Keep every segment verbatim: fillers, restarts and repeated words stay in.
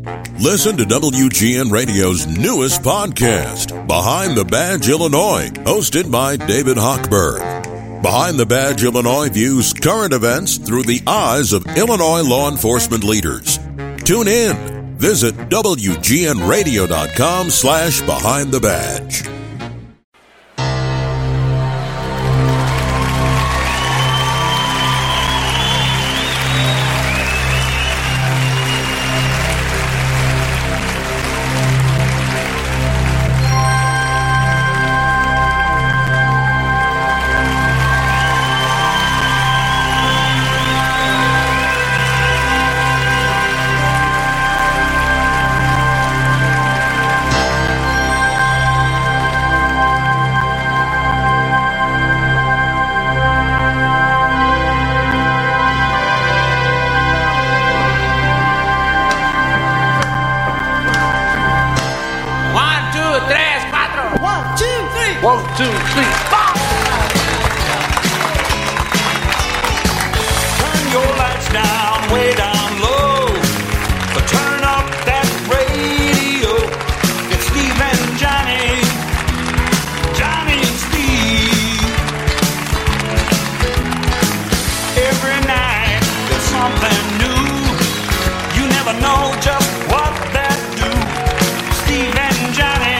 Listen to W G N Radio's newest podcast, Behind the Badge Illinois, hosted by David Hochberg. Behind the Badge Illinois views current events through the eyes of Illinois law enforcement leaders. Tune in. Visit W G N radio dot com slash behind the badge. One, two, three, four. Turn your lights down, way down low. But turn up that radio. It's Steve and Johnny. Johnny and Steve. Every night there's something new. You never know just what that do. Steve and Johnny.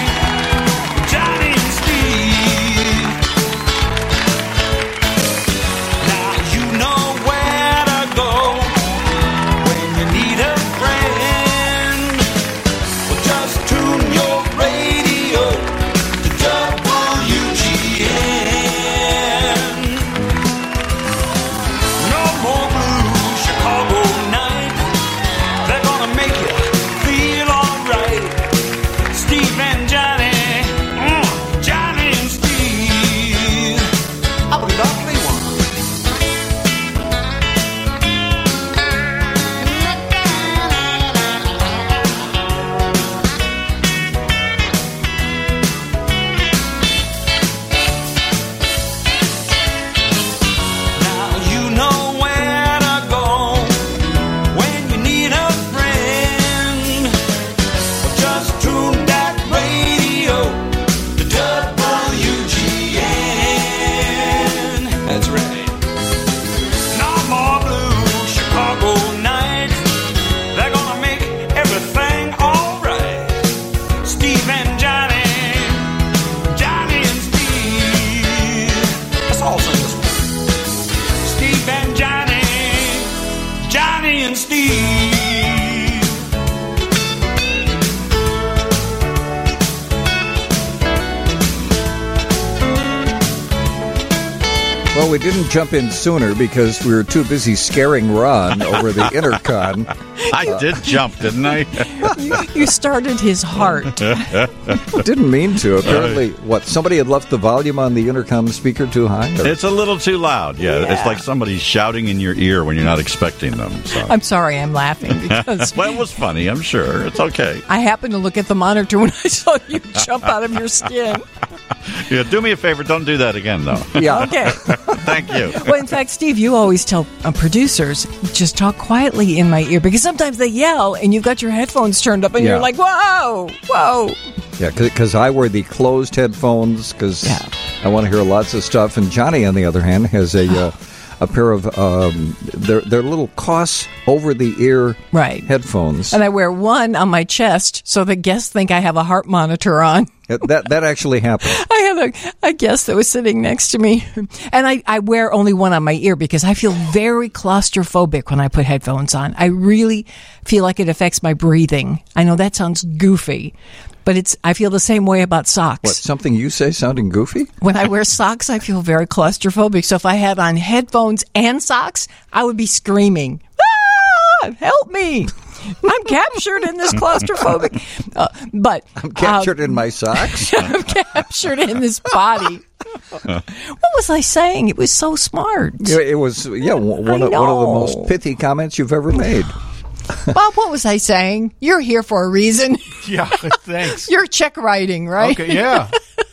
Well, we didn't jump in sooner because we were too busy scaring Ron over the intercom. I uh, did jump, didn't I? you, you started his heart. Didn't mean to. Apparently, what, somebody had left the volume on the intercom speaker too high? Or? It's a little too loud, yeah. yeah. It's like somebody's shouting in your ear when you're not expecting them. So. I'm sorry, I'm laughing because... well, it was funny, I'm sure. It's okay. I happened to look at the monitor when I saw you jump out of your skin. Yeah, do me a favor, don't do that again, though. Yeah. Okay. Thank you. Well, in fact, Steve, you always tell uh, producers, just talk quietly in my ear, because sometimes they yell and you've got your headphones turned up and yeah. you're like, whoa, whoa. Yeah, because I wear the closed headphones because yeah. I want to hear lots of stuff. And Johnny, on the other hand, has a uh, a pair of, um, they're, they're little Koss over-the-ear right. headphones. And I wear one on my chest so the guests think I have a heart monitor on. That that actually happened. I had a, a guest that was sitting next to me, and I, I wear only one on my ear because I feel very claustrophobic when I put headphones on. I really feel like it affects my breathing. I know that sounds goofy, but it's I feel the same way about socks. What, something you say sounding goofy? When I wear socks, I feel very claustrophobic. So if I had on headphones and socks, I would be screaming, ah, help me. I'm captured in this claustrophobic, uh, but I'm captured uh, in my socks. I'm captured in this body. What was I saying? It was so smart. Yeah, it was. Yeah, one of, one of the most pithy comments you've ever made. Bob, what was I saying? You're here for a reason. Yeah, thanks. You're check writing, right? Okay, yeah.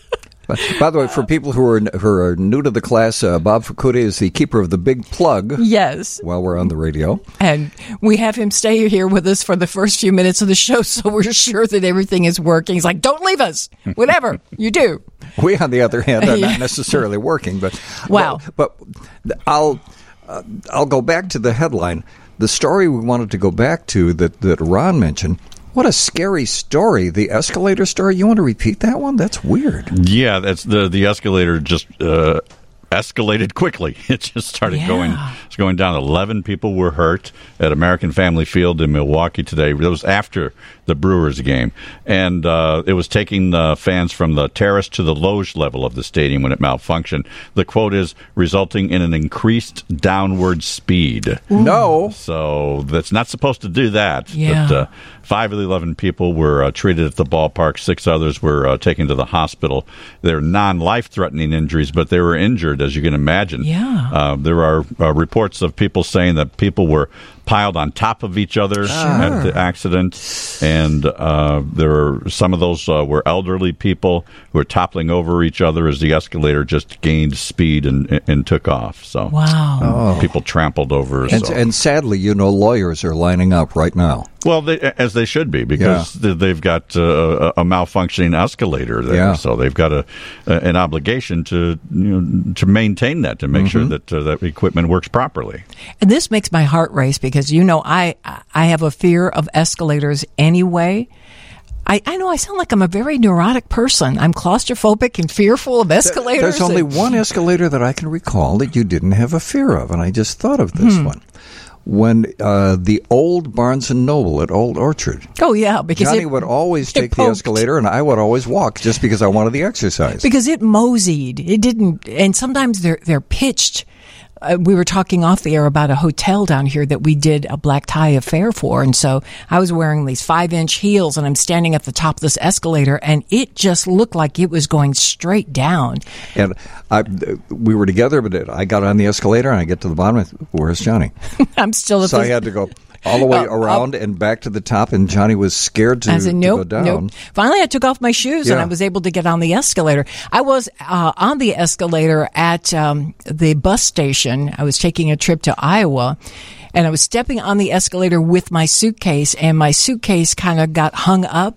By the way, for people who are who are new to the class, uh, Bob Fukuda is the keeper of the big plug. Yes. While we're on the radio. And we have him stay here with us for the first few minutes of the show, so we're sure that everything is working. He's like, don't leave us. Whatever you do. We, on the other hand, are Yeah. not necessarily working. But Wow. But, but I'll uh, I'll go back to the headline. The story we wanted to go back to that, that Ron mentioned. What a scary story. The escalator story. You want to repeat that one? That's weird. Yeah, that's the the escalator just uh, escalated quickly. It just started Yeah. going. It's going down. Eleven people were hurt at American Family Field in Milwaukee today. It was after the Brewers game, and uh, it was taking uh, fans from the terrace to the loge level of the stadium when it malfunctioned. The quote is resulting in an increased downward speed. No. So that's not supposed to do that. Yeah. But, uh, five of the eleven people were uh, treated at the ballpark. Six others were uh, taken to the hospital. They're non-life-threatening injuries, but they were injured, as you can imagine. Yeah. Uh, there are uh, reports of people saying that people were piled on top of each other at the accident, and uh, there were some of those uh, were elderly people who were toppling over each other as the escalator just gained speed and, and took off. So Wow. people trampled over. And, so. and sadly, you know, lawyers are lining up right now. Well, they, as they should be, because Yeah. they've got uh, a malfunctioning escalator there, Yeah. so they've got a, an obligation to you know, to maintain that, to make sure that uh, that equipment works properly. And this makes my heart race because, you know, I I have a fear of escalators anyway. I, I know I sound like I'm a very neurotic person. I'm claustrophobic and fearful of escalators. There's only and- one escalator that I can recall that you didn't have a fear of, and I just thought of this Hmm. one. When uh, the old Barnes and Noble at Old Orchard, Oh, yeah, because Johnny it, would always it take the poked. escalator, and I would always walk just because I wanted the exercise. Because it moseyed. It didn't, and sometimes they're they're pitched. Uh, we were talking off the air about a hotel down here that we did a black tie affair for, and so I was wearing these five-inch heels, and I'm standing at the top of this escalator, and it just looked like it was going straight down. And I, we were together, but I got on the escalator, and I get to the bottom. And, where's Johnny? I'm still at So I this. had to go all the way Oh, around and back to the top, and Johnny was scared to, I said, to nope, go down. nope. Finally, I took off my shoes and Yeah. I was able to get on the escalator. I was uh, on the escalator at um, the bus station. I was taking a trip to Iowa, and I was stepping on the escalator with my suitcase, and my suitcase kind of got hung up,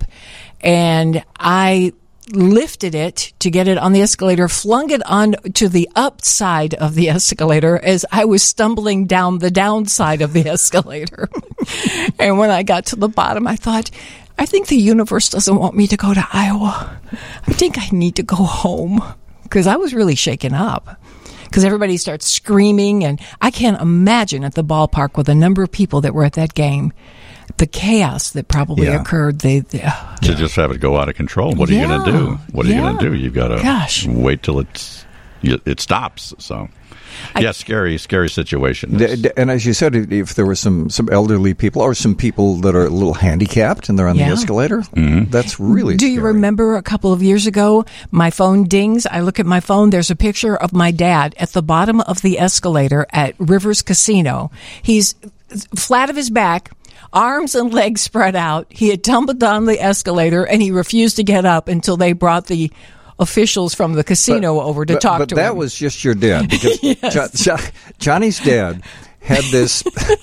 and I lifted it to get it on the escalator, flung it on to the upside of the escalator as I was stumbling down the downside of the escalator. And when I got to the bottom, I thought, I think the universe doesn't want me to go to Iowa. I think I need to go home, because I was really shaken up. Because everybody starts screaming, and I can't imagine at the ballpark with the number of people that were at that game, the chaos that probably Yeah. occurred. They, they To just have it go out of control. What are you going to Yeah. do? What are you Yeah. going to do? You've got to Gosh. wait till it's it stops. So, I- yeah, scary, scary situation. D- d- And as you said, if- if there were some, some elderly people or some people that are a little handicapped and they're on Yeah. the escalator, that's really Do you scary. remember a couple of years ago, my phone dings. I look at my phone. There's a picture of my dad at the bottom of the escalator at Rivers Casino. He's flat of his back, arms and legs spread out. He had tumbled down the escalator, and he refused to get up until they brought the officials from the casino over to but, talk but to that him. was just your dad, because Yes. Jo- Jo- Johnny's dad had this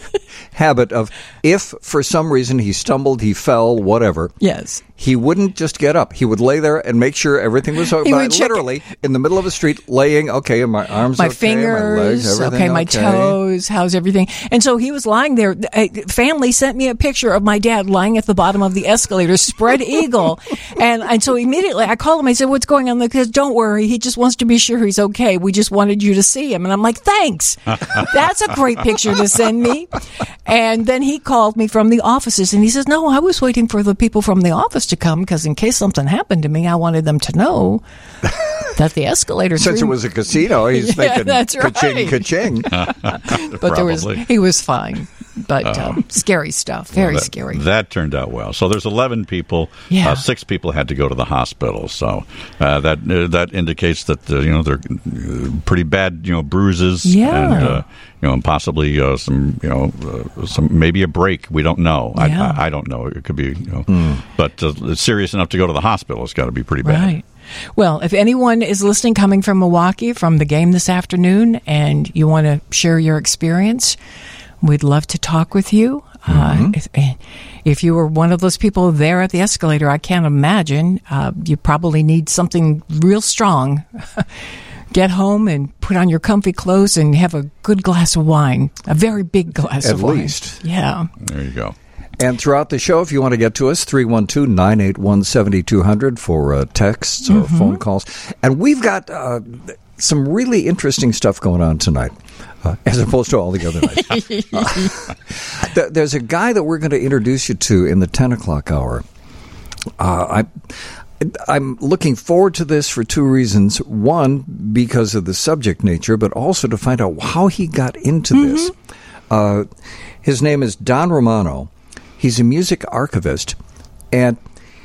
habit of, if for some reason he stumbled, he fell, whatever, Yes. he wouldn't just get up. He would lay there and make sure everything was okay. He would check- Literally in the middle of the street, laying, okay, my arms my okay, fingers, my legs, everything okay, my okay. toes, how's everything? And so he was lying there. A family sent me a picture of my dad lying at the bottom of the escalator, spread eagle. And, and so immediately I called him. I said, what's going on? Because don't worry. He just wants to be sure he's okay. We just wanted you to see him. And I'm like, thanks. That's a great picture to send me. And then he called me from the offices, and he says, no, I was waiting for the people from the office to come, because in case something happened to me, I wanted them to know that the escalator Since it threw- was a casino, he's Yeah, thinking, that's right. ka-ching, ka-ching. but there was Probably. he was fine, but um, scary stuff, very that, scary. That turned out well. So there's eleven people. Yeah. Uh, six people had to go to the hospital. So uh, that uh, that indicates that uh, you know they're uh, pretty bad, you know, bruises. Yeah. And, uh, you know, and possibly uh, some, you know, uh, some maybe a break. We don't know. Yeah. I, I, I don't know. It could be, you know, but uh, it's serious enough to go to the hospital. It's got to be pretty bad. Right. Well, if anyone is listening coming from Milwaukee from the game this afternoon and you want to share your experience, we'd love to talk with you. Mm-hmm. Uh, if, if you were one of those people there at the escalator, I can't imagine. Uh, you probably need something real strong. Get home and put on your comfy clothes and have a good glass of wine, a very big glass At of wine. At least. Yeah. There you go. And throughout the show, if you want to get to us, three one two, nine eight one, seven two zero zero for uh, texts or Mm-hmm. phone calls. And we've got uh, some really interesting stuff going on tonight, uh, as opposed to all the other nights. uh, th- there's a guy that we're going to introduce you to in the ten o'clock hour. Uh, I, I'm looking forward to this for two reasons. One, because of the subject nature, but also to find out how he got into mm-hmm. this. Uh, his name is Don Romano. He's a music archivist, and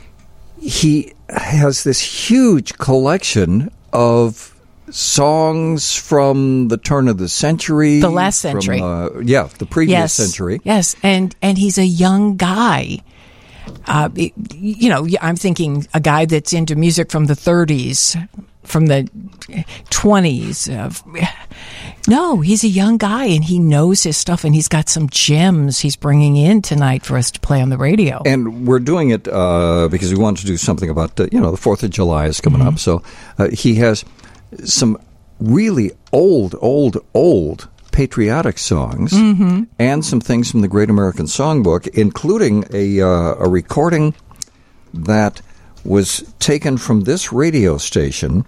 he has this huge collection of songs from the turn of the century. The last century. From, uh, yeah, the previous yes. century. Yes, and, and he's a young guy. Uh, it, you know, I'm thinking a guy that's into music from the thirties, from the twenties. Uh, no, he's a young guy, and he knows his stuff, and he's got some gems he's bringing in tonight for us to play on the radio. And we're doing it uh, because we wanted to do something about, uh, you know, the fourth of July is coming mm-hmm. up. So uh, he has some really old, old, old patriotic songs mm-hmm. and some things from the Great American Songbook, including a, uh, a recording that was taken from this radio station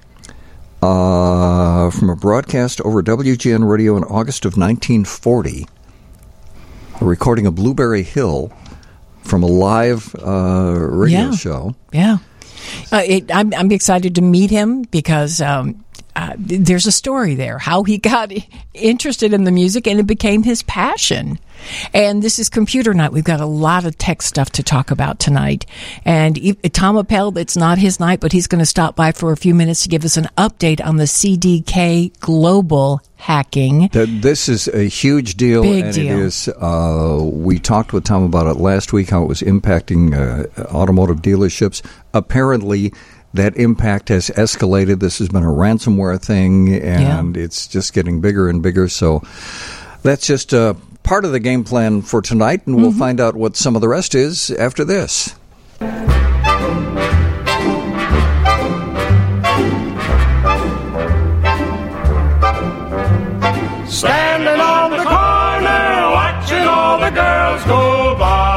uh, from a broadcast over W G N Radio in August of nineteen forty, a recording of Blueberry Hill from a live uh, radio yeah. show. Yeah. Uh, it, I'm, I'm excited to meet him because um, uh, there's a story there, how he got interested in the music and it became his passion. And this is Computer Night. We've got a lot of tech stuff to talk about tonight. And Tom Appel, it's not his night, but he's going to stop by for a few minutes to give us an update on the C D K global hacking. This is a huge deal. Big and deal. It is. Uh, we talked with Tom about it last week, how it was impacting uh, automotive dealerships. Apparently, that impact has escalated. This has been a ransomware thing, and yeah. it's just getting bigger and bigger. So that's just uh, part of the game plan for tonight, and mm-hmm. we'll find out what some of the rest is after this. Standing on the corner, watching all the girls go by.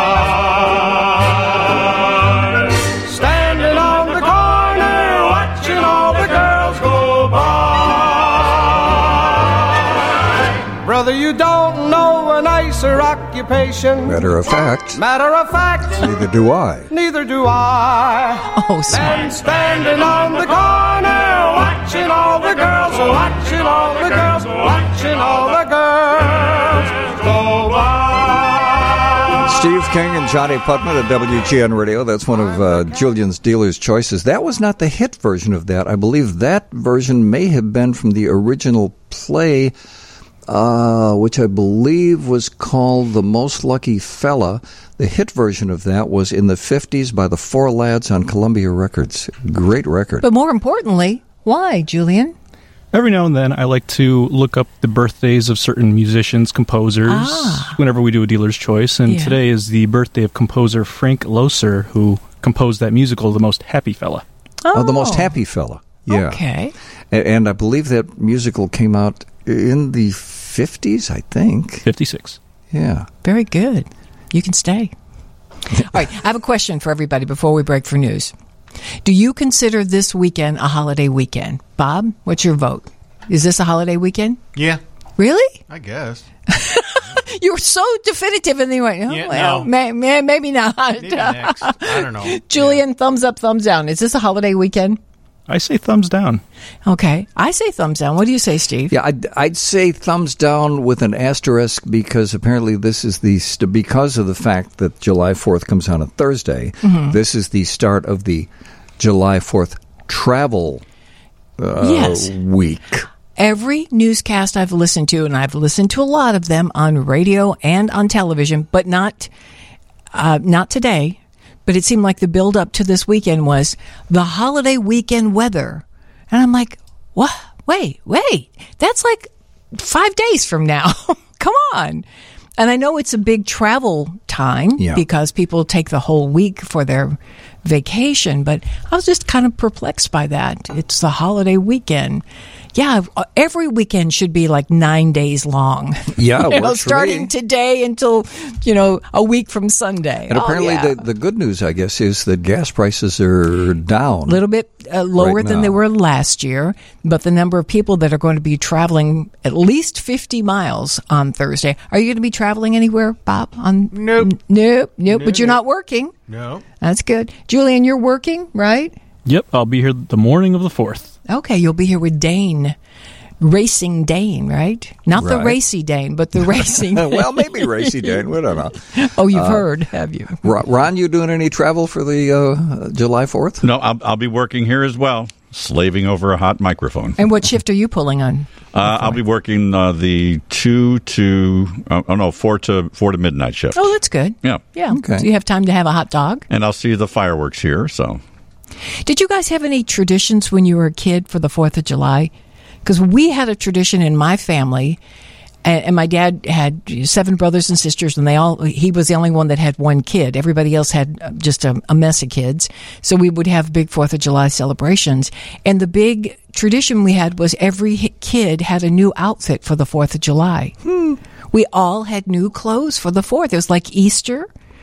Standing on the corner, watching all the girls go by. Brother, you don't know a nicer occupation. Matter of fact. Matter of fact. Neither do I. Neither do I. Oh, smart. And standing on the corner, watching all the girls, watching all the girls, watching all the girls go by. Steve King and Johnny Putman at W G N Radio. That's one of uh, Julian's Dealer's Choices. That was not the hit version of that. I believe that version may have been from the original play, uh, which I believe was called The Most Lucky Fella. The hit version of that was in the fifties by the Four Lads on Columbia Records. Great record. But more importantly, why, Julian? Every now and then, I like to look up the birthdays of certain musicians, composers, ah. whenever we do a dealer's choice. And yeah. today is the birthday of composer Frank Loesser, who composed that musical, The Most Happy Fella. Oh, oh The Most Happy Fella. Yeah. Okay. And, and I believe that musical came out in the fifties, I think. fifty-six. Yeah. Very good. You can stay. All right. I have a question for everybody before we break for news. Do you consider this weekend a holiday weekend? Bob, what's your vote? Is this a holiday weekend? Yeah. Really? I guess. You were so definitive, and then you went, oh, Yeah, well, no. may, may, maybe not. Maybe next. I don't know. Julian, thumbs up, thumbs down. Is this a holiday weekend? I say thumbs down. Okay. I say thumbs down. What do you say, Steve? Yeah, I'd, I'd say thumbs down with an asterisk because apparently this is the st- because of the fact that July fourth comes on a Thursday. Mm-hmm. This is the start of the July fourth travel uh, yes. week. Every newscast I've listened to, and I've listened to a lot of them on radio and on television, but not uh, not today. but it seemed like the build up to this weekend was the holiday weekend weather. And I'm like, what? Wait, wait, that's like five days from now. Come on. And I know it's a big travel time Yeah. because people take the whole week for their vacation, but I was just kind of perplexed by that. It's the holiday weekend. Yeah, every weekend should be like nine days long. Yeah, you know, works for starting me. today until, you know, a week from Sunday. And Oh, apparently, yeah. the, the good news, I guess, is that gas prices are down. a little bit uh, lower Right than they now. were last year, but the number of people that are going to be traveling at least fifty miles on Thursday. Are you going to be traveling anywhere, Bob? On Nope. N- nope, nope, but you're not working. No. That's good. Julian, you're working, right? Yep, I'll be here the morning of the fourth. Okay, you'll be here with Dane. Racing Dane, right? Not the Right. racy Dane, but the racing. Well, maybe Racy Dane. We don't know. Oh, you've heard, have you? Ron, Ron, you doing any travel for the uh, July fourth? No, I'll, I'll be working here as well, slaving over a hot microphone. And what shift are you pulling on? Uh, I'll be working uh, the two to uh, oh no four to four to midnight shift. Oh, that's good. Yeah, Yeah. Okay. So you have time to have a hot dog. and I'll see the fireworks here. So Did you guys have any traditions when you were a kid for the fourth of July? Because we had a tradition in my family, and, and my dad had seven brothers and sisters, and they all he was the only one that had one kid. Everybody else had uh, just a, a mess of kids. So we would have big fourth of July celebrations. And the big tradition we had was every hi- kid had a new outfit for the fourth of July. Hmm. We all had new clothes for the fourth. It was like Easter.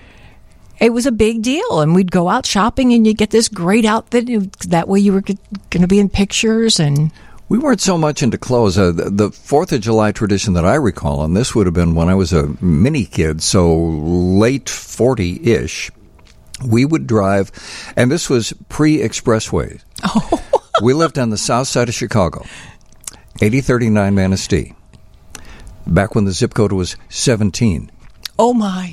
It was a big deal, and we'd go out shopping, and you'd get this great outfit. That way you were going to be in pictures. And We weren't so much into clothes. Uh, the, the fourth of July tradition that I recall, and this would have been when I was a mini kid, so late forty-ish, we would drive, and this was pre-expressway. oh, We lived on the south side of Chicago, eighty thirty-nine Manistee, back when the zip code was seventeen. oh my.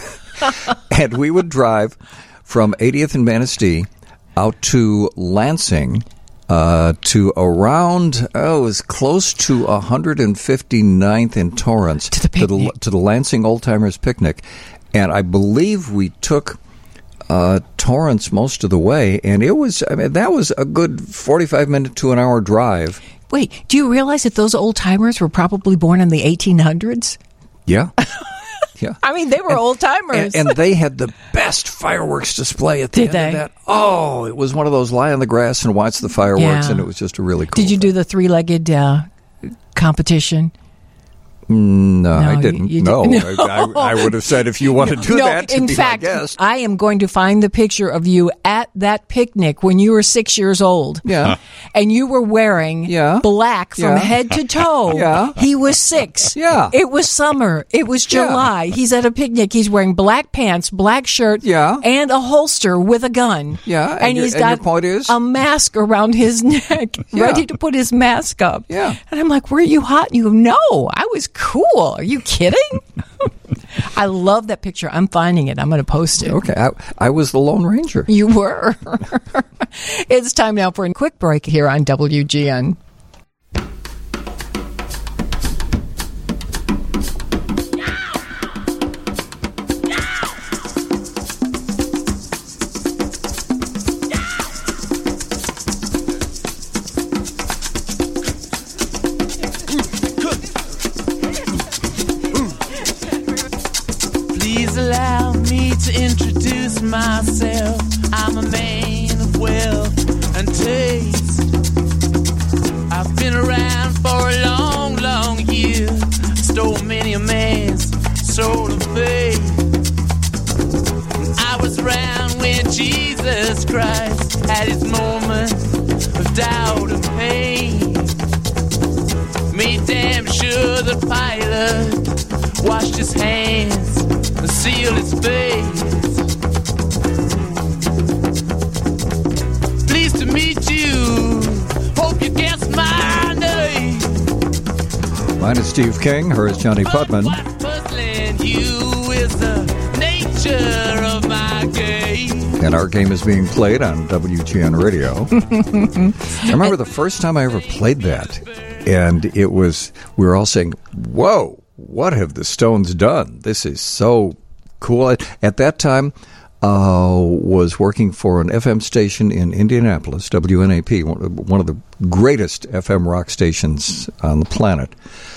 And we would drive from eightieth and Manistee out to Lansing, uh, to around, oh, it was close to one hundred fifty-ninth in Torrance. To the to the, picnic. to the Lansing Old Timers Picnic. And I believe we took uh, Torrance most of the way. And it was, I mean, that was a good forty-five minute to an hour drive. Wait, do you realize that those old timers were probably born in the eighteen hundreds? Yeah. Yeah. I mean, they were old timers. And, and they had the best fireworks display at the Did end they? of that. Oh, it was one of those lie on the grass and watch the fireworks, Yeah. and it was just a really cool Did you thing. do the three-legged uh, competition? No, I you- didn't. you no, didn't. I, I, I would have said if you want to do no, that, to in be fact, my guest. I am going to find the picture of you at that picnic when you were six years old. Yeah. And you were wearing Yeah. black from Yeah. head to toe. Yeah. He was six. Yeah. It was summer. It was Yeah. July. He's at a picnic. He's wearing black pants, black shirt, Yeah. and a holster with a gun. Yeah, and And your- he's and your got point is? a mask around his neck, Yeah. ready to put his mask up. Yeah. And I'm like, were you hot? And you go, no, I was cool. Are you kidding? I love that picture. I'm finding it. I'm going to post it. Okay, I, I was the Lone Ranger. You were. It's time now for a quick break here on W G N. Please allow me to introduce myself. I'm a man of wealth and taste. I've been around for a long, long year. Stole many a man's soul of faith. I was around when Jesus Christ had his moment of doubt and pain. Made damn sure the pilot washed his hands and sealed his face. Pleased to meet you. Hope you guessed my name. Mine is Steve King. Her is Johnny Putman. What's puzzling you is the nature of my game. And our game is being played on W G N Radio. I remember the first time I ever played that, and it was, we were all saying, whoa, what have the Stones done? This is so cool. At, at that time, uh, was working for an F M station in Indianapolis, W N A P, one of the greatest F M rock stations on the planet.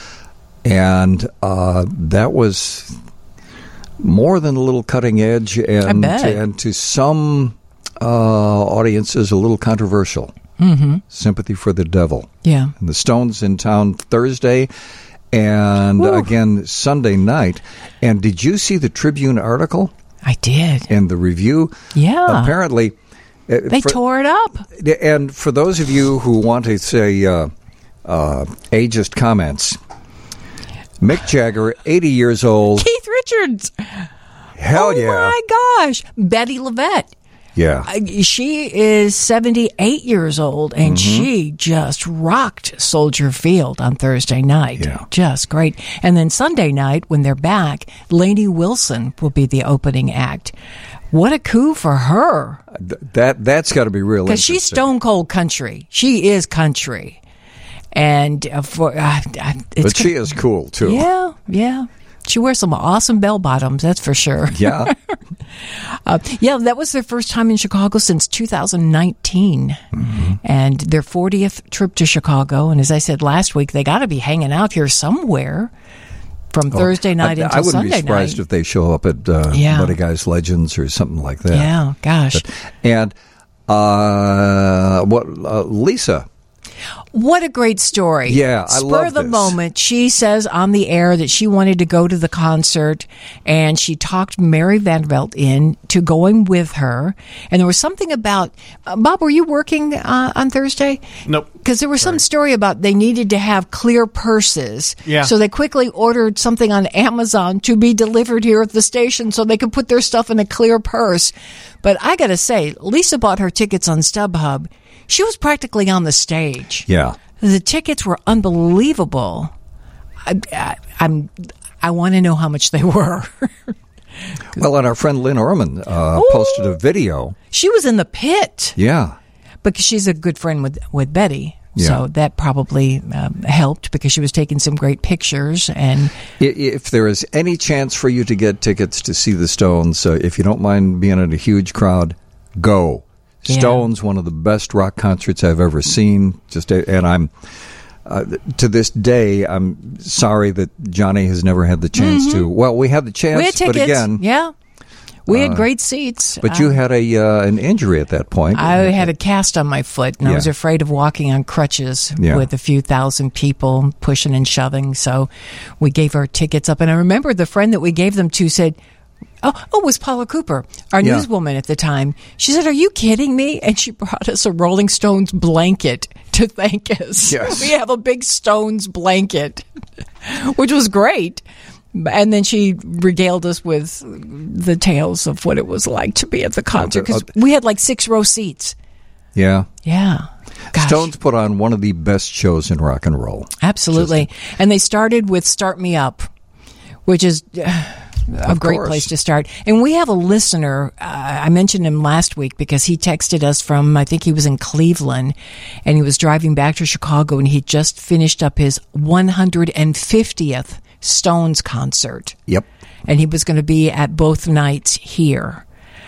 And uh, that was more than a little cutting edge, and, and to some uh, audiences, a little controversial. Mm-hmm. Sympathy for the Devil. Yeah. And the Stones in town Thursday and Ooh. again Sunday night. And did you see the Tribune article? I did. And the review? Yeah. Apparently. They for, tore it up. And for those of you who want to say uh, uh, ageist comments, Mick Jagger, eighty years old. Keith Richards. Hell oh yeah. Oh my gosh. Betty LaVette. Yeah. She is seventy-eight years old, and mm-hmm. she just rocked Soldier Field on Thursday night. Yeah. Just great. And then Sunday night, when they're back, Lainey Wilson will be the opening act. What a coup for her. That, that's got to be real Because she's stone cold country. She is country. And uh, for uh, it's But she is cool, too. Yeah, yeah. She wears some awesome bell bottoms, that's for sure. Yeah. uh, yeah, that was their first time in Chicago since two thousand nineteen. Mm-hmm. And their fortieth trip to Chicago. And as I said last week, they got to be hanging out here somewhere from oh, Thursday night I, until I wouldn't Sunday be surprised night. if they show up at uh, yeah. Buddy Guy's Legends or something like that. Yeah, gosh. But, and uh, what uh, Lisa... What a great story. Yeah, I Spur love of the this. moment, she says on the air that she wanted to go to the concert, and she talked Mary Vanderbilt in to going with her. And there was something about, uh, Bob, were you working uh, on Thursday? Nope. Because there was some story about they needed to have clear purses. Yeah. So they quickly ordered something on Amazon to be delivered here at the station so they could put their stuff in a clear purse. But I got to say, Lisa bought her tickets on StubHub. She was practically on the stage. Yeah. The tickets were unbelievable. I, I, I'm, I want to know how much they were. Well, and our friend Lynn Orman uh, posted a video. She was in the pit. Yeah. Because she's a good friend with, with Betty. Yeah. So that probably um, helped because she was taking some great pictures. And if there is any chance for you to get tickets to see the Stones, uh, if you don't mind being in a huge crowd, go. Yeah. Stones, one of the best rock concerts I've ever seen. Just and I'm uh, to this day, I'm sorry that Johnny has never had the chance mm-hmm. to. Well, we had the chance, we had tickets. but again, yeah, we uh, had great seats. But you uh, had a uh, an injury at that point. I had a cast on my foot, and yeah. I was afraid of walking on crutches yeah. with a few thousand people pushing and shoving. So we gave our tickets up, and I remember the friend that we gave them to said. Oh, oh, it was Paula Cooper, our yeah. newswoman at the time. She said, "Are you kidding me?" And she brought us a Rolling Stones blanket to thank us. Yes. We have a big Stones blanket, which was great. And then she regaled us with the tales of what it was like to be at the concert because we had like six row seats. Yeah. Yeah. Gosh. Stones put on one of the best shows in rock and roll. Absolutely. Just, and they started with Start Me Up, which is... Uh, a Of great course. place to start. And we have a listener, uh, I mentioned him last week because he texted us from, I think he was in Cleveland, and he was driving back to Chicago, and he just finished up his one hundred fiftieth Stones concert. Yep. And he was going to be at both nights here.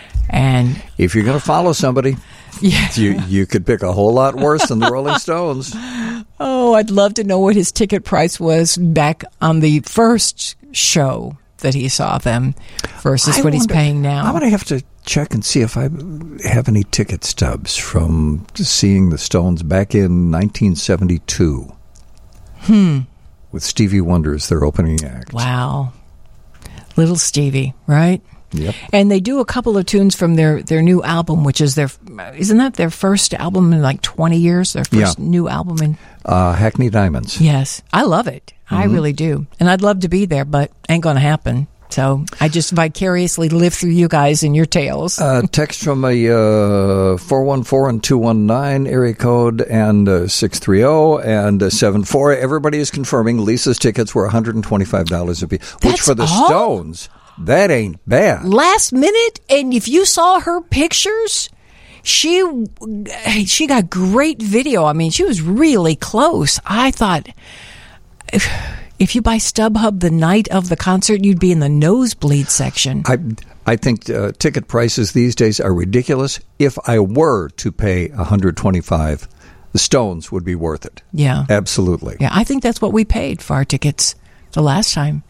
And if you're going to follow somebody, yeah. you you could pick a whole lot worse than the Rolling Stones. Oh, I'd love to know what his ticket price was back on the first show that he saw them versus I what he's wonder, paying now. I'm going to have to check and see if I have any ticket stubs from seeing the Stones back in nineteen seventy-two. Hmm. With Stevie Wonder as their opening act. Wow. Little Stevie, right? Yep. And they do a couple of tunes from their, their new album, which is their, isn't that their first album in like twenty years? Their first yeah. new album in... Uh, Hackney Diamonds. Yes. I love it. Mm-hmm. I really do. And I'd love to be there, but ain't going to happen. So I just vicariously live through you guys and your tales. Uh, text from a uh, four one four and two one nine area code and uh, six three zero and uh, seven four. Everybody is confirming Lisa's tickets were one hundred twenty-five dollars a piece, which That's for the all? Stones, that ain't bad. Last minute, and if you saw her pictures, she she got great video. I mean, she was really close. I thought, if you buy StubHub the night of the concert, you'd be in the nosebleed section. I I think uh, ticket prices these days are ridiculous. If I were to pay one hundred twenty-five dollars, the Stones would be worth it. Yeah. Absolutely. Yeah, I think that's what we paid for our tickets the last time.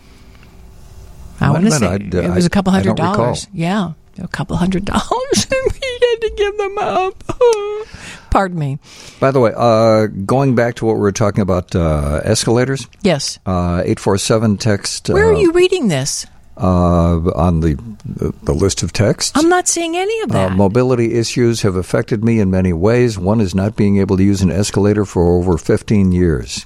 I want to say I'd, uh, it was a couple I hundred don't recall. dollars. Yeah, a couple hundred dollars. We had to give them up. Pardon me. By the way, uh, going back to what we were talking about, uh, escalators, Yes. uh, eight four seven text. Where uh, are you reading this? Uh, on the, the the list of texts. I'm not seeing any of Uh, that. mobility issues have affected me in many ways. One is not being able to use an escalator for over fifteen years.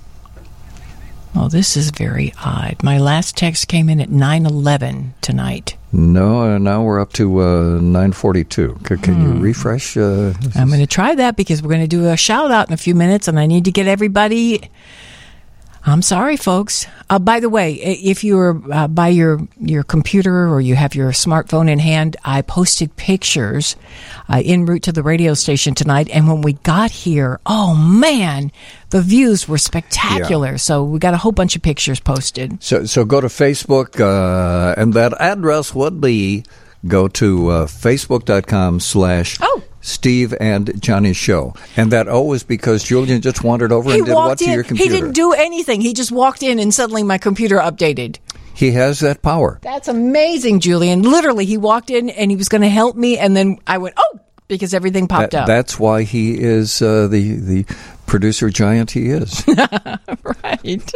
Oh, this is very odd. My last text came in at nine eleven tonight. No, uh, now we're up to uh, nine forty-two. C- can you refresh? Uh, I'm going to try that because we're going to do a shout out in a few minutes, and I need to get everybody. I'm sorry, folks. Uh, by the way, i- if you're uh, by your, your computer or you have your smartphone in hand, I posted pictures uh, en route to the radio station tonight. And when we got here, oh man, the views were spectacular. Yeah. So we got a whole bunch of pictures posted. so, so go to Facebook, uh, and that address would be go to uh, facebook.com slash Oh. Steve and Johnny Show. And that O is because Julian just wandered over He and did what walked to in. your He computer? didn't do anything. He just walked in, and suddenly my computer updated. He has that power. That's amazing, Julian. Literally, he walked in and he was going to help me, and then I went, oh, because everything popped That- up. That's why he is uh, the the producer giant he is. Right.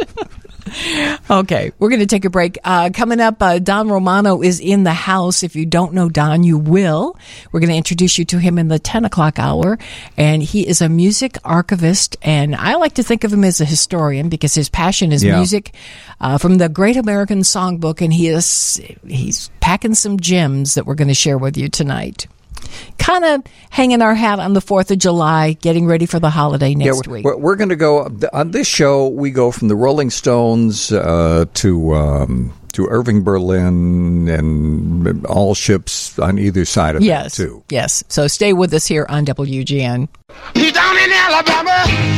Okay, we're going to take a break. Uh, coming up, uh, Don Romano is in the house. If you don't know Don, you will. We're going to introduce you to him in the ten o'clock hour. And he is a music archivist. And I like to think of him as a historian because his passion is Yeah. music uh, from the Great American Songbook. And he is he's packing some gems that we're going to share with you tonight. Kind of hanging our hat on the fourth of July, getting ready for the holiday next yeah, week. we're, we're going to go on this show. We go from the Rolling Stones uh, to um, to Irving Berlin and all ships on either side of Yes, that too. yes. So stay with us here on W G N. He's down in Alabama.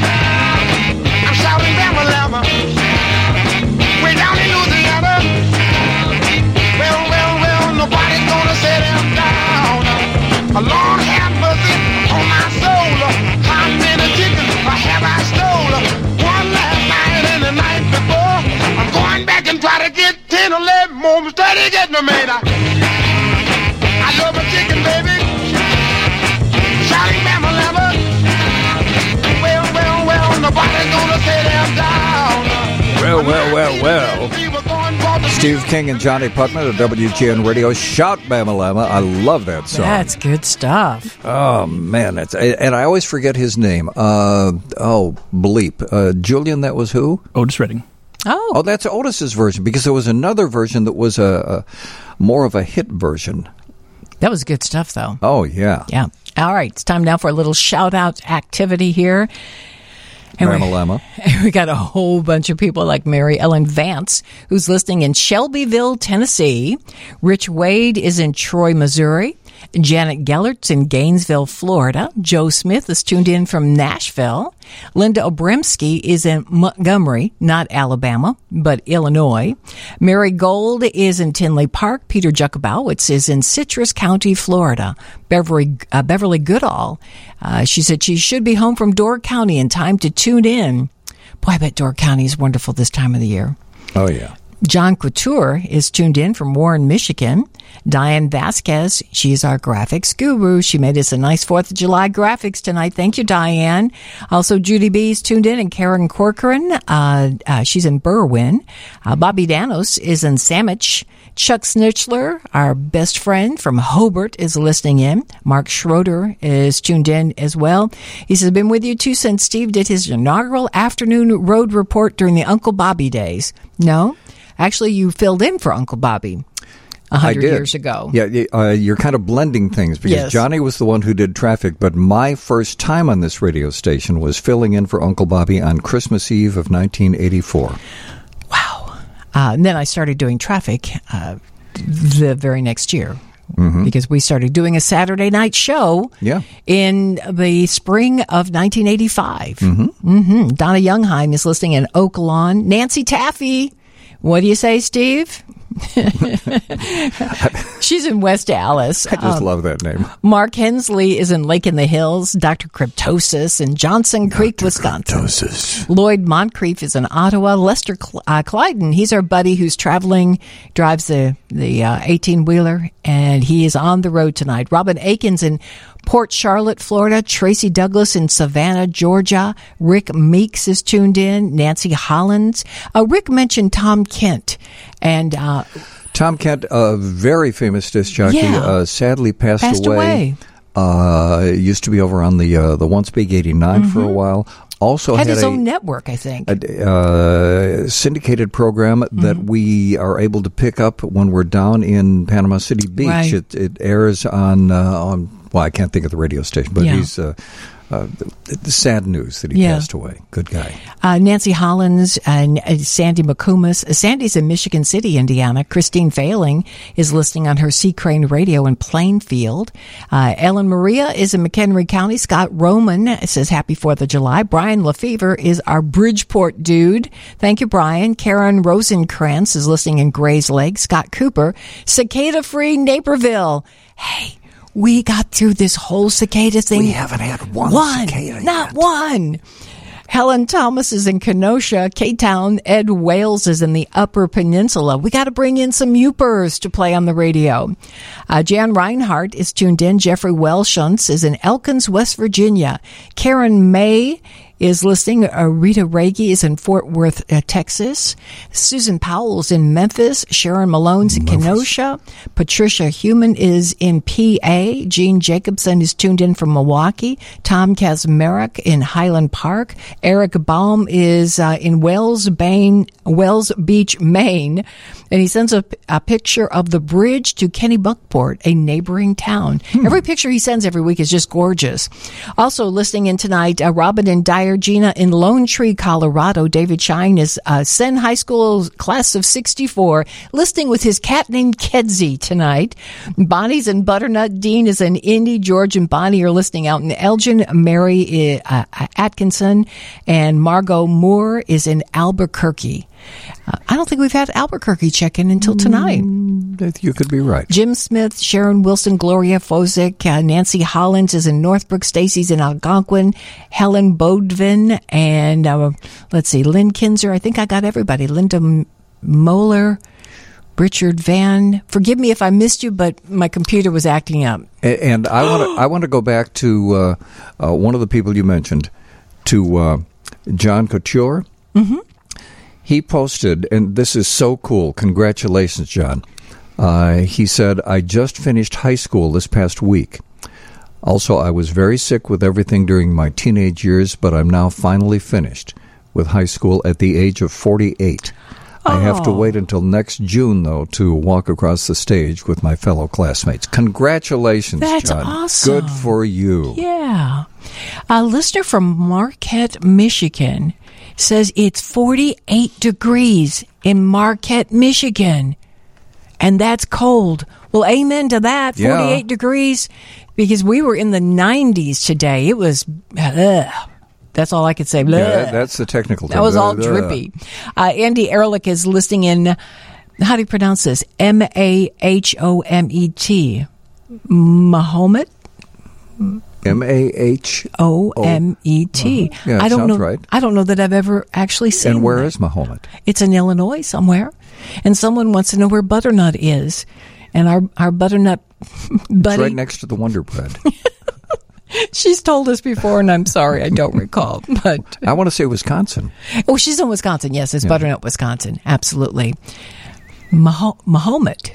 I'm shouting Bama Lama. Way down in Louisiana. Well, well, well, nobody's gonna set him down. A Lord have mercy on my soul. How many chickens have I stole? One last night and the night before. I'm going back and try to get ten or eleven more. I'm steady getting them made. I, I love a chicken, baby. Shouting Bama Lama. Well, well, well, nobody's gonna set him down. Well, well, well, well. Steve King and Johnny Putman at W G N Radio. Shout Bama Lama. I love that song. That's good stuff. Oh, man. That's, and I always forget his name. Uh, oh, bleep. Uh, Julian, that was who? Otis Redding. Oh, Oh, that's Otis's version, because there was another version that was a, a more of a hit version. that was good stuff, though. Oh, yeah. Yeah. All right. It's time now for a little shout out activity here. And we- Bama Lama. And we got a whole bunch of people like Mary Ellen Vance, who's listening in Shelbyville, Tennessee. Rich Wade is in Troy, Missouri. Janet Gellert's in Gainesville, Florida. Joe Smith is tuned in from Nashville. Linda Obremski is in Montgomery, not Alabama, but Illinois. Mary Gold is in Tinley Park. Peter Jacobowitz is in Citrus County, Florida. Beverly, uh, Beverly Goodall, uh, she said she should be home from Door County in time to tune in. Boy, I bet Door County is wonderful this time of the year. Oh, yeah. John Couture is tuned in from Warren, Michigan. Diane Vasquez, she's our graphics guru. She made us a nice fourth of July graphics tonight. Thank you, Diane. Also, Judy B is tuned in, and Karen Corcoran, uh, uh, she's in Berwyn. Uh, Bobby Danos is in Sandwich. Chuck Snitchler, our best friend from Hobart, is listening in. Mark Schroeder is tuned in as well. He says, I've been with you too since Steve did his inaugural afternoon road report during the Uncle Bobby days. No? Actually, you filled in for Uncle Bobby a I hundred did. years ago. Yeah, y- uh, you're kind of blending things because Yes. Johnny was the one who did traffic, but my first time on this radio station was filling in for Uncle Bobby on Christmas Eve of nineteen eighty-four. Wow. Uh, and then I started doing traffic uh, the very next year Mm-hmm. because we started doing a Saturday night show Yeah. in the spring of nineteen eighty-five. Mm-hmm. Mm-hmm. Donna Youngheim is listening in Oak Lawn. Nancy Taffy, what do you say, Steve? She's in West Dallas. I just Um, love that name. Mark Hensley is in Lake in the Hills. Doctor Cryptosis in Johnson Creek, Wisconsin. Cryptosis. Lloyd Moncrief is in Ottawa. Lester Cl- uh, Clyden, he's our buddy who's traveling, drives the the uh, eighteen-wheeler, and he is on the road tonight. Robin Akins in Port Charlotte, Florida. Tracy Douglas in Savannah, Georgia. Rick Meeks is tuned in. Nancy Hollins. Uh, Rick mentioned Tom Kent, and uh, Tom Kent, a very famous disc jockey, Yeah. uh, sadly passed, Passed away. Uh, used to be over on the uh, the Once Big eighty-nine for a while. Also had had his a, own network, I think. a uh, syndicated program that Mm-hmm. we are able to pick up when we're down in Panama City Beach. Right. It, it airs on uh, on well, I can't think of the radio station, but Yeah. he's uh, uh, the, the sad news that he Yeah. passed away. Good guy. Uh, Nancy Hollins and uh, Sandy McComas. Uh, Sandy's in Michigan City, Indiana. Christine Failing is listening on her Sea Crane radio in Plainfield. Uh, Ellen Maria is in McHenry County. Scott Roman says Happy fourth of July. Brian Lefevre is our Bridgeport dude. Thank you, Brian. Karen Rosenkrantz is listening in Grays Lake. Scott Cooper, Cicada Free Naperville. Hey, we got through this whole cicada thing. We haven't had one, One, cicada not yet. one. Helen Thomas is in Kenosha. K-Town. Ed Wales is in the Upper Peninsula. We got to bring in some Upers to play on the radio. Uh, Jan Reinhardt is tuned in. Jeffrey Welshunts is in Elkins, West Virginia. Karen May is listening. Uh, Rita Ragey is in Fort Worth, uh, Texas. Susan Powell's in Memphis. Sharon Malone's in Kenosha. Patricia Human is in P A. Gene Jacobson is tuned in from Milwaukee. Tom Kazmarek in Highland Park. Eric Baum is uh, in Wells, Bain, Wells Beach, Maine. And he sends a, a picture of the bridge to Kennebunkport, a neighboring town. Every picture he sends every week is just gorgeous. Also listening in tonight, uh, Robin and Dyer Gina in Lone Tree, Colorado. David Shine is uh, Senn High School class of sixty-four, listening with his cat named Kedzie tonight. Bonnie's in Butternut. Dean is in Indy. George and Bonnie are listening out in Elgin. Mary uh, Atkinson and Margot Moore is in Albuquerque. Uh, I don't think we've had Albuquerque check in until tonight. You could be right. Jim Smith, Sharon Wilson, Gloria Fozick, uh, Nancy Hollins is in Northbrook, Stacy's in Algonquin, Helen Bodvin, and uh, let's see, Lynn Kinzer. I think I got everybody. Linda M- Moeller, Richard Van. Forgive me if I missed you, but my computer was acting up. A- And I want to I want to go back to uh, uh, one of the people you mentioned, to uh, John Couture. Mm-hmm. He posted, and this is so cool. Congratulations, John. Uh, he said, I just finished high school this past week. Also, I was very sick with everything during my teenage years, but I'm now finally finished with high school at the age of forty-eight. I have to Oh. wait until next June, though, to walk across the stage with my fellow classmates. Congratulations, That's John. awesome. Good for you. Yeah. A listener from Marquette, Michigan says it's forty-eight degrees in Marquette, Michigan. And that's cold. Well, amen to that. Yeah. forty-eight degrees. Because we were in the nineties today. It was, ugh. That's all I could say. Yeah, Bleh. that, that's the technical term. That was all Blah, blah. drippy. Uh, Andy Ehrlich is listing in, how do you pronounce this? M A H O M E T. Mahomet? M A H O M E T. Uh-huh. Yeah, I don't sounds know. right. I don't know that I've ever actually seen. And where that. is Mahomet? It's in Illinois somewhere, and someone wants to know where Butternut is, and our our Butternut buddy. It's right next to the Wonder Bread. She's told us before, and I'm sorry, I don't recall. But I want to say Wisconsin. oh, she's in Wisconsin. Yes, it's Yeah. Butternut, Wisconsin. Absolutely. Maho- Mahomet.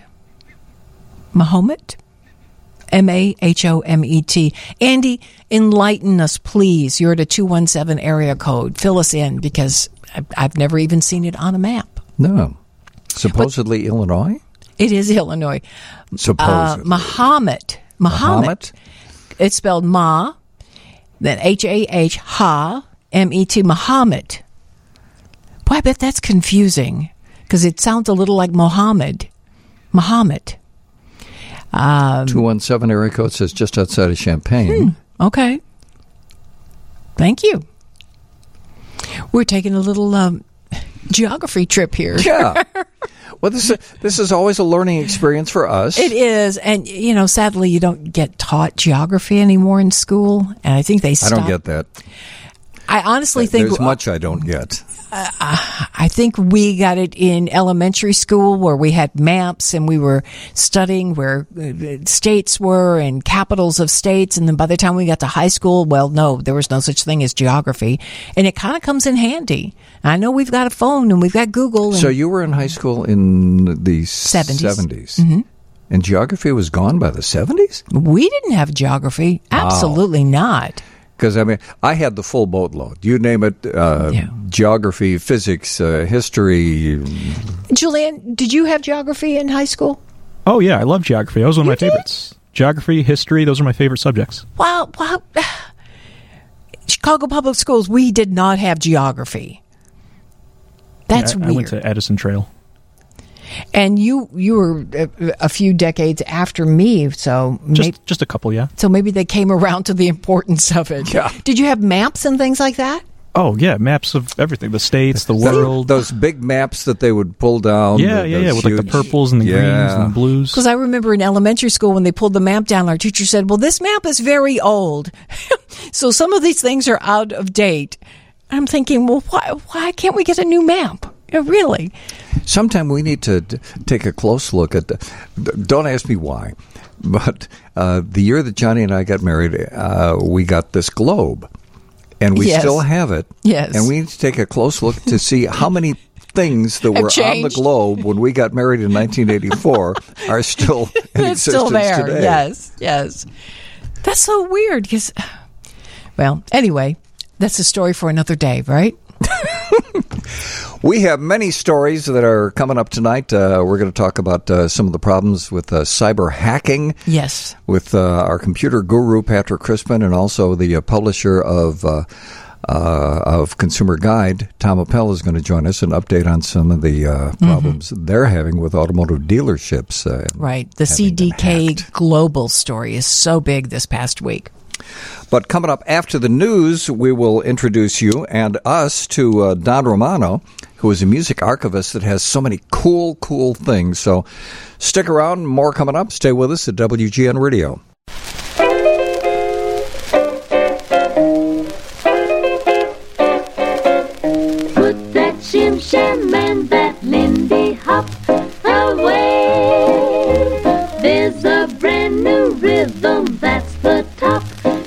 Mahomet. M A H O M E T. Andy, enlighten us, please. You're at a two one seven area code. Fill us in, because I've, I've never even seen it on a map. No. Supposedly Illinois? It is Illinois. Uh, Supposedly. Muhammad. Muhammad. Muhammad? It's spelled Ma, then H A H, Ha, M E T, Muhammad. Boy, I bet that's confusing, because it sounds a little like Mohammed. Muhammad. Um, two one seven area code says just outside of Champaign. okay. Thank you. We're taking a little um, geography trip here. Yeah. Well, this is, this is always a learning experience for us. It is. And, you know, sadly, you don't get taught geography anymore in school. And I think they I stopped. don't get that. I honestly think There's much I don't get. Uh, I think we got it in elementary school where we had maps and we were studying where uh, states were and capitals of states. And then by the time we got to high school, well, no, there was no such thing as geography. And it kind of comes in handy. I know we've got a phone and we've got Google. And So you were in high school in the seventies. seventies. Mm-hmm. And geography was gone by the seventies? We didn't have geography. Absolutely wow. not. Because, I mean, I had the full boatload. You name it, uh, Yeah. geography, physics, uh, history. Julian, did you have geography in high school? Oh, yeah, I love geography. That was one of You my did? favorites. Geography, history, those are my favorite subjects. Wow, wow. Chicago Public Schools, we did not have geography. That's Yeah, I, weird. I went to Edison Trail. And you you were a, a few decades after me, so Just, maybe, just a couple, yeah. so maybe they came around to the importance of it. Yeah. Did you have maps and things like that? Oh, yeah, maps of everything. The states, the That- world. Those big maps that they would pull down. yeah, the- yeah, yeah, those with like the huge- purples and the Yeah. greens and the blues. Because I remember in elementary school when they pulled the map down, our teacher said, well, this map is very old. So some of these things are out of date. I'm thinking, well, why, why can't we get a new map? Yeah, really? Sometime we need to d- take a close look at the. d- Don't ask me why, but uh, the year that Johnny and I got married, uh, we got this globe, and we Yes. still have it. Yes. And we need to take a close look to see how many things that Have were on the changed. globe when we got married in nineteen eighty-four are still in It's existence still there. today. Yes, yes. That's so weird because, well, anyway, that's a story for another day, right? We have many stories that are coming up tonight. Uh, we're going to talk about uh, some of the problems with uh, cyber hacking. Yes. With uh, our computer guru, Patrick Crispin, and also the uh, publisher of uh, uh, of Consumer Guide, Tom Appel, is going to join us and update on some of the uh, problems Mm-hmm. they're having with automotive dealerships. Uh, Right. The having C D K been hacked. Global story is so big this past week. But coming up after the news, we will introduce you and us to uh, Don Romano, who is a music archivist that has so many cool, cool things. So stick around. More coming up. Stay with us at W G N Radio. Put that shim sham and that Lindy Hop away. There's a brand new rhythm that's the top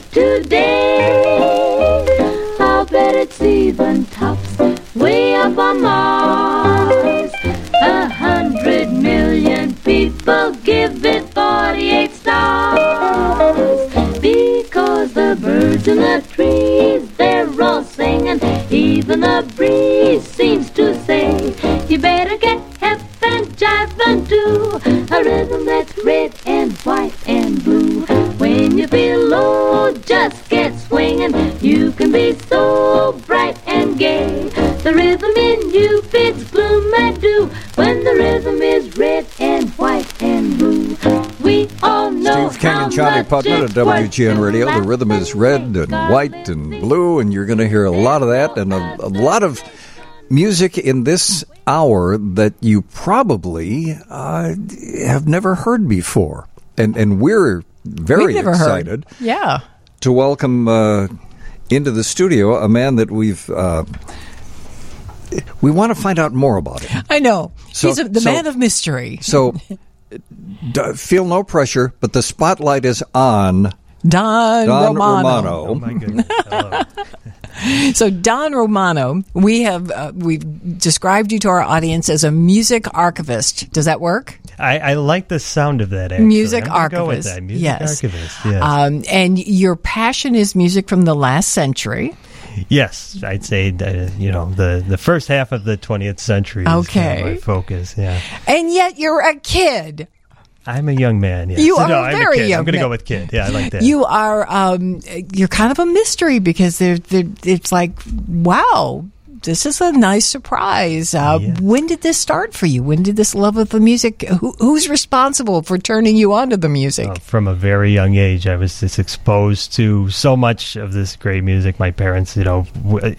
today. I'll bet it's even tops way up on Mars. A hundred million people give it forty-eight stars. Because the birds in the trees, they're all singing. Even the breeze seems to say, you better get hip and jive and do a rhythm that's red and white and blue. When you feel low, just get swinging. You can be so bright and gay. The rhythm in you fits gloom and dew. When the rhythm is red and white and blue, we all know Steve King how and Johnny much Putnam it at W G N works Radio. to The rhythm is red and white and blue, and you're going to hear a lot of that and a, a lot of music in this hour that you probably uh, have never heard before. And and we're very We've never excited heard. Yeah. to welcome uh, into the studio a man that we've uh, we want to find out more about him. I know. So- He's a, the so- man of mystery. So d- feel no pressure, but the spotlight is on Don, Don Romano. Romano. Oh my goodness. Hello. So Don Romano, we have uh, we've described you to our audience as a music archivist. Does that work? I, I like the sound of that, actually. Music I'm gonna go with archivist. that. Music Yes. archivist, yes. Um, and your passion is music from the last century. yes, I'd say, uh, you know, the, the first half of the twentieth century is Okay. uh, my focus, yeah. And yet you're a kid. I'm a young man, yes. You are no, a I'm very a kid. young I'm going to man. go with kid. Yeah, I like that. You are um, you're kind of a mystery because they're, they're, it's like, wow, this is a nice surprise. Uh, Yeah. When did this start for you? When did this love of the music? Who, who's responsible for turning you on to the music? Uh, from a very young age, I was just exposed to so much of this great music. My parents, you know, w-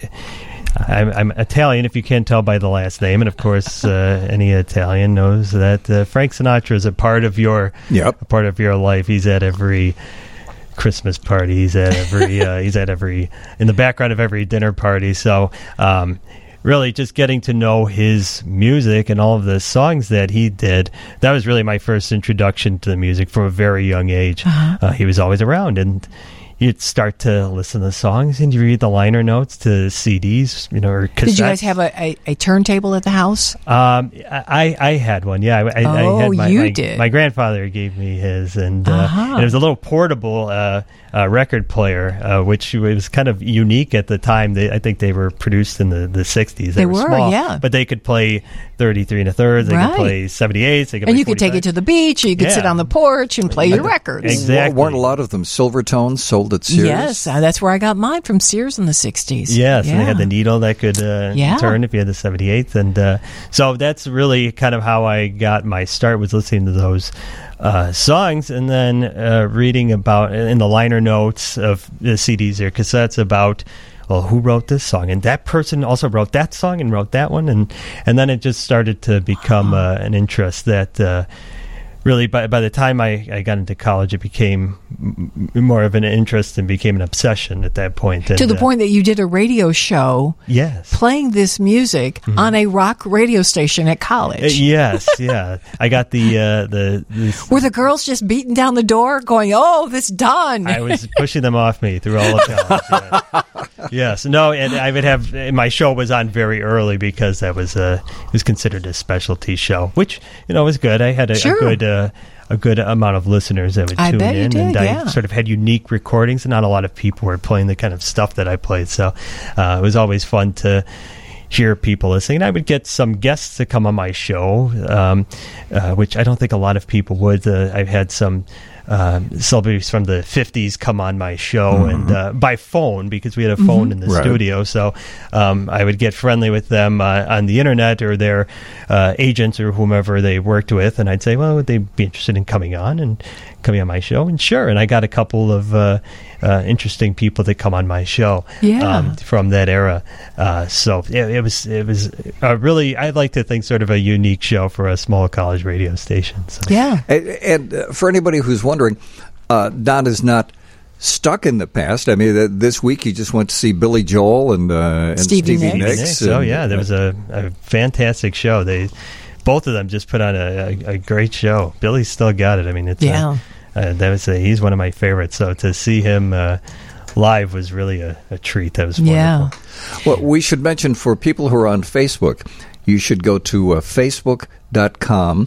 I'm, I'm Italian, if you can't tell by the last name, and of course, uh, any Italian knows that uh, Frank Sinatra is a part of your, Yep. a part of your life. He's at every Christmas party. He's at every. Uh, he's at every. In the background of every dinner party. So. Um, Really, just getting to know his music and all of the songs that he did, that was really my first introduction to the music from a very young age. Uh-huh. Uh, he was always around, and you'd start to listen to the songs, and you read the liner notes to C Ds, you know, or cassettes. Did you guys have a, a, a turntable at the house? Um, I, I had one, yeah. I, I, Oh, I had my, you my, did. My grandfather gave me his, and, uh, Uh-huh. and it was a little portable uh, uh, record player, uh, which was kind of unique at the time. They, I think they were produced in the, the sixties. They were, small, yeah. But they could play thirty-three and a third. They Right. could play seventy-eights. They could And play you could take it to the beach, or you could Yeah. sit on the porch and play your records. Exactly. Weren't a lot of them Silvertones sold at Sears? Yes, uh, that's where I got mine from Sears in the sixties. Yes, yeah. and they had the needle that could uh, Yeah. turn if you had the seventy-eighth. And uh, so that's really kind of how I got my start, was listening to those uh, songs, and then uh, reading about, in the liner notes of the C Ds or cassettes, about, well, who wrote this song? And that person also wrote that song and wrote that one. And, and then it just started to become uh, an interest that... Uh, Really, by by the time I, I got into college, it became m- more of an interest and became an obsession at that point. And, to the uh, point that you did a radio show yes. playing this music on a rock radio station at Uh, college. yes, yeah. I got the uh, the. the Were the girls just beating down the door going, oh, this done? I was pushing them off me through all of college. Yes. yes, no, and I would have. My show was on very early because that was a it was considered a specialty show, which you know was good. I had a, Sure. a good. Uh, a good amount of listeners that would I tune bet you in, did, and I yeah. sort of had unique recordings, and not a lot of people were playing the kind of stuff that I played. So uh, it was always fun to hear people listening. And I would get some guests to come on my show, um, uh, which I don't think a lot of people would. Uh, I've had some um, celebrities from the fifties come on my show, Mm-hmm. and uh, by phone, because we had a phone in the Right. studio. So um, I would get friendly with them uh, on the internet, or their uh, agents or whomever they worked with, and I'd say, well, would they be interested in coming on and coming on my show? And sure, and I got a couple of uh, uh, interesting people that come on my show Yeah. um, from that era. Uh, so it, it was it was uh, really, I'd like to think, sort of a unique show for a small college radio station. So. yeah. And, and uh, for anybody who's wondering, uh, Don is not stuck in the past. I mean, uh, this week he just went to see Billy Joel and, uh, and Stevie Stevie, Nicks. Nicks. So and, yeah, there was a, a fantastic show. They both of them just put on a, a, a great show. Billy's still got it. I mean, it's Yeah. a, uh, that was a, he's one of my favorites. So to see him uh, live was really a, a treat. That was wonderful. Yeah. Well, we should mention for people who are on Facebook, you should go to uh, facebook.com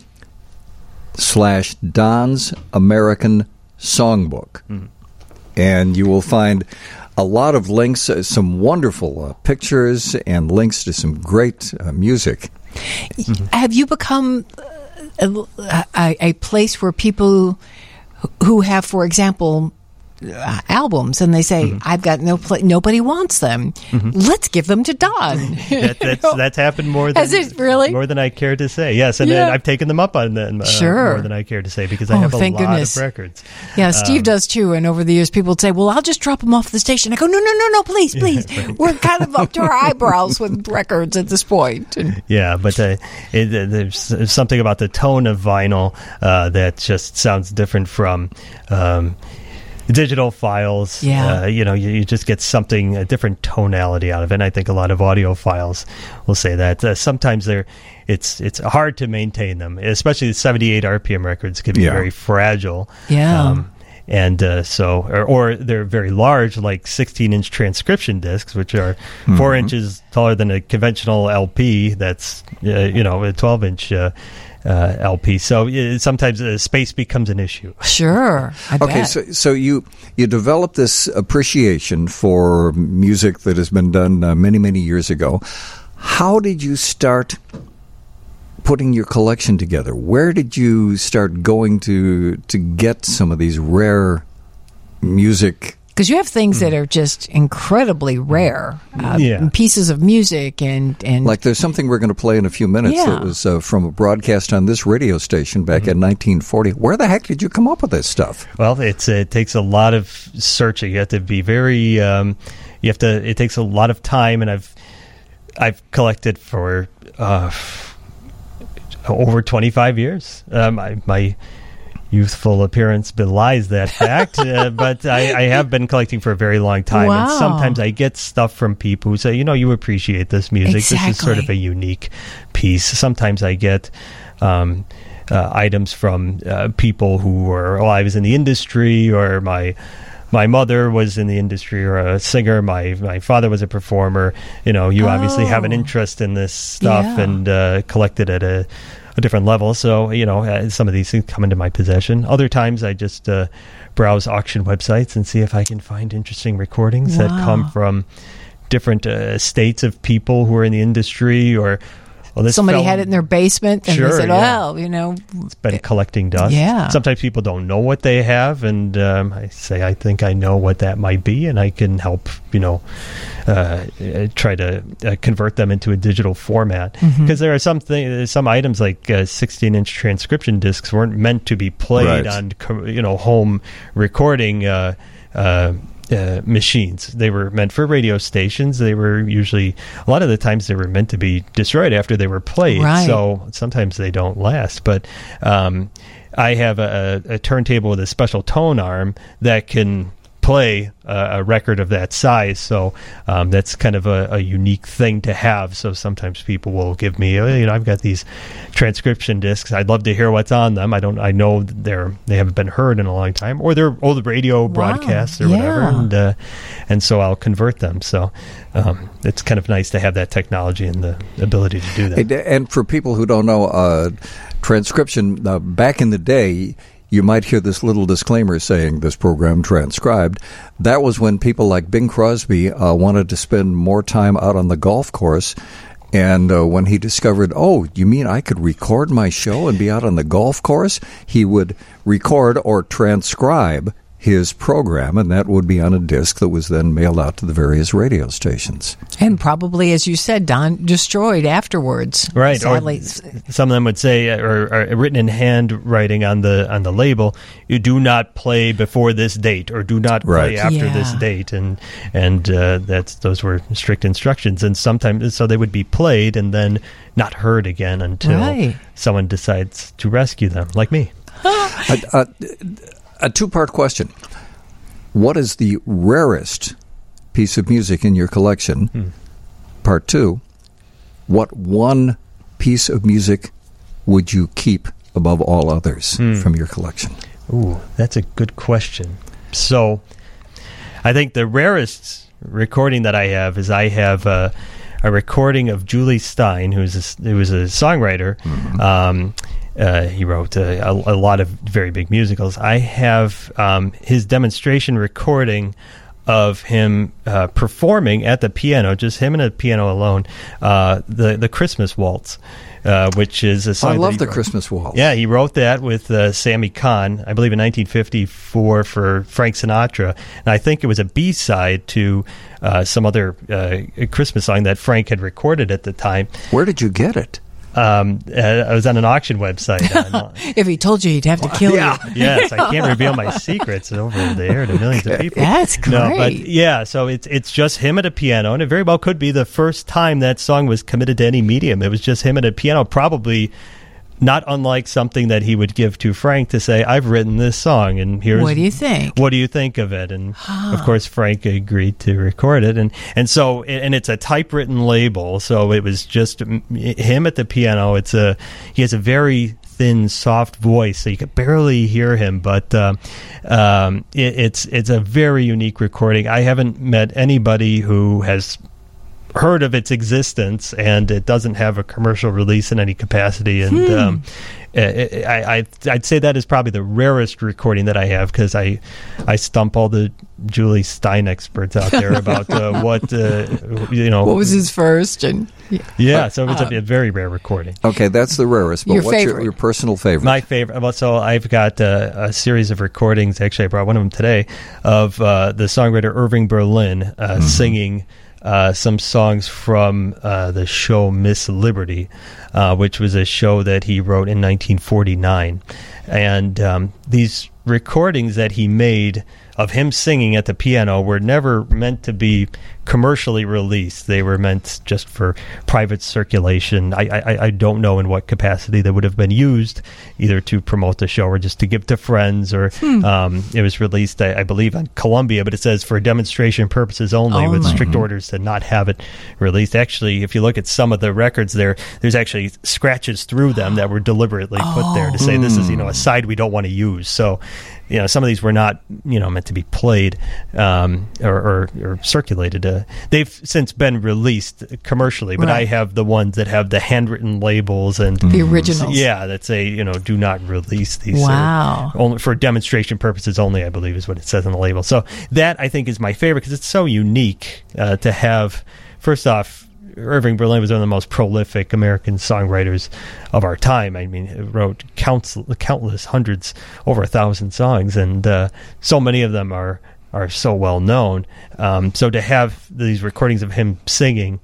slash Don's American Songbook. Mm-hmm. And you will find a lot of links, uh, some wonderful uh, pictures, and links to some great uh, music. Have you become uh, a, a, a place where people who have, for example, uh, albums, and they say, Mm-hmm. "I've got no pla nobody wants them. Let's give them to Don." That, that's that's happened more than Has it really? more than I care to say. Yes, and Yeah. then I've taken them up on them uh, Sure. more than I care to say, because I Oh, have a thank lot goodness. of records. Yeah, Steve Um, does too. And over the years, people would say, "Well, I'll just drop them off the station." I go, "No, no, no, no, please, please. We're kind of up to our eyebrows with records at this point." And Yeah, but uh, it, uh, there's, there's something about the tone of vinyl uh, that just sounds different from um, digital files. Yeah. Uh, you know, you, you just get something, a different tonality out of it. And I think a lot of audio files will say that. Uh, sometimes they're, it's it's hard to maintain them, especially the seventy-eight R P M records can be Yeah. very fragile. Yeah. and uh, so, or, or they're very large, like sixteen-inch transcription discs, which are Mm-hmm. four inches taller than a conventional L P. That's uh, you know a twelve-inch uh, uh, L P. So uh, sometimes uh, space becomes an issue. sure, I Okay, bet. so so you you developed this appreciation for music that has been done uh, many many years ago. How did you start putting your collection together? Where did you start going to to get some of these rare music Because you have things that are just incredibly rare, uh, Yeah. pieces of music, and, and Like there's something we're going to play in a few minutes Yeah. that was uh, from a broadcast on this radio station back in nineteen forty. Where the heck did you come up with this stuff? Well, it's it takes a lot of searching. You have to be very. Um, you have to. It takes a lot of time, and I've I've collected for uh, over twenty-five years. Um, I, my youthful appearance belies that fact, uh, but I, I have been collecting for a very long time. Wow. And sometimes I get stuff from people who say, you know, you appreciate this music. This is sort of Exactly. a unique piece. Sometimes I get um, uh, items from uh, people who are, oh, I was in the industry, or my my mother was in the industry, or a singer. My my father was a performer. You know, you obviously have an Oh. interest in this stuff Yeah. and uh, collect it at a a different level. So, you know, uh, some of these things come into my possession. Other times I just uh, browse auction websites and see if I can find interesting recordings that Wow. come from different uh, states of people who are in the industry, or well, this somebody fellow had it in their basement, and Sure, they said, yeah. well, you know, been collecting dust. Yeah. Sometimes people don't know what they have, and um, I say, I think I know what that might be, and I can help, you know, uh, uh, try to uh, convert them into a digital format. Because there are some things, some items like uh, sixteen-inch transcription discs weren't meant to be played Right. on, co- you know, home recording uh, uh, uh, machines. They were meant for radio stations. They were usually, a lot of the times, they were meant to be destroyed after they were played. Right. So sometimes they don't last. But um, I have a, a turntable with a special tone arm that can play a, a record of that size. So um, that's kind of a, a unique thing to have. So sometimes people will give me, oh, you know, I've got these transcription discs. I'd love to hear what's on them. I don't. I know that they're they haven't been heard in a long time, or they're old radio broadcasts or whatever, yeah. and uh, and so I'll convert them. So um, it's kind of nice to have that technology and the ability to do that. And- And for people who don't know, uh, transcription, uh, back in the day, you might hear this little disclaimer saying this program transcribed. That was when people like Bing Crosby uh, wanted to spend more time out on the golf course. And uh, when he discovered, oh, you mean I could record my show and be out on the golf course? He would record or transcribe his program, and that would be on a disc that was then mailed out to the various radio stations. and probably, as you said, Don, destroyed afterwards. Right, or Sadly. some of them would say, uh, or, or written in handwriting on the on the label, you do not play before this date, or do not play Right. after this Yeah. date, and and uh, that's those were strict instructions, and sometimes so they would be played and then not heard again until Right. someone decides to rescue them, like me. a, a, a two-part question. What is the rarest piece of music in your collection? Hmm. Part two, what one piece of music would you keep above all others Hmm. from your collection? Ooh, that's a good question. So, I think the rarest recording that I have is I have a, a recording of Julie Stein, who's a, who was a songwriter. Um, uh, he wrote a, a, a lot of very big musicals. I have um, his demonstration recording of him uh, performing at the piano, just him and a piano alone, uh, the the Christmas Waltz, uh, which is a song. I that love he the wrote. Christmas Waltz. Yeah, he wrote that with uh, Sammy Kahn, I believe, in nineteen fifty-four for Frank Sinatra, and I think it was a B-side to uh, some other uh, Christmas song that Frank had recorded at the time. Where did you get it? Um, uh, I was on an auction website. on- If he told you, he'd have to kill Yeah. you. yes, I can't reveal my secrets over the air to millions of people. That's great. No, but yeah, so it's it's just him at a piano, and it very well could be the first time that song was committed to any medium. It was just him at a piano, probably not unlike something that he would give to Frank to say, "I've written this song, and here's What do you think? What do you think of it?" And of course, Frank agreed to record it, and and so and it's a typewritten label, so it was just him at the piano. It's a he has a very thin, soft voice, so you could barely hear him. But uh, um, it, it's it's a very unique recording. I haven't met anybody who has heard of its existence, and it doesn't have a commercial release in any capacity. And Hmm. um, I, I, I'd say that is probably the rarest recording that I have, because I, I stump all the Julie Stein experts out there about uh, what uh, you know. What was his first? And Yeah, so it's a, a very rare recording. Okay, that's the rarest. But Your what's your, favorite. your personal favorite? My favorite. Well, so I've got uh, a series of recordings. Actually, I brought one of them today of uh, the songwriter Irving Berlin uh, singing uh, some songs from uh, the show Miss Liberty, uh, which was a show that he wrote in nineteen forty-nine. And um, these recordings that he made of him singing at the piano were never meant to be commercially released. They were meant just for private circulation. I, I, I don't know in what capacity they would have been used, either to promote the show or just to give to friends. Or Hmm. um, it was released, I, I believe, on Columbia, but it says for demonstration purposes only, with Only. strict orders to not have it released. Actually, if you look at some of the records there, there's actually scratches through them that were deliberately put there to say this is, you know, a side we don't want to use. So, you know, some of these were not, you know, meant to be played um, or, or, or circulated. Uh, they've since been released commercially, but I Right. have the ones that have the handwritten labels and the originals. yeah, that say, you know, do not release these. uh, Wow. only for demonstration purposes only, I believe, is what it says on the label. So that, I think, is my favorite, because it's so unique uh, to have. First off, Irving Berlin was one of the most prolific American songwriters of our time. I mean, he wrote counts, countless, hundreds, over a thousand songs, and uh, so many of them are are so well known. Um, so to have these recordings of him singing,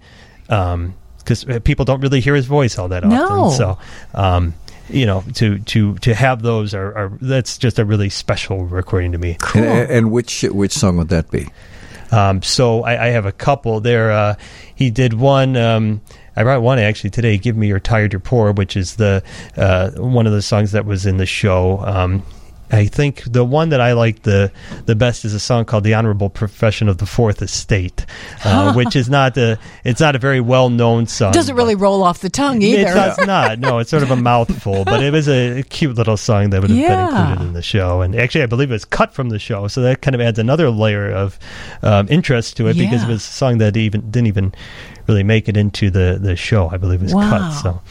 because people don't really hear his voice all that often. No. So. Um, you know, to, to, to have those are, are that's just a really special recording to me. And, and which which song would that be? Um, so I, I have a couple there. Uh, he did one. Um, I brought one actually today. "Give Me Your Tired, Your Poor," which is the uh, one of the songs that was in the show. Um, I think the one that I like the the best is a song called "The Honorable Profession of the Fourth Estate," uh, which is not a it's not a very well known song. Doesn't really roll off the tongue It either. does not. No, it's sort of a mouthful, but it was a cute little song that would have Yeah. been included in the show. And actually, I believe it was cut from the show, so that kind of adds another layer of um, interest to it, because it Yeah. was a song that even didn't even really make it into the, the show. I believe it was Wow. cut. So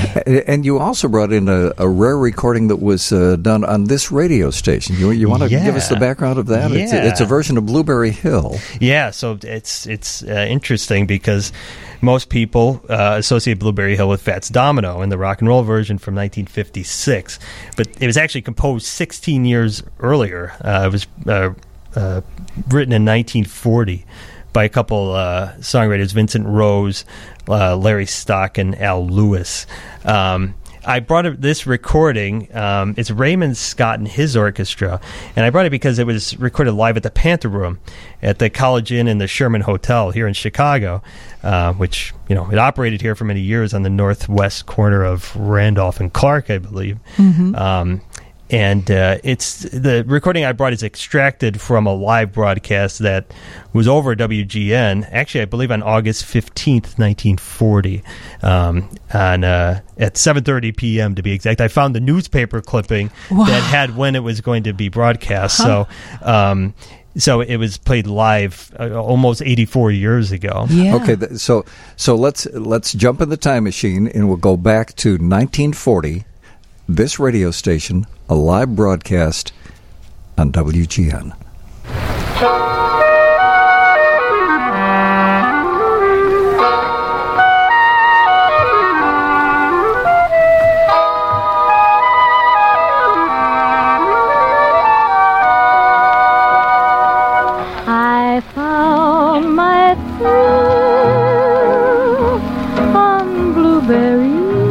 And you also brought in a, a rare recording that was uh, done on this radio station. You, you want to give us the Yeah. background of that? It's, a, it's a Yeah. version of Blueberry Hill. yeah, so it's it's uh, interesting because most people uh, associate Blueberry Hill with Fats Domino and the rock and roll version from nineteen fifty-six, but it was actually composed sixteen years earlier. Uh, it was uh, uh, written in nineteen forty by a couple uh, songwriters, Vincent Rose, uh, Larry Stock, and Al Lewis. Um, I brought it, this recording. Um, it's Raymond Scott and his orchestra, and I brought it because it was recorded live at the Panther Room at the College Inn and the Sherman Hotel here in Chicago, uh, which, you know, it operated here for many years on the northwest corner of Randolph and Clark, I believe. Um, and uh, it's the recording I brought is extracted from a live broadcast that was over W G N. Actually, I believe on August fifteenth, nineteen forty, um, on uh, at seven thirty p.m. to be exact. I found the newspaper clipping Wow. that had when it was going to be broadcast. So. Um, So it was played live uh, almost eighty-four years ago. Yeah. Okay, th- so so let's let's jump in the time machine and we'll go back to nineteen forty. This radio station, a live broadcast on W G N. I found my thrill on Blueberry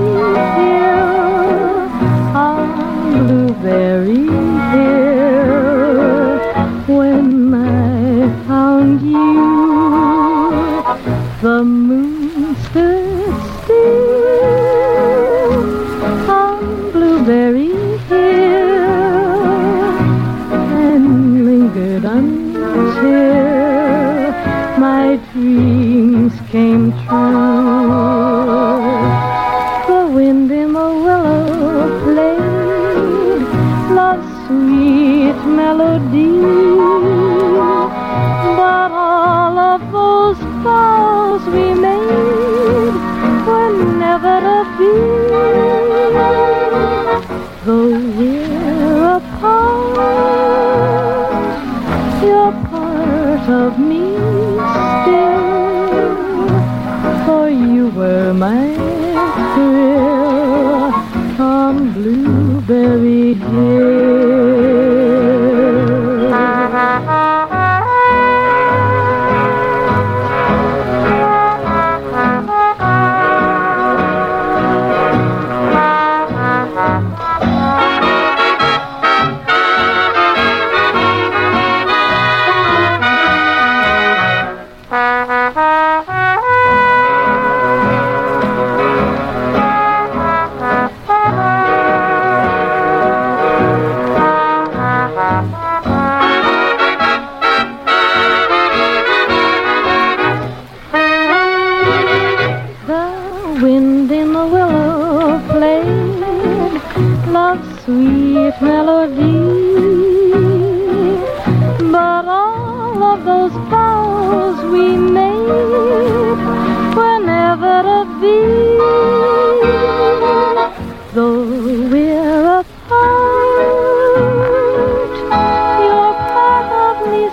Hill, on Blueberry Hill. When I found you, the moon stood still on Blueberry Hill and lingered until my dreams came true. The wind in the willow played love's sweet melody, but all of those vows we made were never to be. Though we're apart, you're part of me still, for you were my thrill on Blueberry Hill. Sweet melody, but all of those vows we made were never to be. Though we're apart, you're part of me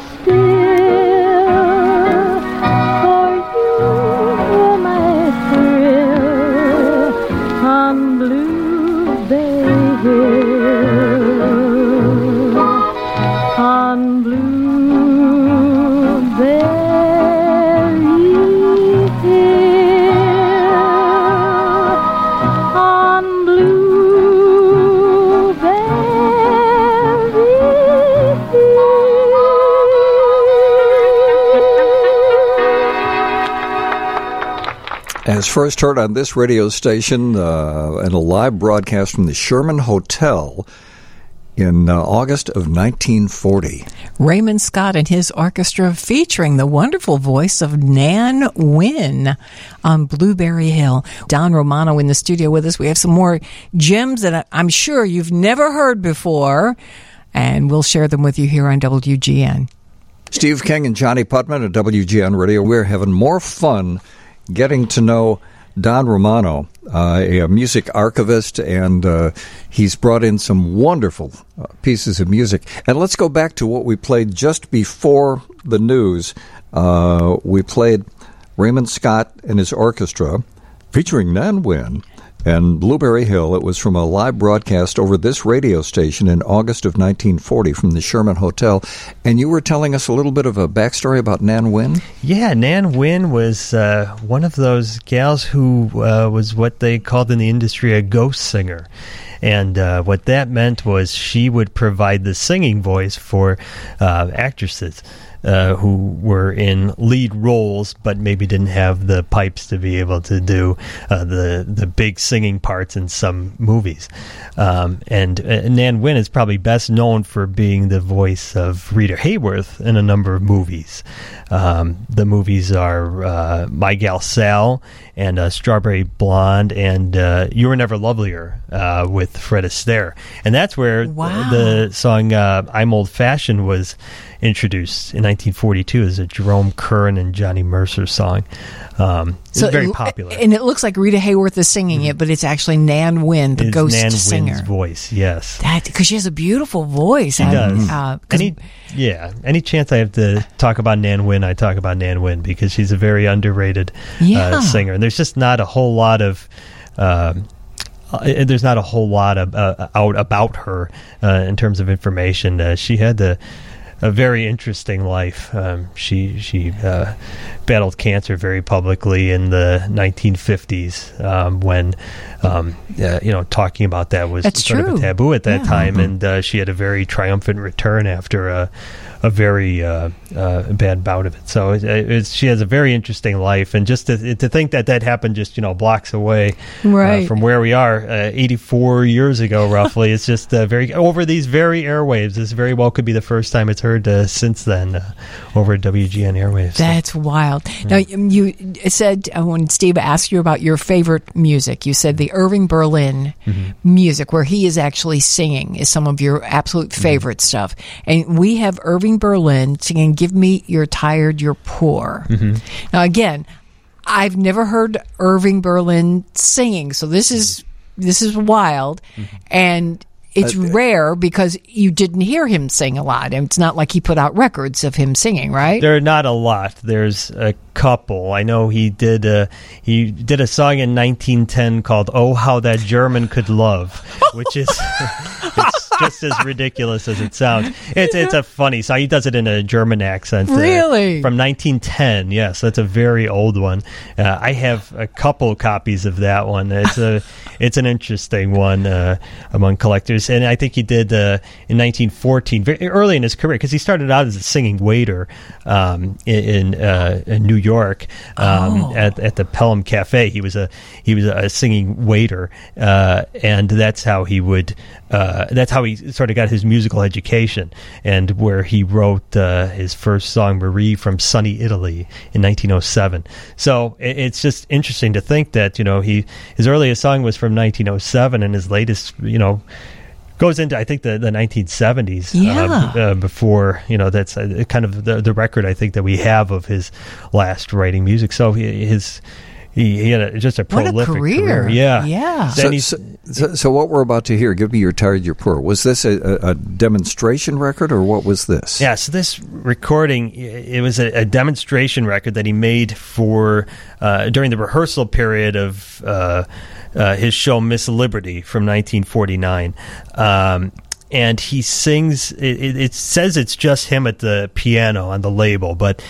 still, for you were my thrill on Blueberry Hill. On Blueberry Hill, on Blueberry Hill. As first heard on this radio station uh, in a live broadcast from the Sherman Hotel in uh, August of nineteen forty. Raymond Scott and his orchestra featuring the wonderful voice of Nan Wynn on Blueberry Hill. Don Romano in the studio with us. We have some more gems that I'm sure you've never heard before, and we'll share them with you here on W G N. Steve King and Johnny Putman at W G N Radio. We're having more fun getting to know Don Romano, uh, a music archivist, and uh, he's brought in some wonderful uh, pieces of music. And let's go back to what we played just before the news. Uh, we played Raymond Scott and his orchestra, featuring Nan Wynn, and Blueberry Hill. It was from a live broadcast over this radio station in August of nineteen forty from the Sherman Hotel. And you were telling us a little bit of a backstory about Nan Wynn? Yeah, Nan Wynn was uh, one of those gals who uh, was what they called in the industry a ghost singer. And uh, what that meant was she would provide the singing voice for uh, actresses uh, who were in lead roles but maybe didn't have the pipes to be able to do uh, the the big singing parts in some movies. Um, and uh, Nan Wynn is probably best known for being the voice of Rita Hayworth in a number of movies. Um, the movies are uh, My Gal Sal and uh, Strawberry Blonde and uh, You Were Never Lovelier uh, with Fred Astaire. And that's where Wow. the song uh, I'm Old Fashioned was introduced in nineteen forty-two as a Jerome Kern and Johnny Mercer song. Um, it's very popular. And it looks like Rita Hayworth is singing it, but it's actually Nan Wynn, the It's ghost Nan singer. Wynn's voice, yes. That because she has a beautiful voice. She I- does. Uh, 'cause- Any, yeah, any chance I have to talk about Nan Wynn, I talk about Nan Wynn because she's a very underrated Yeah. uh, singer. And there's just not a whole lot of... Um, uh, there's not a whole lot of, uh, out about her uh, in terms of information. Uh, she had the... a very interesting life. Um, she she uh, battled cancer very publicly in the nineteen fifties um, when um, uh, you know talking about that was That's sort true. of a taboo at that Yeah. time, and uh, she had a very triumphant return after a a very uh, uh, bad bout of it. So it, it's, she has a very interesting life, and just to, to think that that happened just you know blocks away Right. uh, from where we are, uh, eighty-four years ago roughly, it's just uh, very over these very airwaves. This very well could be the first time it's heard heard uh, since then uh, over at W G N Airwaves. So. That's wild. Now, you said, uh, when Steve asked you about your favorite music, you said the Irving Berlin mm-hmm. music, where he is actually singing, is some of your absolute favorite mm-hmm. stuff. And we have Irving Berlin singing Give Me You're Tired, You're Poor. Mm-hmm. Now, again, I've never heard Irving Berlin singing, so this is this is wild, mm-hmm. and it's uh, rare because you didn't hear him sing a lot. And it's not like he put out records of him singing, right? There are not a lot. There's a couple. I know he did a he did a song in nineteen ten called "Oh How That German Could Love," which is it's just as ridiculous as it sounds. It's it's a funny song. He does it in a German accent. Really? Uh, from nineteen ten. Yes, that's a very old one. Uh, I have a couple copies of that one. It's a it's an interesting one uh, among collectors. And I think he did uh, in nineteen fourteen, very early in his career, because he started out as a singing waiter um, in, in, uh, in New York um, oh. at at the Pelham Cafe. He was a he was a singing waiter, uh, and that's how he would. Uh, that's how he sort of got his musical education, and where he wrote uh, his first song, Marie from Sunny Italy, in nineteen oh seven. So it, it's just interesting to think that, you know, he his earliest song was from nineteen oh seven, and his latest, you know, goes into, I think, the, the nineteen seventies. Yeah. Uh, uh, before, you know, that's uh, kind of the, the record, I think, that we have of his last writing music. So he, his... He, he had a, just a prolific what a career. career. Yeah. Yeah. So, so, so, so what we're about to hear, Give Me You're Tired, You're Poor, was this a, a, a demonstration record, or what was this? Yeah, so this recording, it was a, a demonstration record that he made for uh, during the rehearsal period of uh, uh, his show Miss Liberty from nineteen forty-nine. Um, and he sings, it, it says it's just him at the piano on the label, but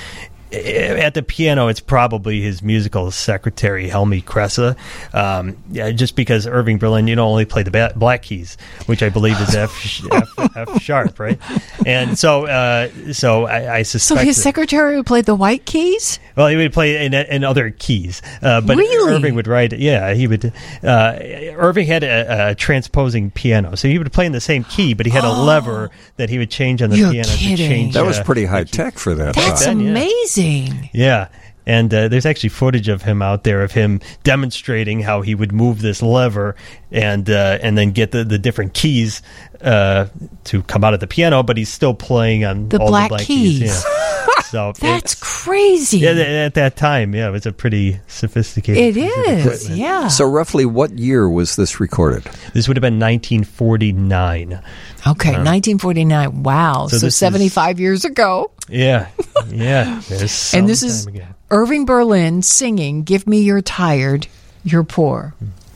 at the piano, it's probably his musical secretary, Helmi Kressa, um, yeah, just because Irving Berlin, you know, only played the ba- black keys, which I believe is F, F, F sharp, right? And so, uh, so I, I suspect. So his that, secretary would play the white keys? Well, he would play in, in other keys, uh, but really? Irving would write. Yeah, he would. Uh, Irving had a, a transposing piano, so he would play in the same key, but he had oh, a lever that he would change on the you're piano kidding. to change. That was uh, pretty high tech for that. That's time. yeah. amazing. Yeah. And uh, there's actually footage of him out there of him demonstrating how he would move this lever and uh, and then get the, the different keys uh, to come out of the piano, but he's still playing on the all black the black keys. keys. Yeah. So that's crazy. Yeah, at that time, yeah, it was a pretty sophisticated. It is, equipment. yeah. So roughly what year was this recorded? This would have been nineteen forty-nine. Okay, Um, nineteen forty-nine. Wow. so So, this seventy-five is- years ago. Yeah, yeah. There's some And this is time ago. Irving Berlin singing Give Me You're Tired, You're Poor.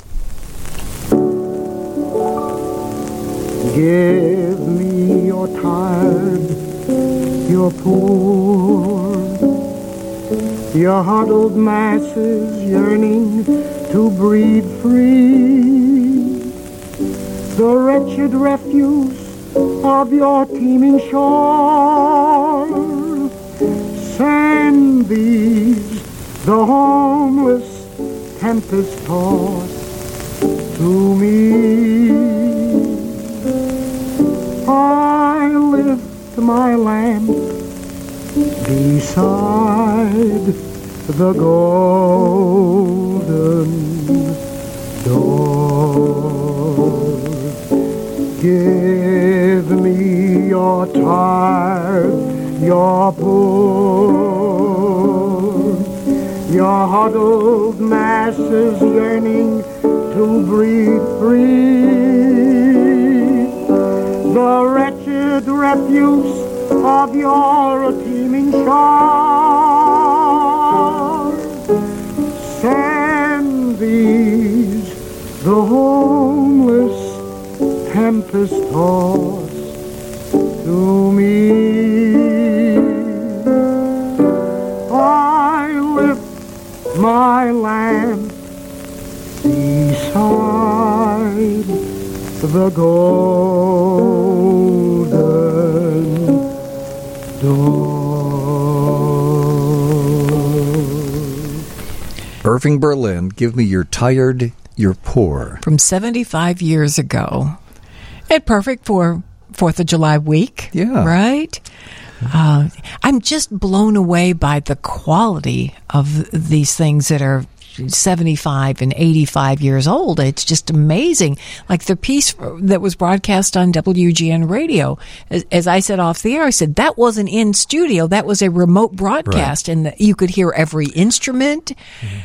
Give me your tired, your poor, your huddled masses yearning to breathe free, the wretched refuse of your teeming shore. Send these, the homeless tempest-tossed, to me. I lift my lamp beside the golden door. Give me your tired, your poor, your huddled masses yearning to breathe free, the wretched refuse of your teeming shore. Send these, the homeless tempest-tossed, to me. I lift my lamp beside the golden door. Irving Berlin, Give Me You're Tired, You're Poor. From seventy-five years ago. And perfect for Fourth of July week. Yeah. Right? Uh, I'm just blown away by the quality of these things that are seventy-five and eighty-five years old. It's just amazing. Like the piece that was broadcast on W G N radio, as, as I said off the air, I said that wasn't in studio. That was a remote broadcast, right. And you could hear every instrument.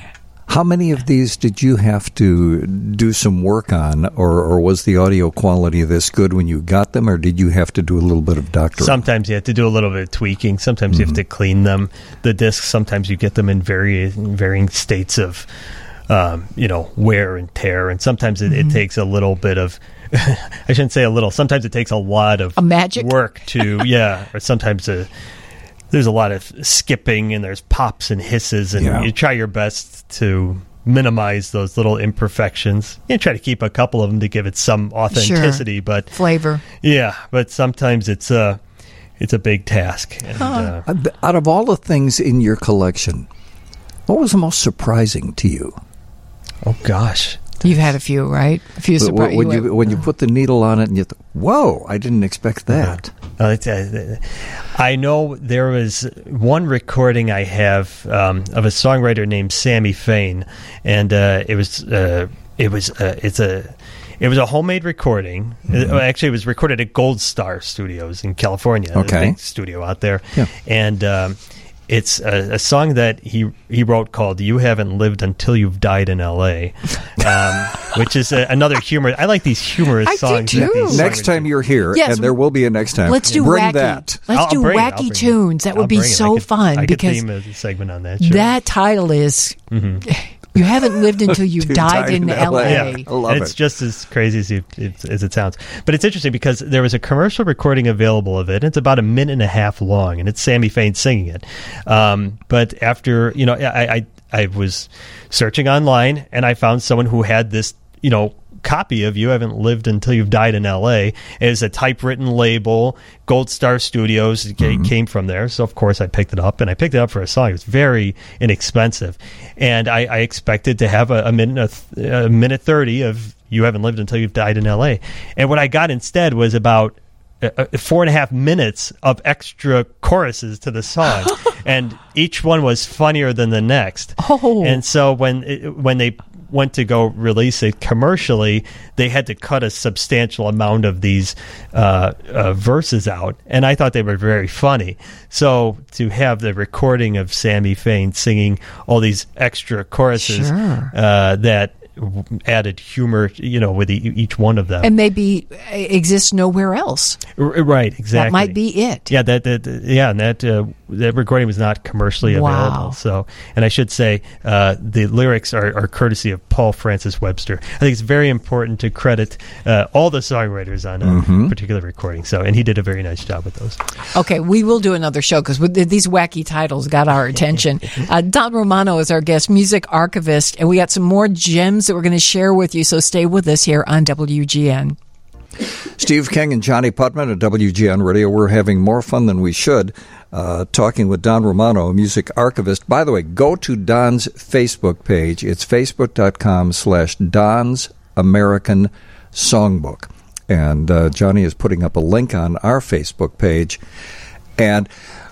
How many of these did you have to do some work on, or, or was the audio quality this good when you got them, or did you have to do a little bit of doctoring? Sometimes you have to do a little bit of tweaking. Sometimes mm-hmm. you have to clean them. The discs, sometimes you get them in varying, varying states of, um, you know, wear and tear, and sometimes it, mm-hmm. it takes a little bit of, I shouldn't say a little, sometimes it takes a lot of a magic work to, yeah, or sometimes a, there's a lot of skipping and there's pops and hisses, and yeah. you try your best to minimize those little imperfections. You try to keep a couple of them to give it some authenticity, sure. but flavor. Yeah, but sometimes it's a it's a big task. And, huh. uh, Out of all the things in your collection, what was the most surprising to you? Oh gosh. You've had a few, right? A few surprises. When you, when you put the needle on it and you thought, whoa, I didn't expect that. Uh, it's, uh, I know there was one recording I have um, of a songwriter named Sammy Fain, and uh, it was uh, it was uh, it's a it was a homemade recording. Mm-hmm. It, actually, it was recorded at Gold Star Studios in California. Okay, a big studio out there, yeah. and. Um, It's a, a song that he he wrote called "You Haven't Lived Until You've Died in L A," um, which is a, another humor. I like these humorous I songs. do too. Next time you're here, yes, and there will be a next time. Let's do bring wacky. that. Let's I'll, do I'll wacky tunes. That would I'll be so could, fun I because could theme a segment on that. Sure. That title is. Mm-hmm. You haven't lived until you've died, died in L A. Yeah, I love it's it. just as crazy as, you, it, as it sounds. But it's interesting because there was a commercial recording available of it. It's about a minute and a half long, and it's Sammy Fain singing it. Um, but after, you know, I, I, I was searching online, and I found someone who had this, you know, copy of You Haven't Lived Until You've Died in L A. It was a typewritten label. Gold Star Studios mm-hmm. came from there. So, of course, I picked it up, and I picked it up for a song. It was very inexpensive. And I, I expected to have a, a, minute, a, a minute thirty of You Haven't Lived Until You've Died in L A. And what I got instead was about uh, four and a half minutes of extra choruses to the song. And each one was funnier than the next. Oh. And so when it, when they went to go release it commercially, they had to cut a substantial amount of these uh, uh, verses out, and I thought they were very funny. So to have the recording of Sammy Fain singing all these extra choruses sure. uh, that added humor, you know, with e- each one of them, and maybe exists nowhere else. R- right, exactly. That might be it. Yeah, that, that yeah, and that uh, that recording was not commercially wow. available. So, and I should say, uh, the lyrics are, are courtesy of Paul Francis Webster. I think it's very important to credit uh, all the songwriters on a mm-hmm. particular recording. So, and he did a very nice job with those. Okay, we will do another show because these wacky titles got our attention. uh, Don Romano is our guest, music archivist, and we got some more gems that we're going to share with you. So stay with us here on W G N. Steve King and Johnny Putman at W G N Radio. We're having more fun than we should uh, talking with Don Romano, a music archivist. By the way, go to Don's Facebook page. It's facebook.com slash Don's American Songbook. And uh, Johnny is putting up a link on our Facebook page. And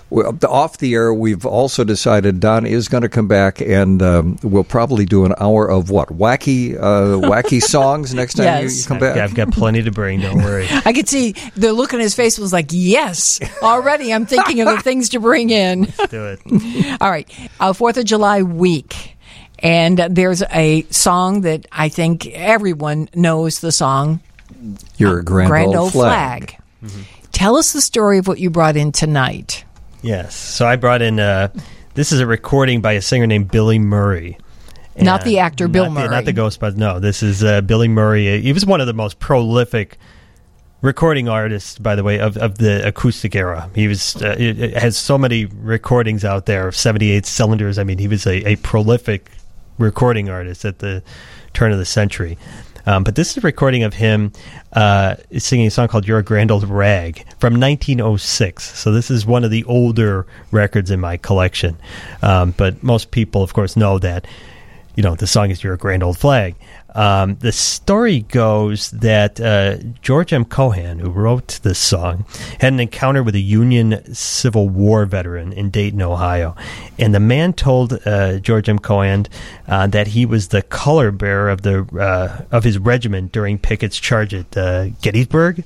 off the air, we've also decided Don is going to come back, and um, we'll probably do an hour of what? Wacky uh, wacky songs next time yes. you, you come back? I've got plenty to bring, don't worry. I could see the look on his face was like, yes, already I'm thinking of the things to bring in. Let's do it. All right, uh, fourth of July week, and there's a song that I think everyone knows the song. Your Grand, Grand Old, Old Flag. Flag. Mm-hmm. Tell us the story of what you brought in tonight. Yes. So I brought in, uh, this is a recording by a singer named Billy Murray. Not the actor Bill not Murray. The, not the Ghostbusters. No, this is uh, Billy Murray. He was one of the most prolific recording artists, by the way, of, of the acoustic era. He was uh, it, it has so many recordings out there of seventy-eight cylinders. I mean, he was a, a prolific recording artist at the turn of the century. Um, but this is a recording of him uh, singing a song called You're a Grand Old Rag from nineteen oh six. So this is one of the older records in my collection. Um, but most people, of course, know that, you know, the song is You're a Grand Old Flag. Um, the story goes that uh, George M. Cohan, who wrote this song, had an encounter with a Union Civil War veteran in Dayton, Ohio. And the man told uh, George M. Cohan uh, that he was the color bearer of the uh, of his regiment during Pickett's charge at uh, Gettysburg.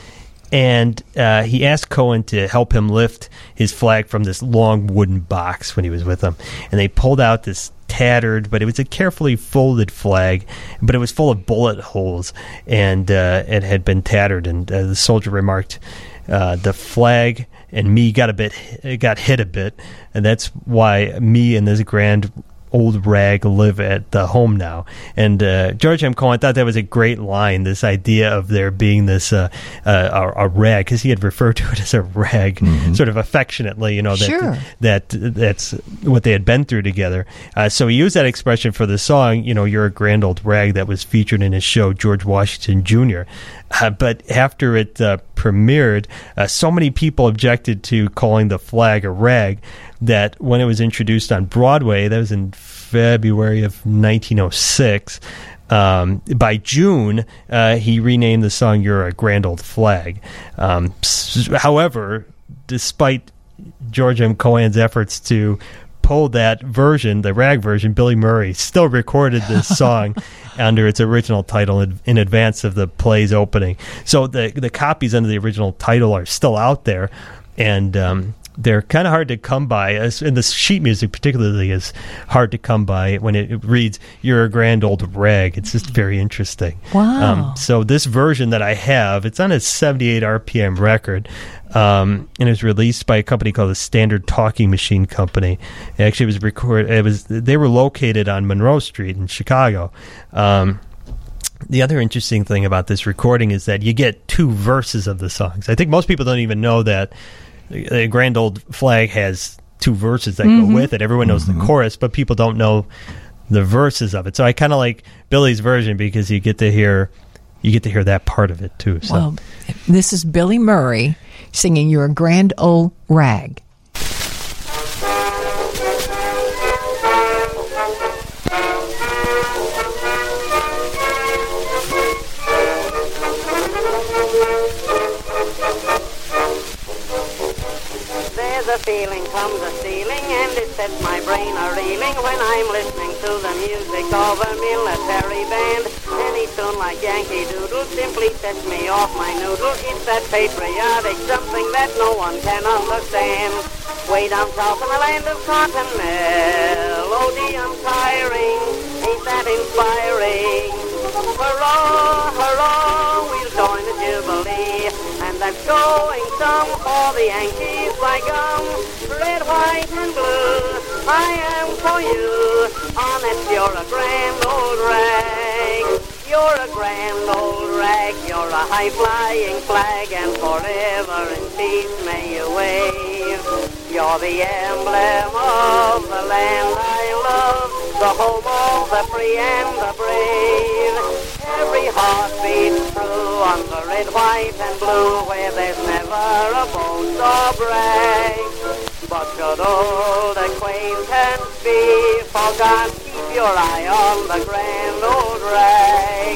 And uh, he asked Cohen to help him lift his flag from this long wooden box when he was with him. And they pulled out this tattered, but it was a carefully folded flag, but it was full of bullet holes, and uh, it had been tattered. And uh, the soldier remarked, uh, "The flag and me got a bit, got hit a bit, and that's why me and this grand old rag live at the home now." And uh, George M. Cohen thought that was a great line, this idea of there being this uh, uh, a, a rag, because he had referred to it as a rag, mm-hmm. sort of affectionately, you know, that, sure. that that's what they had been through together. Uh, so he used that expression for the song, you know, "You're a grand old rag," that was featured in his show, George Washington Junior Uh, but after it uh, premiered, uh, so many people objected to calling the flag a rag that when it was introduced on Broadway, that was in February of nineteen oh six, um, by June, uh, he renamed the song "You're a Grand Old Flag." Um, s- however, despite George M. Cohan's efforts to pull that version, the rag version, Billy Murray still recorded this song under its original title in, in advance of the play's opening. So the the copies under the original title are still out there, and um, they're kind of hard to come by. And the sheet music particularly is hard to come by when it reads, "You're a grand old rag." It's just very interesting. Wow. Um, so this version that I have, it's on a seventy-eight R P M record, um, and it was released by a company called the Standard Talking Machine Company. It actually was recorded. It was they were located on Monroe Street in Chicago. Um, The other interesting thing about this recording is that you get two verses of the songs. I think most people don't even know that a Grand Old Flag has two verses that Mm-hmm. go with it. Everyone knows Mm-hmm. the chorus, but people don't know the verses of it. So I kind of like Billy's version because you get to hear you get to hear that part of it too. So. Well, this is Billy Murray singing "You're a Grand Old Rag." The feeling comes a stealing, and it sets my brain a reeling when I'm listening to the music of a military band. Any tune like Yankee Doodle simply sets me off my noodle. It's that patriotic something that no one can understand. Way down south in the land of cotton, melody untiring, ain't that inspiring? Hurrah, hurrah, we'll join the Jubilee, and that's going some for the Yankees by gum. Red, white, and blue, I am for you. Honest, you're a grand old rag. You're a grand old rag. You're a high-flying flag, and forever in peace may you wave. You're the emblem of the land I love, the home of the free and the brave. Every heart beats true on the red, white, and blue, where there's never a boast or brag. But should old acquaintance be forgot, keep your eye on the grand old rag.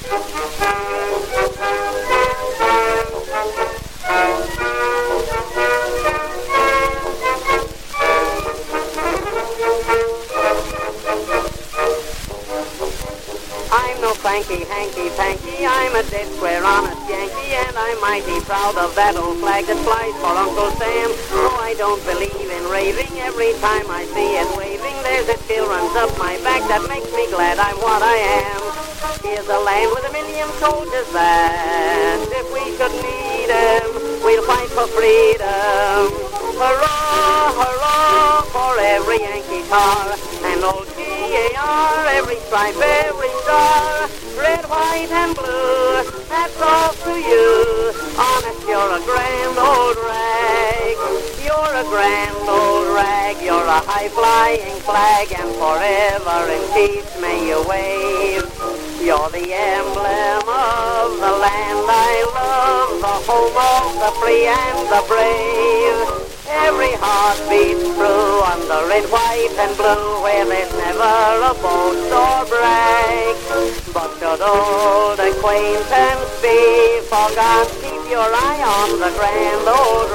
I'm no cranky, hanky, panky, I'm a dead square honest Yankee, and I'm mighty proud of that old flag that flies for Uncle Sam. Oh, I don't believe in raving, every time I see it waving, there's a chill runs up my back that makes me glad I'm what I am. Here's a land with a million soldiers that, if we should need 'em, we'll fight for freedom. Hurrah, hurrah, for every Yankee tar, and old G A R, every stripe, every star, red, white, and blue, hats off to you. Honest, you're a grand old rag. You're a grand old rag. You're a high-flying flag, and forever in peace may you wave. You're the emblem of the land I love, the home of the free and the brave. Every heart beats true on the in white and blue where there's never a boat or break. But should old acquaintance be forgot, keep your eye on the grand old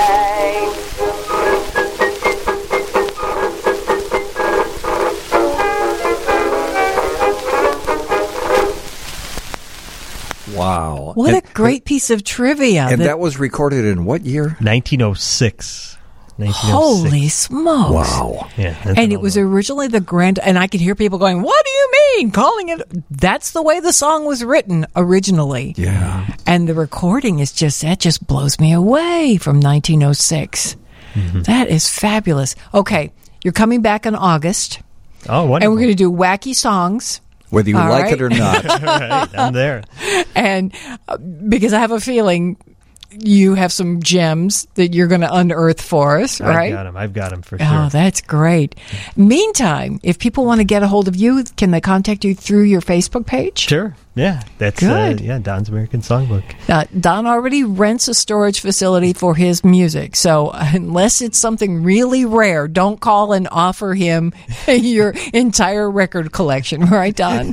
rake. Wow. What and, a great piece of trivia. And that, that was recorded in what year? nineteen oh six. Holy smokes. Wow. Yeah, and it was originally the grand, and I could hear people going, what do you mean? Calling it, that's the way the song was written originally. Yeah. And the recording is just, that just blows me away from nineteen oh six. Mm-hmm. That is fabulous. Okay, you're coming back in August. Oh, wonderful. And we're going to do wacky songs. Whether you All like right? it or not. All right, I'm there. And uh, because I have a feeling you have some gems that you're going to unearth for us, right? I've got them. I've got them for sure. Oh, that's great. Meantime, if people want to get a hold of you, can they contact you through your Facebook page? Sure. Yeah, that's Good. Uh, yeah, Don's American Songbook. Uh, Don already rents a storage facility for his music, so unless it's something really rare, don't call and offer him your entire record collection, right, Don?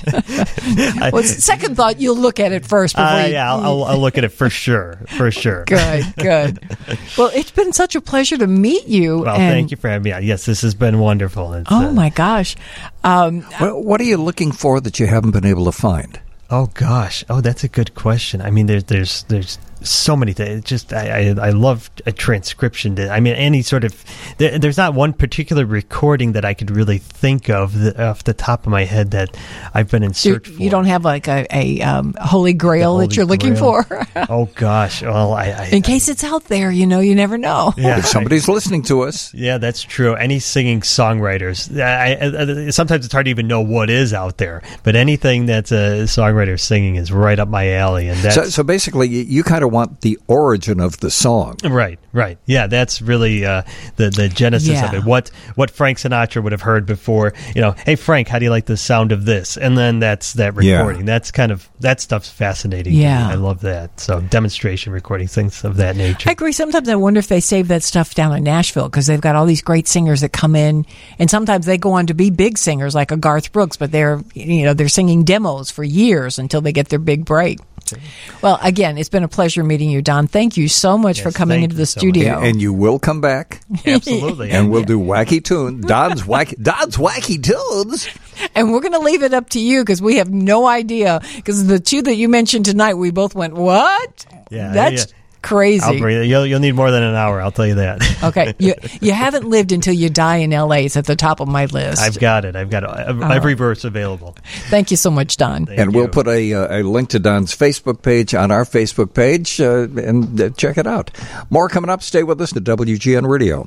Well, second thought, you'll look at it first before Uh, you... yeah, I'll, I'll, I'll look at it for sure, for sure. Good, good. Well, it's been such a pleasure to meet you. Well, and, thank you for having me. Yes, this has been wonderful. It's, oh, uh, my gosh. Um, what, what are you looking for that you haven't been able to find? Oh gosh! Oh, that's a good question. I mean, there's there's there's so many things. It's just I, I I love a transcription. I mean, any sort of there, there's not one particular recording that I could really think of the, off the top of my head that I've been in search you, for. you don't have like a, a um, holy grail Holy that you're looking Grail. for. Oh gosh! Well, I, I in case it's out there, you know, you never know. Yeah, if somebody's I, listening to us. Yeah, that's true. Any singing songwriters. I, I, sometimes it's hard to even know what is out there, but anything that's a songwriter singing is right up my alley. And that's, so, so basically, you, you kind of want the origin of the song. Right, right. Yeah, that's really uh, the the genesis yeah. of it. What what Frank Sinatra would have heard before. You know, hey Frank, how do you like the sound of this? And then that's that recording. Yeah. That's kind of that stuff's fascinating. Yeah, to me. I love that. So demonstration recordings, things of that nature. I agree. Sometimes I wonder if they save that stuff down in Nashville because they've got all these great singers that come in, and sometimes they go on to be big singers like a Garth Brooks, but they're you know they're singing demos for years until they get their big break. Well, again, it's been a pleasure meeting you, Don. Thank you so much yes, for coming into the so studio. And, and you will come back. Absolutely. And we'll do wacky tunes. Don's wacky, Don's wacky tunes. And we're going to leave it up to you because we have no idea. Because the two that you mentioned tonight, we both went, what? Yeah, That's yeah. crazy. I'll bring it. You'll, you'll need more than an hour, I'll tell you that. Okay. You you haven't lived until you die in L A. It's at the top of my list. I've got it. I've got uh, every verse available. Thank you so much, Don. Thank and you. we'll put a, uh, a link to Don's Facebook page on our Facebook page, uh, and uh, check it out. More coming up. Stay with us to W G N Radio.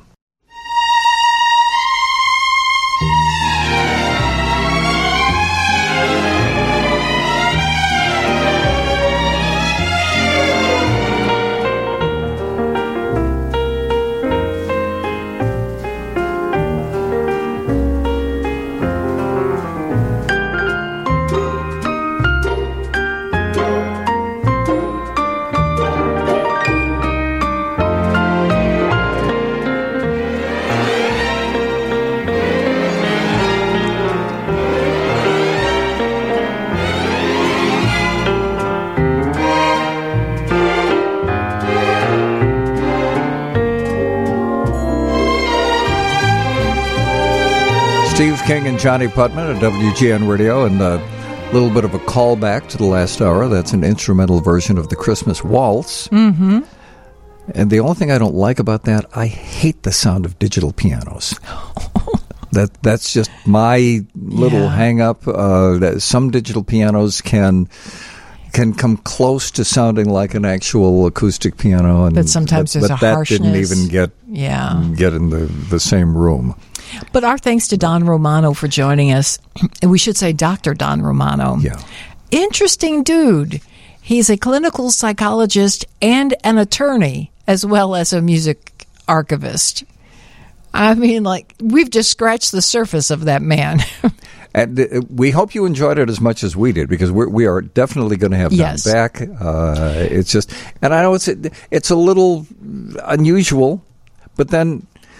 Steve King and Johnny Putman at W G N Radio, and a little bit of a callback to the last hour. That's an instrumental version of the Christmas Waltz. Mm-hmm. And the only thing I don't like about that, I hate the sound of digital pianos. that That's just my little Yeah. hang-up. Uh, that some digital pianos can... can come close to sounding like an actual acoustic piano, and But sometimes but, there's but a that harshness. didn't even get Yeah. get in the, the same room. But our thanks to Don Romano for joining us. And we should say Doctor Don Romano. Yeah. Interesting dude. He's a clinical psychologist and an attorney, as well as a music archivist. I mean, like, we've just scratched the surface of that man. And uh, we hope you enjoyed it as much as we did, because we're, we are definitely going to have Yes. Don back. Uh, it's just, and I know it's it's a little unusual, but then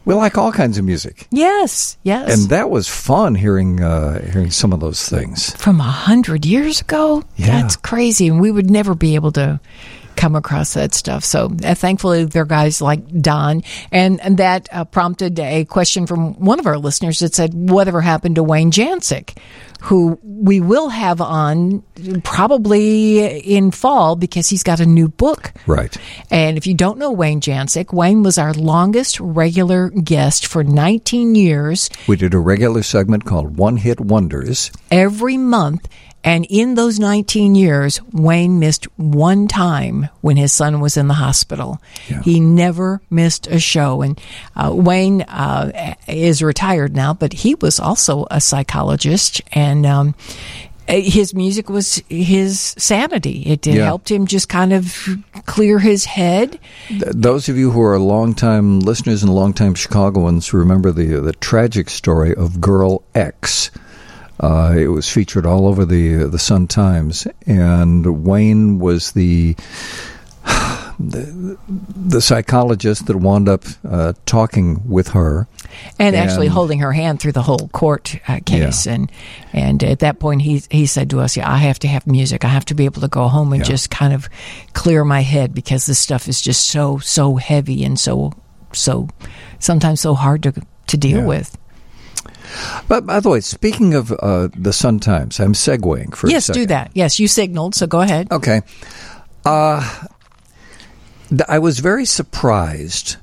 We like all kinds of music. Yes, yes. And that was fun hearing uh, hearing some of those things. From a hundred years ago? Yeah. That's crazy. And we would never be able to come across that stuff. So uh, thankfully, there are guys like Don. And, and that uh, prompted a question from one of our listeners that said, whatever happened to Wayne Jancic, who we will have on probably in fall because he's got a new book. Right. And if you don't know Wayne Jancic, Wayne was our longest regular guest for nineteen years. We did a regular segment called One Hit Wonders. Every month. And in those nineteen years, Wayne missed one time when his son was in the hospital. Yeah. He never missed a show. And uh, Wayne uh, is retired now, but he was also a psychologist. And um, his music was his sanity. It, it Yeah. helped him just kind of clear his head. Th- Those of you who are longtime listeners and longtime Chicagoans remember the the tragic story of Girl X. Uh, it was featured all over the the Sun Times, and Wayne was the the, the psychologist that wound up uh, talking with her, And, actually And- holding her hand through the whole court uh, case. Yeah. And and at that point, he he said to us, yeah, I have to have music. I have to be able to go home and Yeah. just kind of clear my head because this stuff is just so, so heavy and so, so sometimes so hard to, to deal Yeah. with. But by the way, speaking of uh, the Sun Times, I'm segueing for Yes, a second. do that. Yes, you signaled, so go ahead. Okay. Uh, th- I was very surprised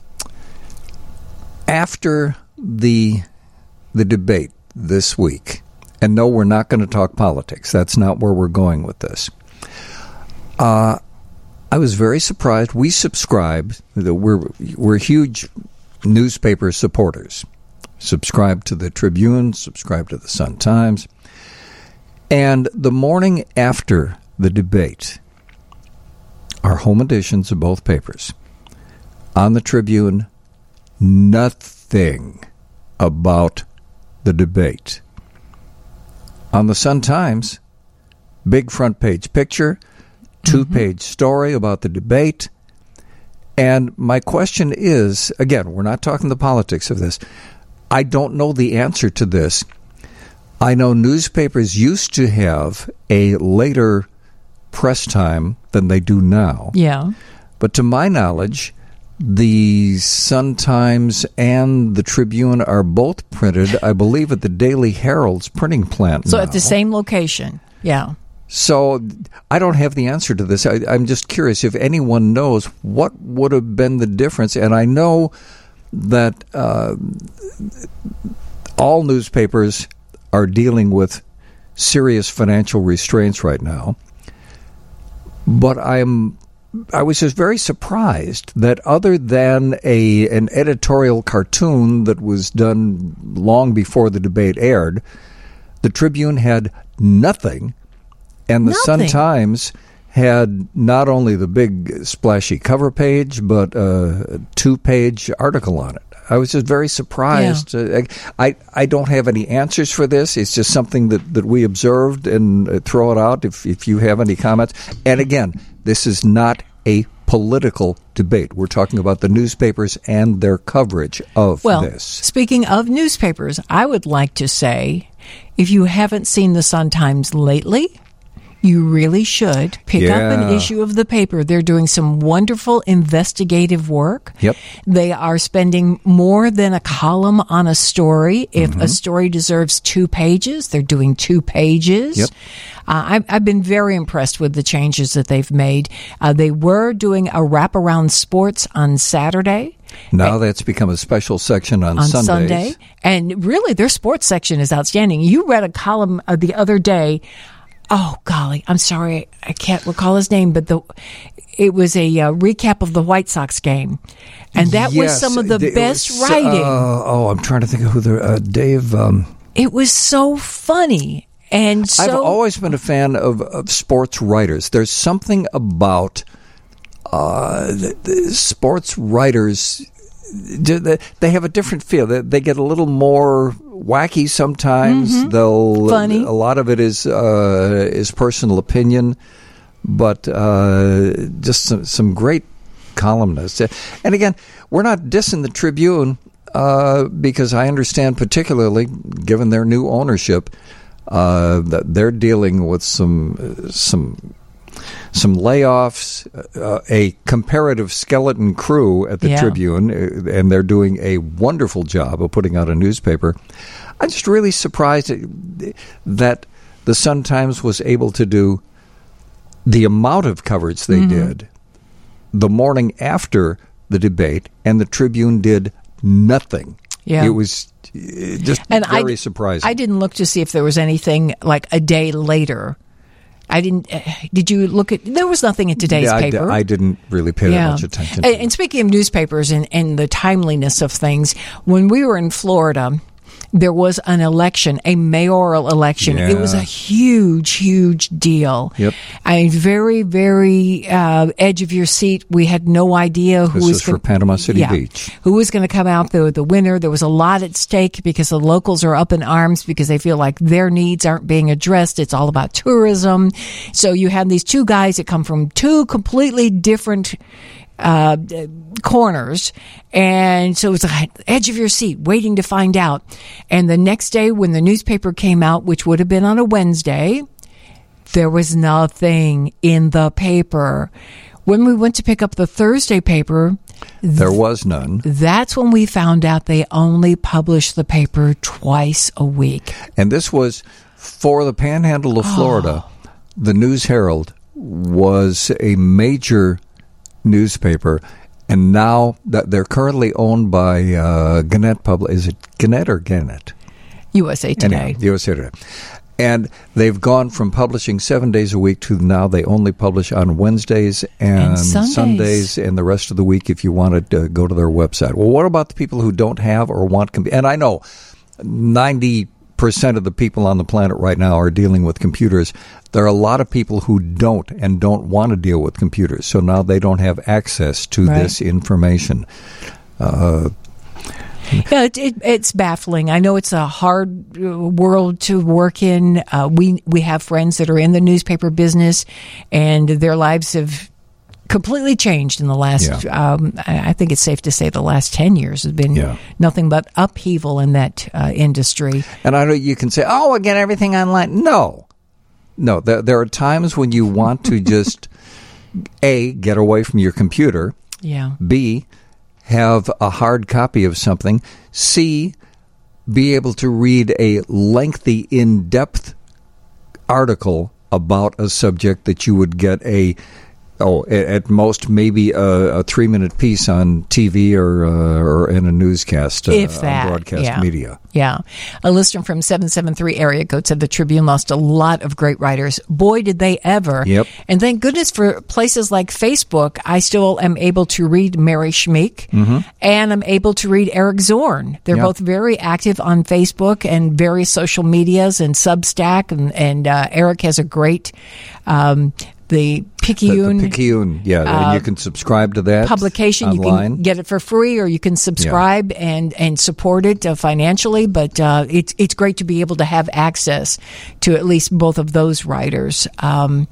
after the the debate this week. And no, we're not going to talk politics. That's not where we're going with this. Uh, I was very surprised. We subscribed. We're we're huge newspaper supporters. Subscribe to the Tribune, subscribe to the Sun Times. And the morning after the debate, our home editions of both papers, on the Tribune, nothing about the debate. On the Sun Times, big front page picture, two-page story about the debate. And my question is, again, we're not talking the politics of this. I don't know the answer to this. I know newspapers used to have a later press time than they do now. Yeah. But to my knowledge, the Sun Times and the Tribune are both printed, I believe, at the Daily Herald's printing plant So now. at the same location. Yeah. So I don't have the answer to this. I, I'm just curious if anyone knows what would have been the difference. And I know that uh, all newspapers are dealing with serious financial restraints right now. But I'm I was just very surprised that other than a an editorial cartoon that was done long before the debate aired, the Tribune had nothing, and the Sun Nothing. Times had not only the big splashy cover page, but a two-page article on it. I was just very surprised. Uh, I I don't have any answers for this. It's just something that, that we observed, and uh, throw it out if, if you have any comments. And again, this is not a political debate. We're talking about the newspapers and their coverage of Well, this. speaking of newspapers, I would like to say, if you haven't seen the Sun Times lately, you really should pick up an Yeah. issue of the paper. They're doing some wonderful investigative work. Yep. They are spending more than a column on a story. If Mm-hmm. a story deserves two pages, they're doing two pages. Yep. Uh, I've, I've been very impressed with the changes that they've made. Uh, they were doing a wraparound sports on Saturday. Now that's become a special section on, on Sundays. Sunday. And really, their sports section is outstanding. You read a column uh, the other day. Oh, golly, I'm sorry. I can't recall his name, but the it was a uh, recap of the White Sox game. And that was Yes, some of the it best was, uh, writing. oh, I'm trying to think of who the uh, Dave. Um, It was so funny. And so I've always been a fan of, of sports writers. There's something about uh, the, the sports writers. They they have a different feel. They, they get a little more wacky sometimes. Mhm. They'll Funny. A lot of it is uh, is personal opinion, but uh, just some, some great columnists. And again, we're not dissing the Tribune. uh, because I understand, particularly given their new ownership, uh, that they're dealing with some uh, some some layoffs, uh, a comparative skeleton crew at the Yeah. Tribune, uh, and they're doing a wonderful job of putting out a newspaper. I'm just really surprised that the Sun-Times was able to do the amount of coverage they Mm-hmm. did the morning after the debate, and the Tribune did nothing. Yeah. It was uh, just And very I, surprising. I didn't look to see if there was anything like a day later. I didn't. Uh, did you look at? There was nothing in today's yeah, I, d- paper. I didn't really pay that much attention to And, it. and speaking of newspapers and, and the timeliness of things, when we were in Florida, there was an election, a mayoral election. It was a Yeah. huge, huge deal. Yep. I mean, very, very uh, edge of your seat. We had no idea who This was is for gonna- Panama City yeah, Beach. who was going to come out the the winner. There was a lot at stake because the locals are up in arms because they feel like their needs aren't being addressed. It's all about tourism. So you had these two guys that come from two completely different uh, corners, and so it was like edge of your seat, waiting to find out. And the next day, when the newspaper came out, which would have been on a Wednesday, there was nothing in the paper. When we went to pick up the Thursday paper, There was none. that's when we found out they only publish the paper twice a week. And this was for the Panhandle of Florida. The News Herald was a major newspaper, and now that they're currently owned by uh, Gannett Public. Is it Gannett or Gannett? U S A Today. Anyhow, U S A Today. And they've gone from publishing seven days a week to now they only publish on Wednesdays and, And Sundays. Sundays, and the rest of the week if you want to uh, go to their website. Well, what about the people who don't have or want comp- And I know ninety percent of the people on the planet right now are dealing with computers. There are a lot of people who don't and don't want to deal with computers, so now they don't have access to Right. this information. Uh, Yeah, it, it, it's baffling. I know it's a hard uh, world to work in. Uh, we we have friends that are in the newspaper business, and their lives have completely changed in the last. Yeah. Um, I I think it's safe to say the last ten years has been Yeah. nothing but upheaval in that uh, industry. And I know you can say, "Oh, I get everything online." No, no. There, there are times when you want to just A, get away from your computer. Yeah. B, have a hard copy of something. C, be able to read a lengthy, in-depth article about a subject that you would get a oh, a- at most maybe a, a three-minute piece on T V or uh, or in a newscast, uh, If that, on broadcast yeah. media. Yeah. A listener from seven seven three area code said the Tribune lost a lot of great writers. Boy, did they ever. Yep. And thank goodness for places like Facebook, I still am able to read Mary Schmeek and I'm able to read Eric Zorn. They're Yeah. both very active on Facebook and various social medias and Substack. And, and uh, Eric has a great, um, the The, Picayune the Picayune, yeah, and you can subscribe to that publication. You online. can get it for free, or you can subscribe and and support it uh, financially. But uh, it's it's great to be able to have access to at least both of those writers. Um,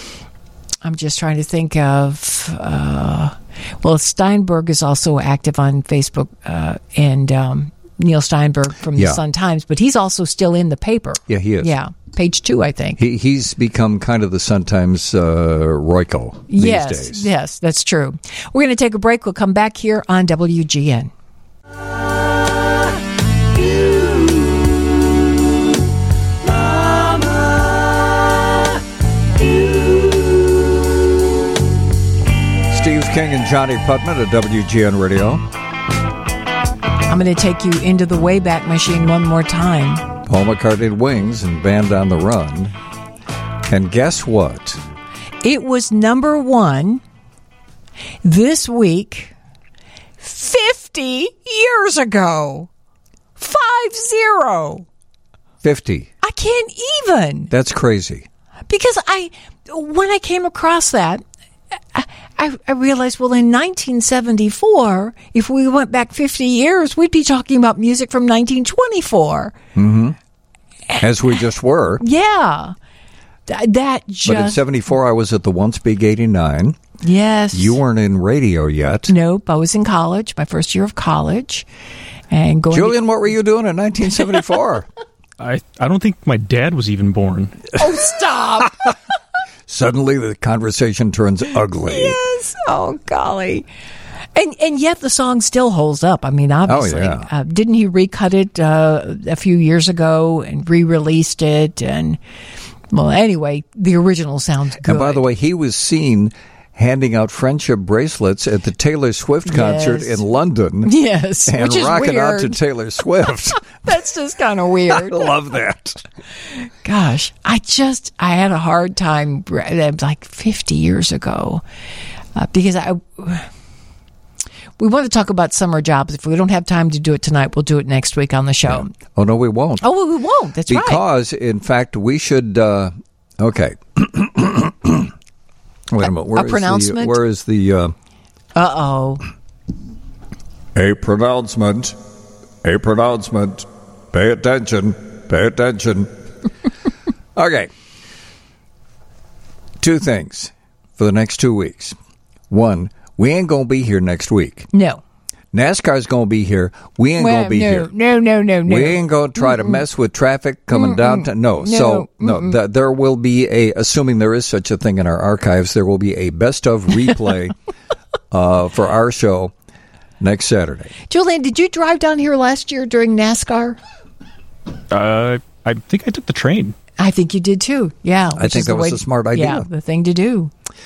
I'm just trying to think of. Uh, well, Steinberg is also active on Facebook, uh, and um, Neil Steinberg from the Yeah. Sun Times, but he's also still in the paper. Yeah, he is. Yeah, page two, I think. He, he's become kind of the Sun-Times uh, Royko these yes, days. yes, that's true. We're going to take a break. We'll come back here on W G N. Steve King and Johnny Putman at W G N Radio. I'm going to take you into the Wayback Machine one more time. Paul McCartney and Wings and Band on the Run. And guess what? It was number one this week fifty years ago. Five zero. fifty. I can't even. That's crazy. Because I, when I came across that, I, I, I realized, well, in nineteen seventy-four, if we went back fifty years, we'd be talking about music from nineteen twenty-four. Mm-hmm. As we just were. Yeah. Th- that just... But in seventy-four, I was at the Once Big eighty-nine. Yes. You weren't in radio yet. Nope. I was in college, my first year of college. And going Julian, what were you doing in nineteen seventy-four? I I don't think my dad was even born. Oh, stop. Suddenly the conversation turns ugly. Yes. Oh, golly. And and yet the song still holds up. I mean, obviously. Oh, yeah. Uh, didn't he recut it uh, a few years ago and re-released it? And, well, anyway, the original sounds good. And by the way, he was seen handing out friendship bracelets at the Taylor Swift concert Yes. in London. Yes, And which is rocking out weird. to Taylor Swift. That's just kind of I weird. love that. Gosh, I just, I had a hard time, it was like fifty years ago, uh, because I, we want to talk about summer jobs. If we don't have time to do it tonight, we'll do it next week on the show. Oh, no, we won't. Oh, we won't. That's right. Because, in fact, we should, uh, okay. Wait a minute. Where A is the- pronouncement? Where is the... Uh, Uh-oh. A pronouncement. A pronouncement. Pay attention. Pay attention. Okay. Two things for the next two weeks. One, we ain't going to be here next week. No. NASCAR's going to be here. We ain't Well, going to be no, here. No, no, no, no. We ain't going to try to mess with traffic coming down to no. No, So no, th- there will be a. Assuming there is such a thing in our archives, there will be a best of replay uh, for our show next Saturday. Julian, did you drive down here last year during NASCAR? Uh, I think I took the train. I think you did too. Yeah. I which think is the that was way- a smart idea. Yeah, the thing to do.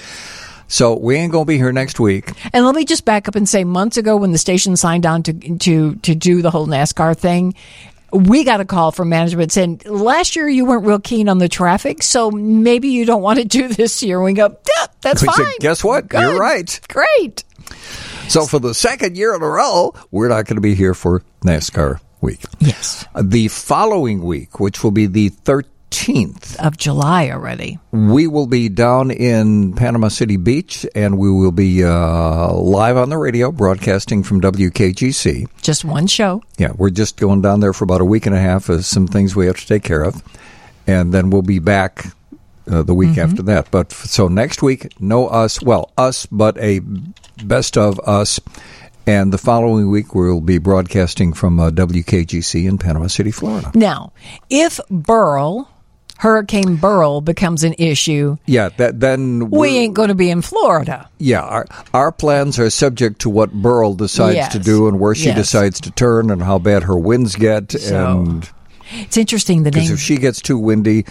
So we ain't going to be here next week. And let me just back up and say, months ago when the station signed on to to to do the whole NASCAR thing, we got a call from management saying, last year you weren't real keen on the traffic, so maybe you don't want to do this year. And we go, yeah, that's We said, fine. guess what? Good. You're right. Great. So for the second year in a row, we're not going to be here for NASCAR week. Yes. The following week, which will be the thirteenth Of July already. we will be down in Panama City Beach, and we will be uh, live on the radio, broadcasting from W K G C. Just one show. Yeah, we're just going down there for about a week and a half of some things we have to take care of, and then we'll be back uh, the week Mm-hmm. after that. But f- so next week, no us, well, us, but a best of us. And the following week, we'll be broadcasting from uh, W K G C in Panama City, Florida. Now, if Burl, Hurricane Burl, becomes an issue, Yeah, that then we we're- ain't going to be in Florida. Yeah, our, our plans are subject to what Burl decides Yes. to do and where she Yes. decides to turn and how bad her winds get. So, and It's interesting the because name. if she gets too windy,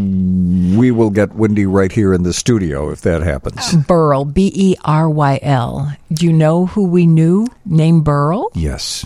we will get windy right here in the studio if that happens. Burl, B E R Y L. Do you know who we knew named Burl? Yes.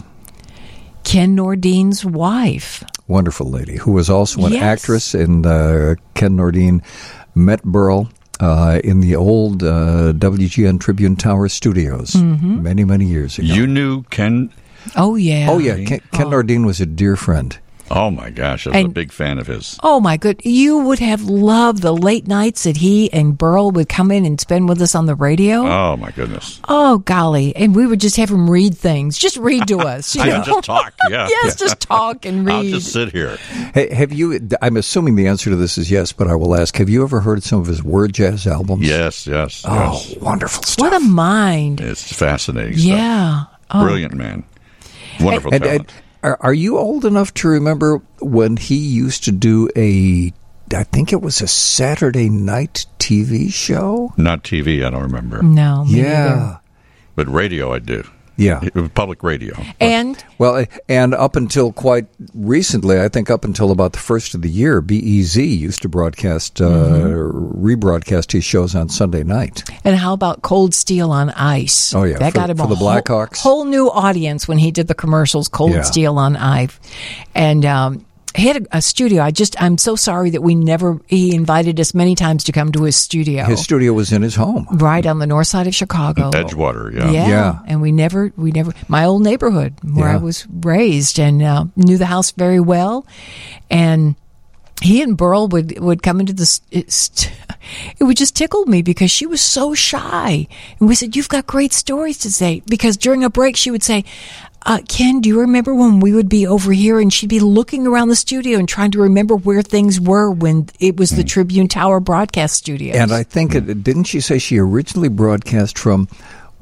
Ken Nordine's wife. Wonderful lady who was also an Yes. actress, and uh, Ken Nordine met Burl uh, in the old uh, W G N Tribune Tower studios Mm-hmm. many, many years ago. You knew Ken? Oh, yeah. oh, yeah. Ken, Ken Nordine was a dear friend. Oh, my gosh. I was a And- big fan of his. Oh, my good. You would have loved the late nights that he and Burl would come in and spend with us on the radio. Oh, my goodness. Oh, golly. And we would just have him read things. Just read to us. You I know? can just talk, yeah. Yes, just talk and read. I'll just sit here. Hey, have you? I'm assuming the answer to this is yes, but I will ask. Have you ever heard some of his word jazz albums? Yes, yes, Oh, yes. wonderful stuff. What a mind. It's fascinating stuff. Yeah. Oh. Brilliant man. Wonderful And, talent. and are, are you old enough to remember when he used to do a? I think it was a Saturday night T V show. Not T V, I don't remember. No, me neither. Yeah, But radio, I do. yeah. It was public radio. And Well, and up until quite recently, I think up until about the first of the year, B E Z used to broadcast, uh, Mm-hmm. rebroadcast his shows on Sunday night. and how about Cold Steel on Ice? Oh, yeah, that for- got him for a the whole, Blackhawks. whole new audience when he did the commercials. Cold Yeah. Steel on Ice, and um, he had a, a studio. I just I'm so sorry that we never. He invited us many times to come to his studio, His studio was in his home. right on the north side of Chicago. Edgewater, yeah. Yeah. Yeah. and we never, we never, my old neighborhood where Yeah. I was raised and uh, knew the house very well. And he and Burl would, would come into this, it, it would just tickle me because she was so shy. And we said, you've got great stories to say. Because during a break, she would say, uh, Ken, do you remember when we would be over here and she'd be looking around the studio and trying to remember where things were when it was the Tribune Tower broadcast studio? And I think, it, didn't she say she originally broadcast from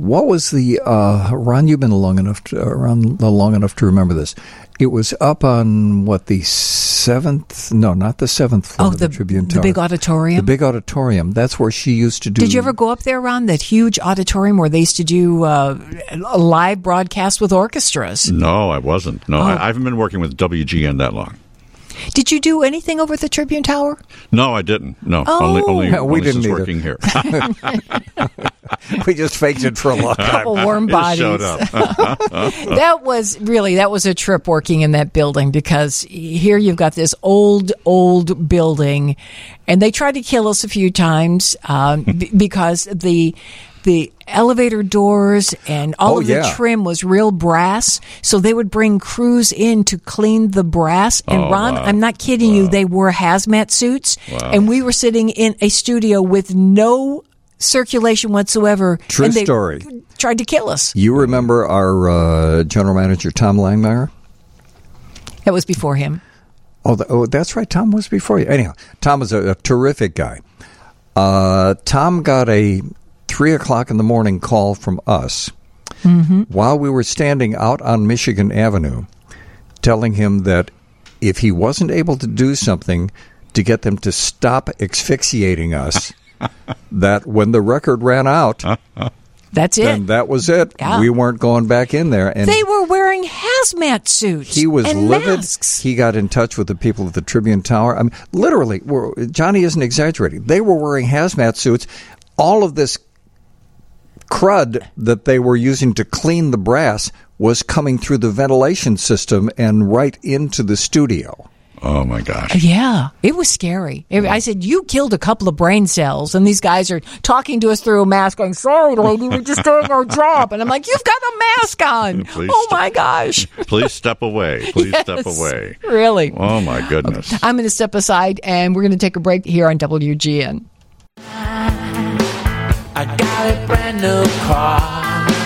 What was the uh, Ron? You've been long enough to, around long enough to remember this. It was up on what the seventh? No, not the seventh floor. Oh, of the, the Tribune the Tower. big auditorium. The big auditorium. That's where she used to do. Did you ever go up there, Ron? That huge auditorium where they used to do uh, a live broadcast with orchestras. No, I wasn't. No, Oh. I, I haven't been working with W G N that long. Did you do anything over at the Tribune Tower? No, I didn't. No, Oh. only only, Yeah, we only didn't since either. working here. We just faked it for a long time. Couple warm Just bodies. showed up. That was really, that was a trip working in that building, because here you've got this old, old building, and they tried to kill us a few times um, b- because the the elevator doors and all Oh, of the yeah. trim was real brass, so they would bring crews in to clean the brass. And Oh, Ron, wow. I'm not kidding you, they wore hazmat suits, and we were sitting in a studio with no circulation whatsoever. True and they story. tried to kill us. You remember our uh, general manager, Tom Langmeyer? That was before him. Oh, the, oh, that's right. Tom was before you. Anyhow, Tom was a, a terrific guy. Uh, Tom got a three o'clock in the morning call from us while we were standing out on Michigan Avenue, telling him that if he wasn't able to do something to get them to stop asphyxiating us, that when the record ran out, That's it. then that was it. Yeah. We weren't going back in there. And They were wearing hazmat suits. he was and livid. masks. He got in touch with the people at the Tribune Tower. I mean, literally, we're, Johnny isn't exaggerating. They were wearing hazmat suits. All of this crud that they were using to clean the brass was coming through the ventilation system and right into the studio. Oh my gosh! Yeah, it was scary. It- I said, you killed a couple of brain cells, and these guys are talking to us through a mask going, sorry, lady, we're just doing our job. And I'm like, you've got a mask on. Please Oh, stop. my gosh. Please step away. Please step Yes, away. Really. Oh my goodness! I'm going to step aside, and we're going to take a break here on W G N. I got a brand new car.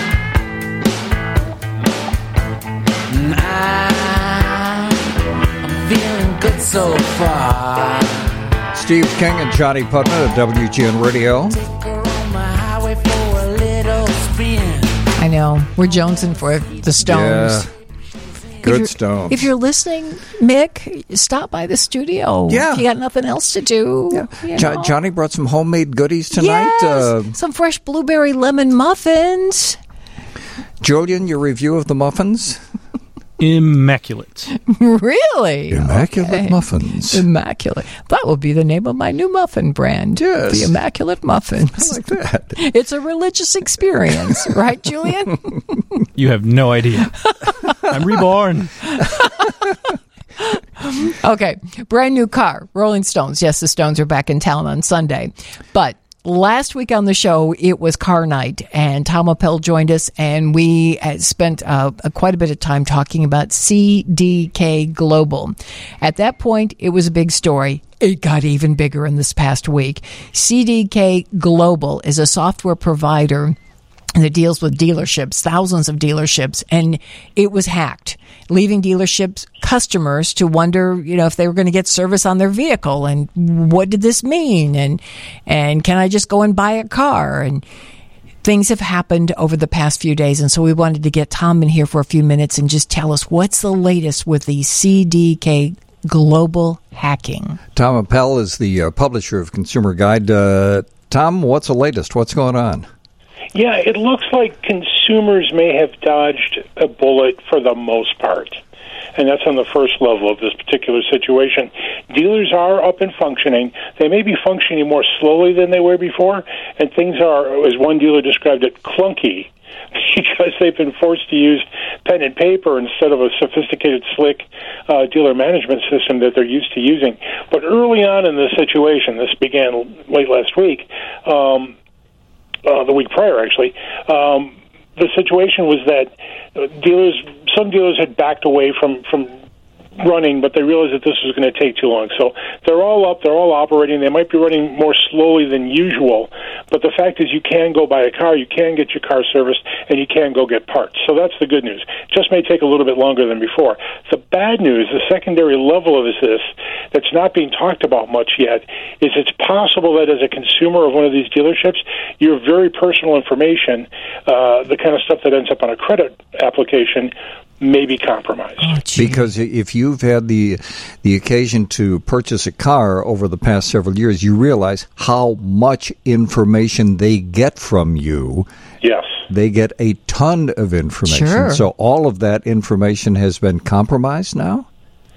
And I, I'm feeling good so far. Steve King and Johnny Putnam at W G N Radio. Take her on my highway for a little spin. I know. We're jonesing for the Stones. Yeah. If Good you're- Stones. If you're listening, Mick, stop by the studio. Yeah. If you got nothing else to do. Yeah. you Jo- know. Johnny brought some homemade goodies tonight. Yes. Uh, Some fresh blueberry lemon muffins. Julian, your review of the muffins? Immaculate. Really? Immaculate Okay. muffins. Immaculate. That will be the name of my new muffin brand. Yes. The Immaculate Muffins. I like that. It's a religious experience, right, Julian? You have no idea. I'm reborn. Okay, brand new car, Rolling Stones. Yes, the Stones are back in town on Sunday. But last week on the show, it was car night, and Tom Appel joined us, and we uh, spent uh, uh, quite a bit of time talking about C D K Global. At that point, it was a big story. It got even bigger in this past week. C D K Global is a software provider that deals with dealerships, thousands of dealerships, and it was hacked, leaving dealerships customers to wonder, you know, if they were going to get service on their vehicle, and what did this mean, and and can I just go and buy a car? And things have happened over the past few days, and so we wanted to get Tom in here for a few minutes and just tell us what's the latest with the C D K Global hacking. Tom Appel is the uh, publisher of Consumer Guide. Uh, Tom, what's the latest? What's going on? Yeah, it looks like consumers may have dodged a bullet for the most part. And that's on the first level of this particular situation. Dealers are up and functioning. They may be functioning more slowly than they were before, and things are, as one dealer described it, clunky, because they've been forced to use pen and paper instead of a sophisticated, slick uh, dealer management system that they're used to using. But early on in this situation, this began late last week, um, uh, the week prior actually, um, the situation was that uh, dealers, some dealers had backed away from, from running, but they realized that this was going to take too long. So they're all up, they're all operating. They might be running more slowly than usual, but the fact is you can go buy a car, you can get your car serviced, and you can go get parts. So that's the good news. Just may take a little bit longer than before. The bad news, the secondary level of this, that's not being talked about much yet is it's possible that as a consumer of one of these dealerships, your very personal information, uh, the kind of stuff that ends up on a credit application, may be compromised. Oh, because if you've had the the occasion to purchase a car over the past several years, you realize how much information they get from you. Yes. They get a ton of information. Sure. So all of that information has been compromised now?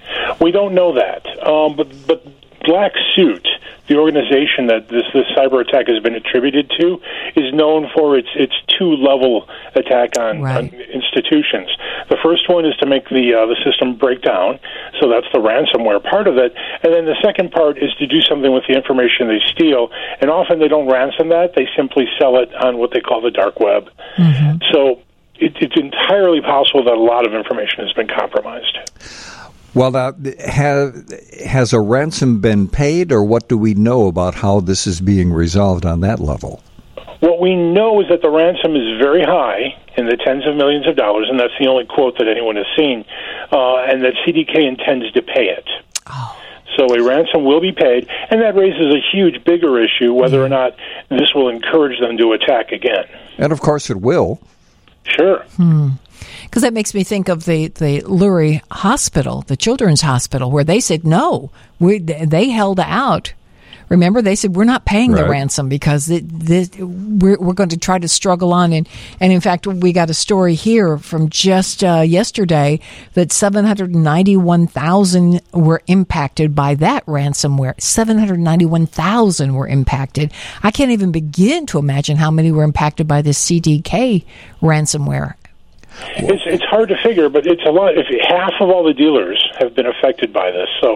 We don't know that. Um, but, but Black Suit, the organization that this, this cyber attack has been attributed to, is known for its its two-level attack on, right. on institutions. The first one is to make the uh, the system break down, so that's the ransomware part of it. And then the second part is to do something with the information they steal. And often they don't ransom that; they simply sell it on what they call the dark web. Mm-hmm. So it, it's entirely possible that a lot of information has been compromised. Well, now, have, has a ransom been paid, or what do we know about how this is being resolved on that level? What we know is that the ransom is very high, in the tens of millions of dollars, and that's the only quote that anyone has seen, uh, and that C D K intends to pay it. Oh. So a ransom will be paid, and that raises a huge, bigger issue, whether or not this will encourage them to attack again. And, of course, it will. Sure. Hmm. Because that makes me think of the, the Lurie Hospital, the Children's Hospital, where they said, no, we, they held out. Remember, they said, we're not paying right. the ransom because it, this, we're, we're going to try to struggle on. And, and, in fact, we got a story here from just uh, yesterday that seven hundred ninety-one thousand were impacted by that ransomware. seven hundred ninety-one thousand were impacted. I can't even begin to imagine how many were impacted by this C D K ransomware. It's it's hard to figure, but it's a lot. If half of all the dealers have been affected by this, so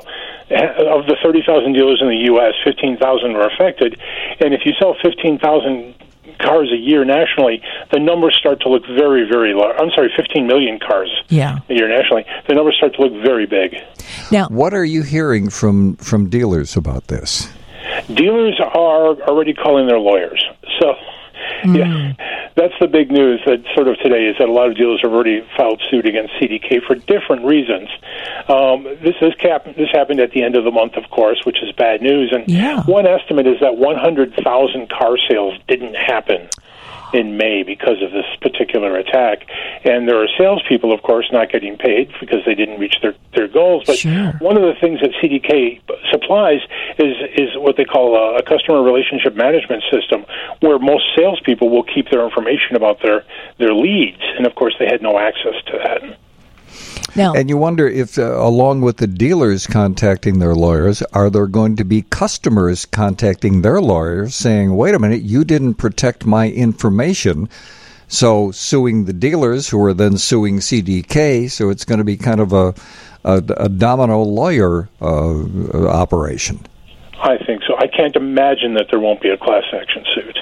of the thirty thousand dealers in the U S, fifteen thousand were affected, and if you sell fifteen thousand cars a year nationally, the numbers start to look very, very large. I'm sorry, fifteen million cars yeah. a year nationally. The numbers start to look very big. Now, what are you hearing from from dealers about this? Dealers are already calling their lawyers. So. Mm. Yeah, that's the big news that sort of today is that a lot of dealers have already filed suit against C D K for different reasons. Um, this is cap- this happened at the end of the month, of course, which is bad news. And yeah. one estimate is that one hundred thousand car sales didn't happen in May because of this particular attack. And there are salespeople, of course, not getting paid because they didn't reach their, their goals. But sure. one of the things that C D K supplies is is what they call a, a customer relationship management system, where most salespeople will keep their information about their, their leads. And, of course, they had no access to that. Now, and you wonder if, uh, along with the dealers contacting their lawyers, are there going to be customers contacting their lawyers saying, wait a minute, you didn't protect my information, so suing the dealers who are then suing C D K, so it's going to be kind of a, a, a domino lawyer uh, operation. I think so. I can't imagine that there won't be a class action suit.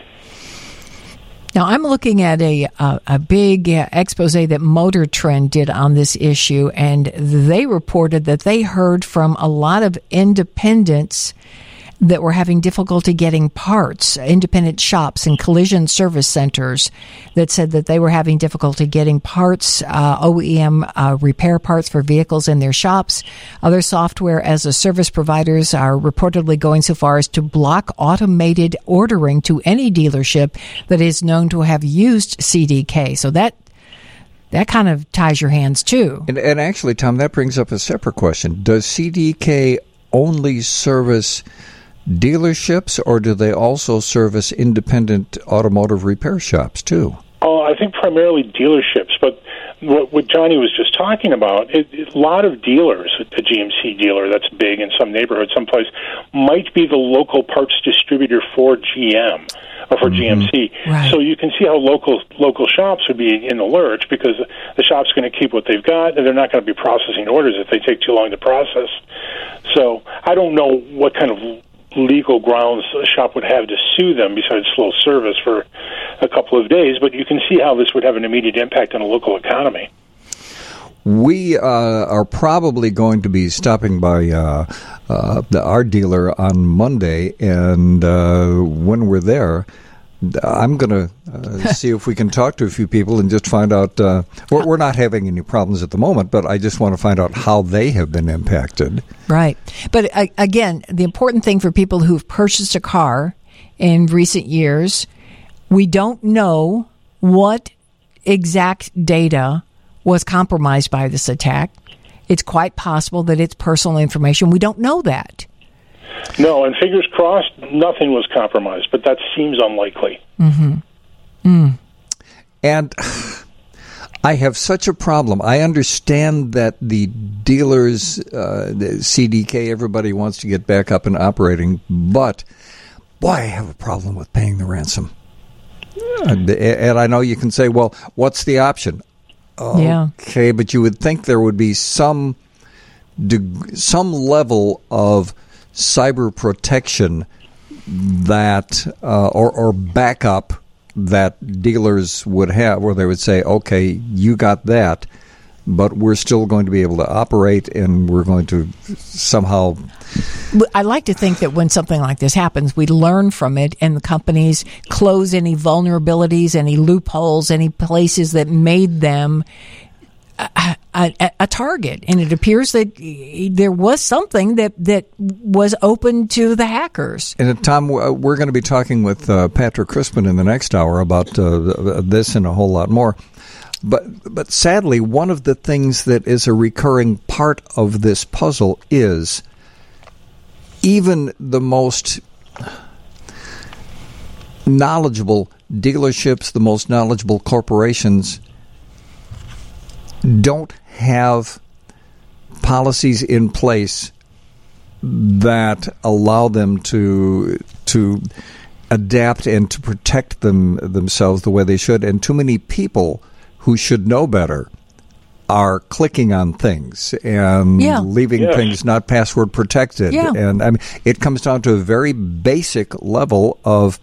Now, I'm looking at a a, a big uh, expose that Motor Trend did on this issue, and they reported that they heard from a lot of independents that were having difficulty getting parts, independent shops and collision service centers that said that they were having difficulty getting parts, uh, O E M uh, repair parts for vehicles in their shops. Other software as a service providers are reportedly going so far as to block automated ordering to any dealership that is known to have used C D K. So that That kind of ties your hands, too. And, and actually, Tom, that brings up a separate question. Does C D K only service dealerships, or do they also service independent automotive repair shops, too? Oh, I think primarily dealerships, but what, what Johnny was just talking about, it, it, a lot of dealers, a G M C dealer that's big in some neighborhood, someplace, might be the local parts distributor for G M. Or for mm-hmm. G M C. Right. So you can see how local local shops would be in the lurch because the shop's going to keep what they've got, and they're not going to be processing orders if they take too long to process. So I don't know what kind of legal grounds a shop would have to sue them besides slow service for a couple of days, but you can see how this would have an immediate impact on the local economy. We uh, are probably going to be stopping by uh, uh, the, our dealer on Monday, and uh, when we're there, I'm going to uh, see if we can talk to a few people and just find out. Uh, we're, we're not having any problems at the moment, but I just want to find out how they have been impacted. Right. But uh, again, the important thing for people who've purchased a car in recent years, we don't know what exact data was compromised by this attack. It's quite possible that it's personal information. We don't know that. No, and fingers crossed, nothing was compromised, but that seems unlikely. Mm-hmm. Mm. And I have such a problem. I understand that the dealers, uh, the C D K, everybody wants to get back up and operating, but boy, I have a problem with paying the ransom. And, and I know you can say, well, what's the option? Yeah. Okay, but you would think there would be some deg- some level of cyber protection that uh, or, or backup that dealers would have, where they would say, okay, you got that, but we're still going to be able to operate, and we're going to somehow... I like to think that when something like this happens, we learn from it, and the companies close any vulnerabilities, any loopholes, any places that made them a, a, a target. And it appears that there was something that, that was open to the hackers. And Tom, we're going to be talking with uh, Patrick Crispin in the next hour about uh, this and a whole lot more. But but sadly, one of the things that is a recurring part of this puzzle is even the most knowledgeable dealerships, the most knowledgeable corporations don't have policies in place that allow them to to adapt and to protect them themselves the way they should. And too many people who should know better are clicking on things and yeah. leaving yes. things not password protected. Yeah. And I mean, it comes down to a very basic level of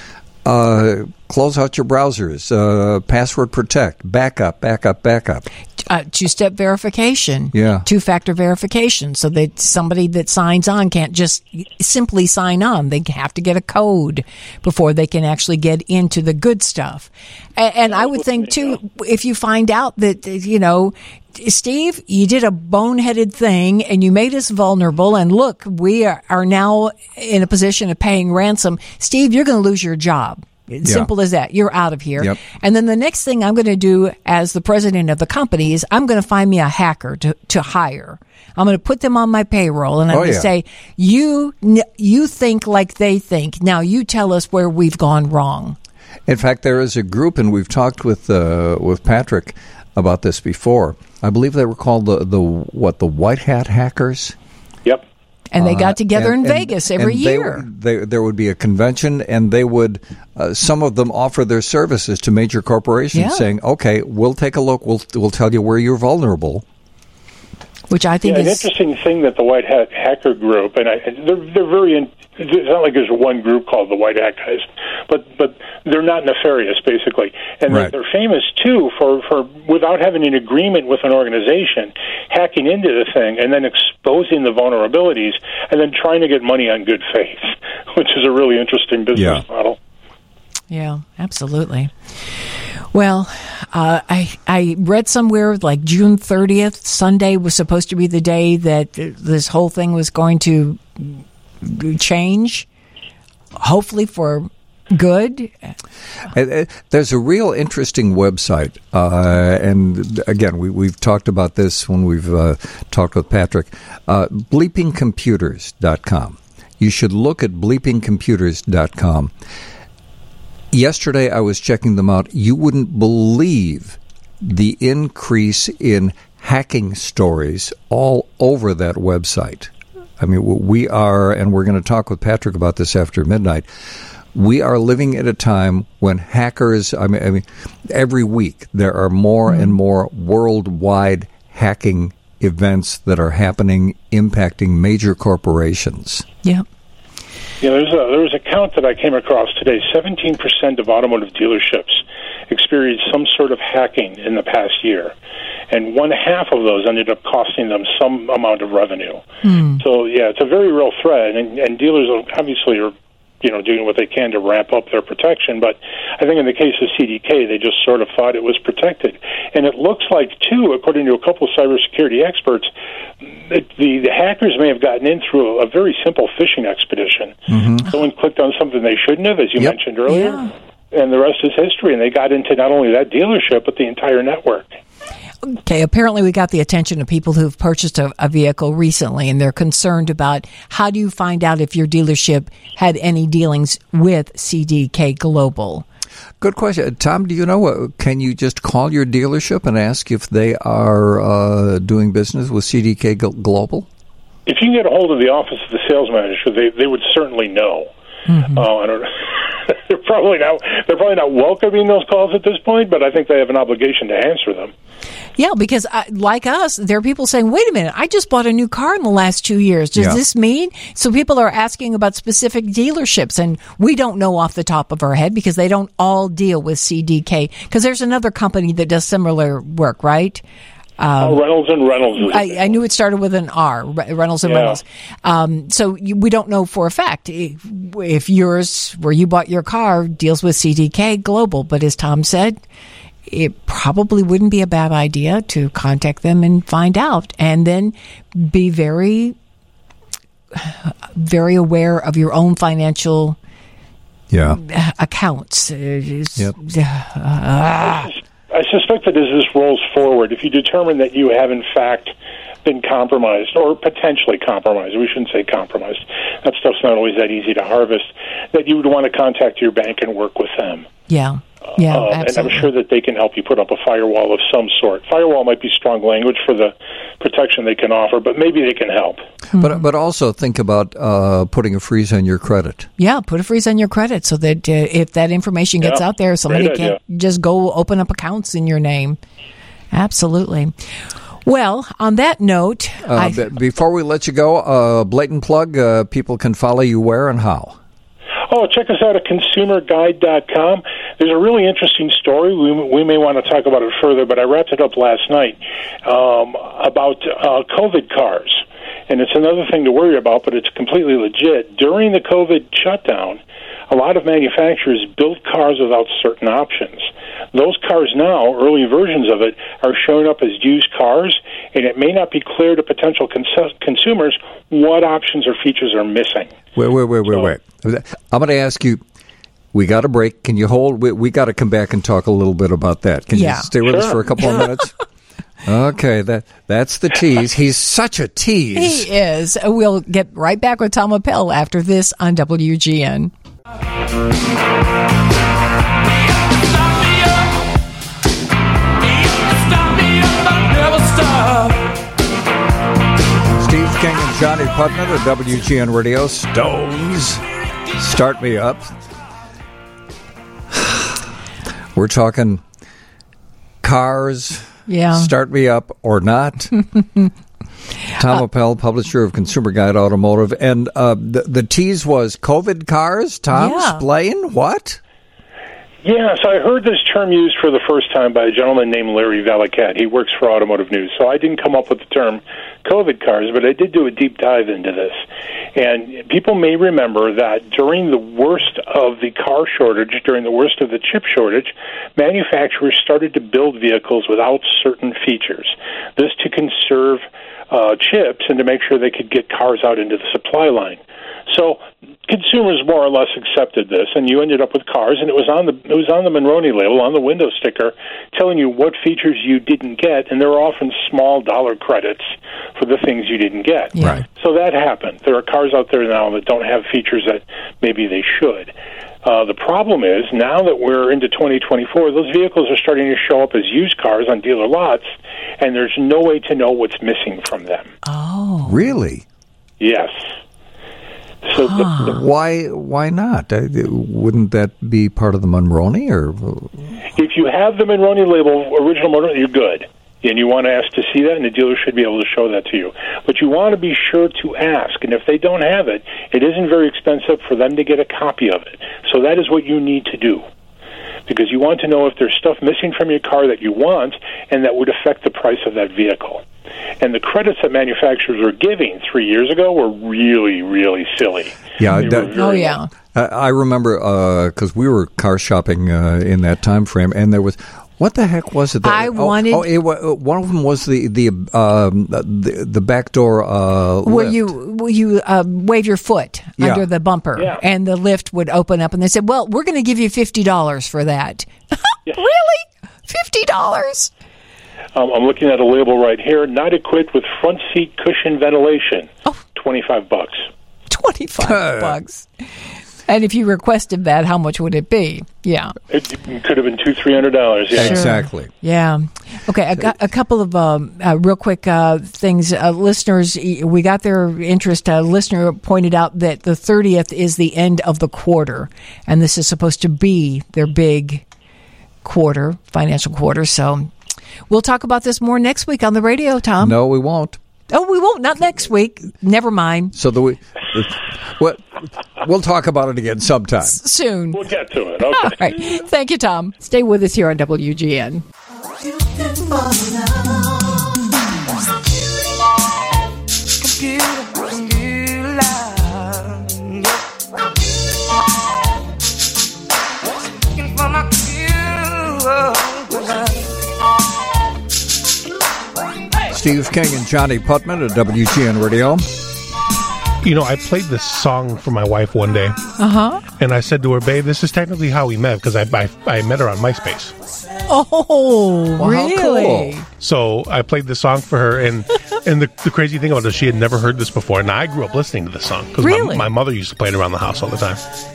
uh, close out your browsers, uh, password protect, backup, backup, backup. Uh, two-step verification, Yeah. two-factor verification, so that somebody that signs on can't just simply sign on. They have to get a code before they can actually get into the good stuff. And, and I would think, too, if you find out that, you know, Steve, you did a boneheaded thing and you made us vulnerable, and look, we are, are now in a position of paying ransom. Steve, you're going to lose your job. It's Yeah. simple as that. You're out of here. Yep. And then the next thing I'm going to do as the president of the company is I'm going to find me a hacker to, to hire. I'm going to put them on my payroll, and I'm Oh, going to yeah. say, you, you think like they think. Now you tell us where we've gone wrong. In fact, there is a group, and we've talked with uh, with Patrick about this before. I believe they were called the, the what, the White Hat Hackers? Yep. And they got Uh, together and- in and- Vegas every and they- year. They, there would be a convention, and they would, uh, some of them offer their services to major corporations, Yeah. saying, okay, we'll take a look, we'll, we'll tell you where you're vulnerable. Which I think Yeah, an is interesting thing that the White Hat Hacker Group, and I, they're they're very. In, it's not like there's one group called the White Hat guys, but but they're not nefarious basically, and Right. they're, they're famous too for for without having an agreement with an organization, hacking into the thing and then exposing the vulnerabilities, and then trying to get money on good faith, which is a really interesting business Yeah. model. Yeah, absolutely. Well, uh, I I read somewhere like June thirtieth, Sunday was supposed to be the day that this whole thing was going to change, hopefully for good. Uh, uh, There's a real interesting website, uh, and again, we, we've talked about this when we've uh, talked with Patrick, uh, bleeping computers dot com. You should look at bleeping computers dot com. Yesterday, I was checking them out. You wouldn't believe the increase in hacking stories all over that website. I mean, we are, and we're going to talk with Patrick about this after midnight, we are living at a time when hackers, I mean, I mean every week there are more and more worldwide hacking events that are happening, impacting major corporations. Yeah. Yeah, there's a, there was a count that I came across today. seventeen percent of automotive dealerships experienced some sort of hacking in the past year, and one half of those ended up costing them some amount of revenue. Hmm. So, yeah, it's a very real threat, and, and dealers obviously are you know, doing what they can to ramp up their protection. But I think in the case of C D K, they just sort of thought it was protected. And it looks like, too, according to a couple of cybersecurity experts, that the, the hackers may have gotten in through a, a very simple phishing expedition. Mm-hmm. Someone clicked on something they shouldn't have, as you Yep. mentioned earlier, Yeah. and the rest is history. And they got into not only that dealership, but the entire network. Okay, apparently we got the attention of people who've purchased a, a vehicle recently, and they're concerned about how do you find out if your dealership had any dealings with C D K Global? Good question. Tom, do you know, uh, can you just call your dealership and ask if they are uh, doing business with C D K G- Global? If you can get a hold of the office of the sales manager, they they would certainly know. Mm-hmm. Uh, I don't know. they're probably not they're probably not welcoming those calls at this point, but I think they have an obligation to answer them. Yeah, because uh, like us, there are people saying, wait a minute, I just bought a new car in the last two years. Does Yeah. this mean? So people are asking about specific dealerships, and we don't know off the top of our head because they don't all deal with C D K. Because there's another company that does similar work, right? Um, oh, Reynolds and Reynolds. Is I, I knew it started with an R, Re- Reynolds and Yeah. Reynolds. Um, so you, we don't know for a fact if, if yours, where you bought your car, deals with C D K Global. But as Tom said, it probably wouldn't be a bad idea to contact them and find out, and then be very, very aware of your own financial Yeah. accounts. Yep. Uh, I suspect that as this rolls forward, if you determine that you have in fact been compromised or potentially compromised, we shouldn't say compromised, that stuff's not always that easy to harvest, that you would want to contact your bank and work with them. yeah. Yeah, Uh, and absolutely. I'm sure that they can help you put up a firewall of some sort. Firewall might be strong language for the protection they can offer, but maybe they can help. But but also think about uh, putting a freeze on your credit. Yeah, put a freeze on your credit so that uh, if that information gets Yeah, out there, somebody great idea. can't just go open up accounts in your name. Absolutely. Well, on that note, Uh, I, b- before we let you go, uh, blatant plug, uh, people can follow you where and how? Oh, check us out at consumer guide dot com. There's a really interesting story. We, we may want to talk about it further, but I wrapped it up last night um, about uh, COVID cars. And it's another thing to worry about, but it's completely legit. During the COVID shutdown, a lot of manufacturers built cars without certain options. Those cars now, early versions of it, are showing up as used cars, and it may not be clear to potential cons- consumers what options or features are missing. Wait, wait, wait, wait, wait. I'm going to ask you, we got a break. Can you hold? We, we got to come back and talk a little bit about that. Can Yeah. you stay with us Sure. for a couple of minutes? Okay, that that's the tease. He's such a tease. he is. We'll get right back with Tom Appel after this on W G N. Steve King and Johnny Putnam at W G N Radio. Stones, start me up. We're talking cars. Yeah. Start me up or not. Tom Appel, publisher of Consumer Guide Automotive. And uh, the, the tease was COVID cars. Tom, Yeah. explain what? Yeah, so I heard this term used for the first time by a gentleman named Larry Valiquette. He works for Automotive News. So I didn't come up with the term COVID cars, but I did do a deep dive into this. And people may remember that during the worst of the car shortage, during the worst of the chip shortage, manufacturers started to build vehicles without certain features. This to conserve uh, chips and to make sure they could get cars out into the supply line. So consumers more or less accepted this, and you ended up with cars, and it was on the it was on the Monroney label, on the window sticker, telling you what features you didn't get, and there were often small dollar credits for the things you didn't get. Yeah. Right. So that happened. There are cars out there now that don't have features that maybe they should. Uh, the problem is, now that we're into twenty twenty-four, those vehicles are starting to show up as used cars on dealer lots, and there's no way to know what's missing from them. Oh. Really? Yes. So the, the, Why? Why not? Uh, Wouldn't that be part of the Monroney? Or if you have the Monroney label, original Monroney, you're good. And you want to ask to see that, and the dealer should be able to show that to you. But you want to be sure to ask, and if they don't have it, it isn't very expensive for them to get a copy of it. So that is what you need to do. because you want to know if there's stuff missing from your car that you want and that would affect the price of that vehicle. And the credits that manufacturers were giving three years ago were really, really silly. Yeah, They that- were very Oh, yeah. I I remember because we were car shopping uh, in that time frame, and there was what the heck was it? That, I oh, wanted- Oh, it, wa- one of them was the the um, the, the back door uh, Where lift. you where you uh, wave your foot Yeah. under the bumper, Yeah. and the lift would open up, and they said, "Well, we're going to give you fifty dollars for that." Really, fifty dollars? Um, I'm looking at a label right here, not equipped with front seat cushion ventilation. Oh. twenty-five bucks. Twenty-five bucks. And if you requested that, how much would it be? Yeah. It could have been two, three hundred dollars. Yeah. Exactly. Yeah. Okay. A, cou- a couple of um, uh, real quick uh, things. Uh, listeners, e- we got their interest. A listener pointed out that the thirtieth is the end of the quarter, and this is supposed to be their big quarter, financial quarter. So we'll talk about this more next week on the radio, Tom. No, we won't. Oh, we won't. Not next week. Never mind. So the we, what we'll talk about it again sometime. Soon. We'll get to it. Okay. All right. Thank you, Tom. Stay with us here on W G N. Steve King and Johnny Putman at W G N Radio. You know, I played this song for my wife one day, Uh huh. and I said to her, "Babe, this is technically how we met because I, I I met her on MySpace." Oh, Wow, really? cool. So I played this song for her, and and the, the crazy thing about it is she had never heard this before. And I grew up listening to this song because Really? my, my mother used to play it around the house all the time.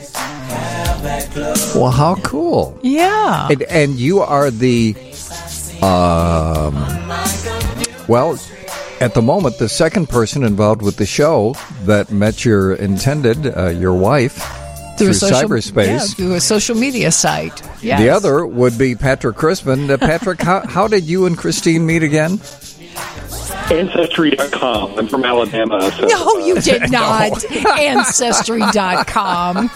Well, how cool! Yeah. And, and you are the, um, well, at the moment, the second person involved with the show that met your intended, uh, your wife, through, a social, cyberspace. Yeah, through a social media site. Yes. The other would be Patrick Crispin. Uh, Patrick, how, how did you and Christine meet again? Ancestry dot com. I'm from Alabama. So, No, you uh, did not. Ancestry dot com.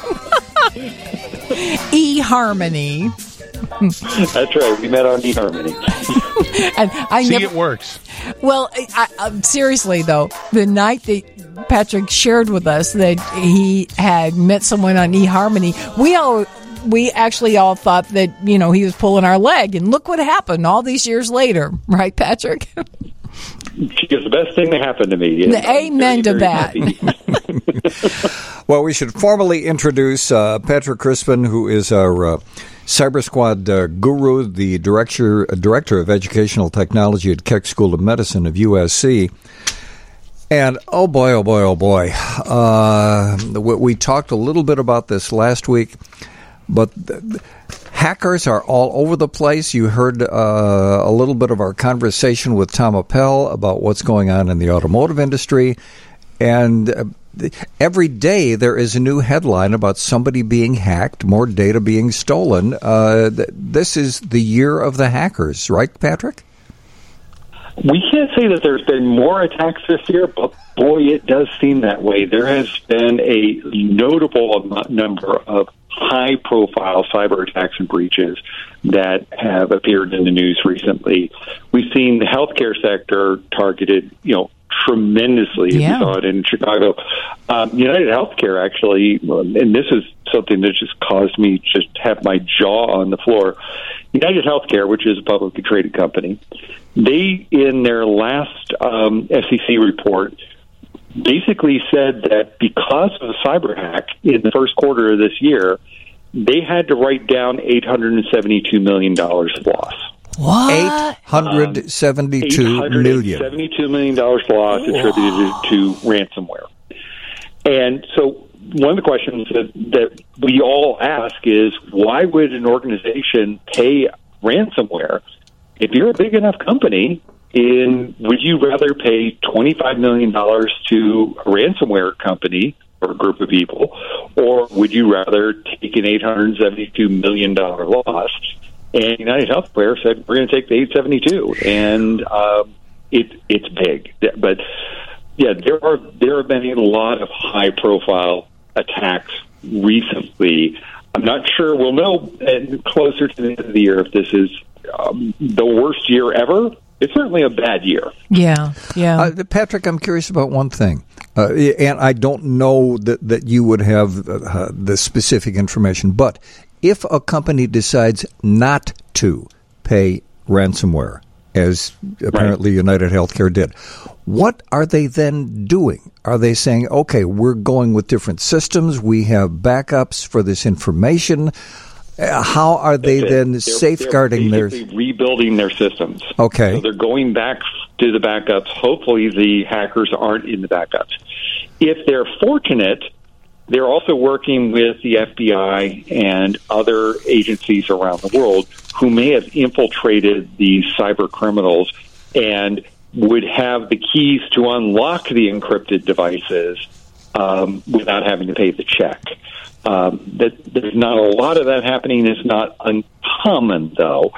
eHarmony. That's right. We met on eHarmony. And I See, never, it works. Well, I, I, seriously though, the night that Patrick shared with us that he had met someone on eHarmony, we all we actually all thought that, you know, he was pulling our leg, and look what happened all these years later, right, Patrick? It's the best thing that happened to me. The amen to that. Well, we should formally introduce uh, Patrick Crispin, who is our uh, Cyber Squad uh, guru, the director director of educational technology at Keck School of Medicine of U S C. And oh boy, oh boy, oh boy, uh, we, we talked a little bit about this last week, but th- hackers are all over the place. You heard uh, a little bit of our conversation with Tom Appel about what's going on in the automotive industry, and uh, every day there is a new headline about somebody being hacked, more data being stolen. Uh, th- this is the year of the hackers, right, Patrick? We can't say that there's been more attacks this year, but boy, it does seem that way. There has been a notable am- number of high-profile cyber attacks and breaches that have appeared in the news recently. We've seen the healthcare sector targeted, you know, tremendously. Yeah. We saw it in Chicago. Um, United Healthcare, actually, and this is something that just caused me to just have my jaw on the floor. United Healthcare, which is a publicly traded company, they, in their last um, S E C report, basically said that because of a cyber hack in the first quarter of this year, they had to write down eight hundred seventy-two million dollars of loss. What? Eight hundred seventy-two million. seventy-two million dollars loss attributed to ransomware. And so one of the questions that, that we all ask is, why would an organization pay ransomware? If you're a big enough company, in, would you rather pay twenty-five million dollars to a ransomware company or a group of people, or would you rather take an eight hundred seventy-two million dollars loss? And United Healthcare said, we're going to take the eight seventy-two, and um, it, it's big. But, yeah, there are there have been a lot of high-profile attacks recently. I'm not sure we'll know uh, closer to the end of the year if this is um, the worst year ever. It's certainly a bad year. Yeah, yeah. Uh, Patrick, I'm curious about one thing, uh, and I don't know that, that you would have uh, the specific information, but if a company decides not to pay ransomware, as apparently right. United Healthcare did, what are they then doing? Are they saying, okay, we're going with different systems, we have backups for this information? Uh, how are they they're, then they're, safeguarding they're their... rebuilding their systems. Okay. So they're going back to the backups. Hopefully the hackers aren't in the backups. If they're fortunate, they're also working with the F B I and other agencies around the world who may have infiltrated these cyber criminals and would have the keys to unlock the encrypted devices um, without having to pay the check. Um, that there's not a lot of that happening. It's not uncommon, though.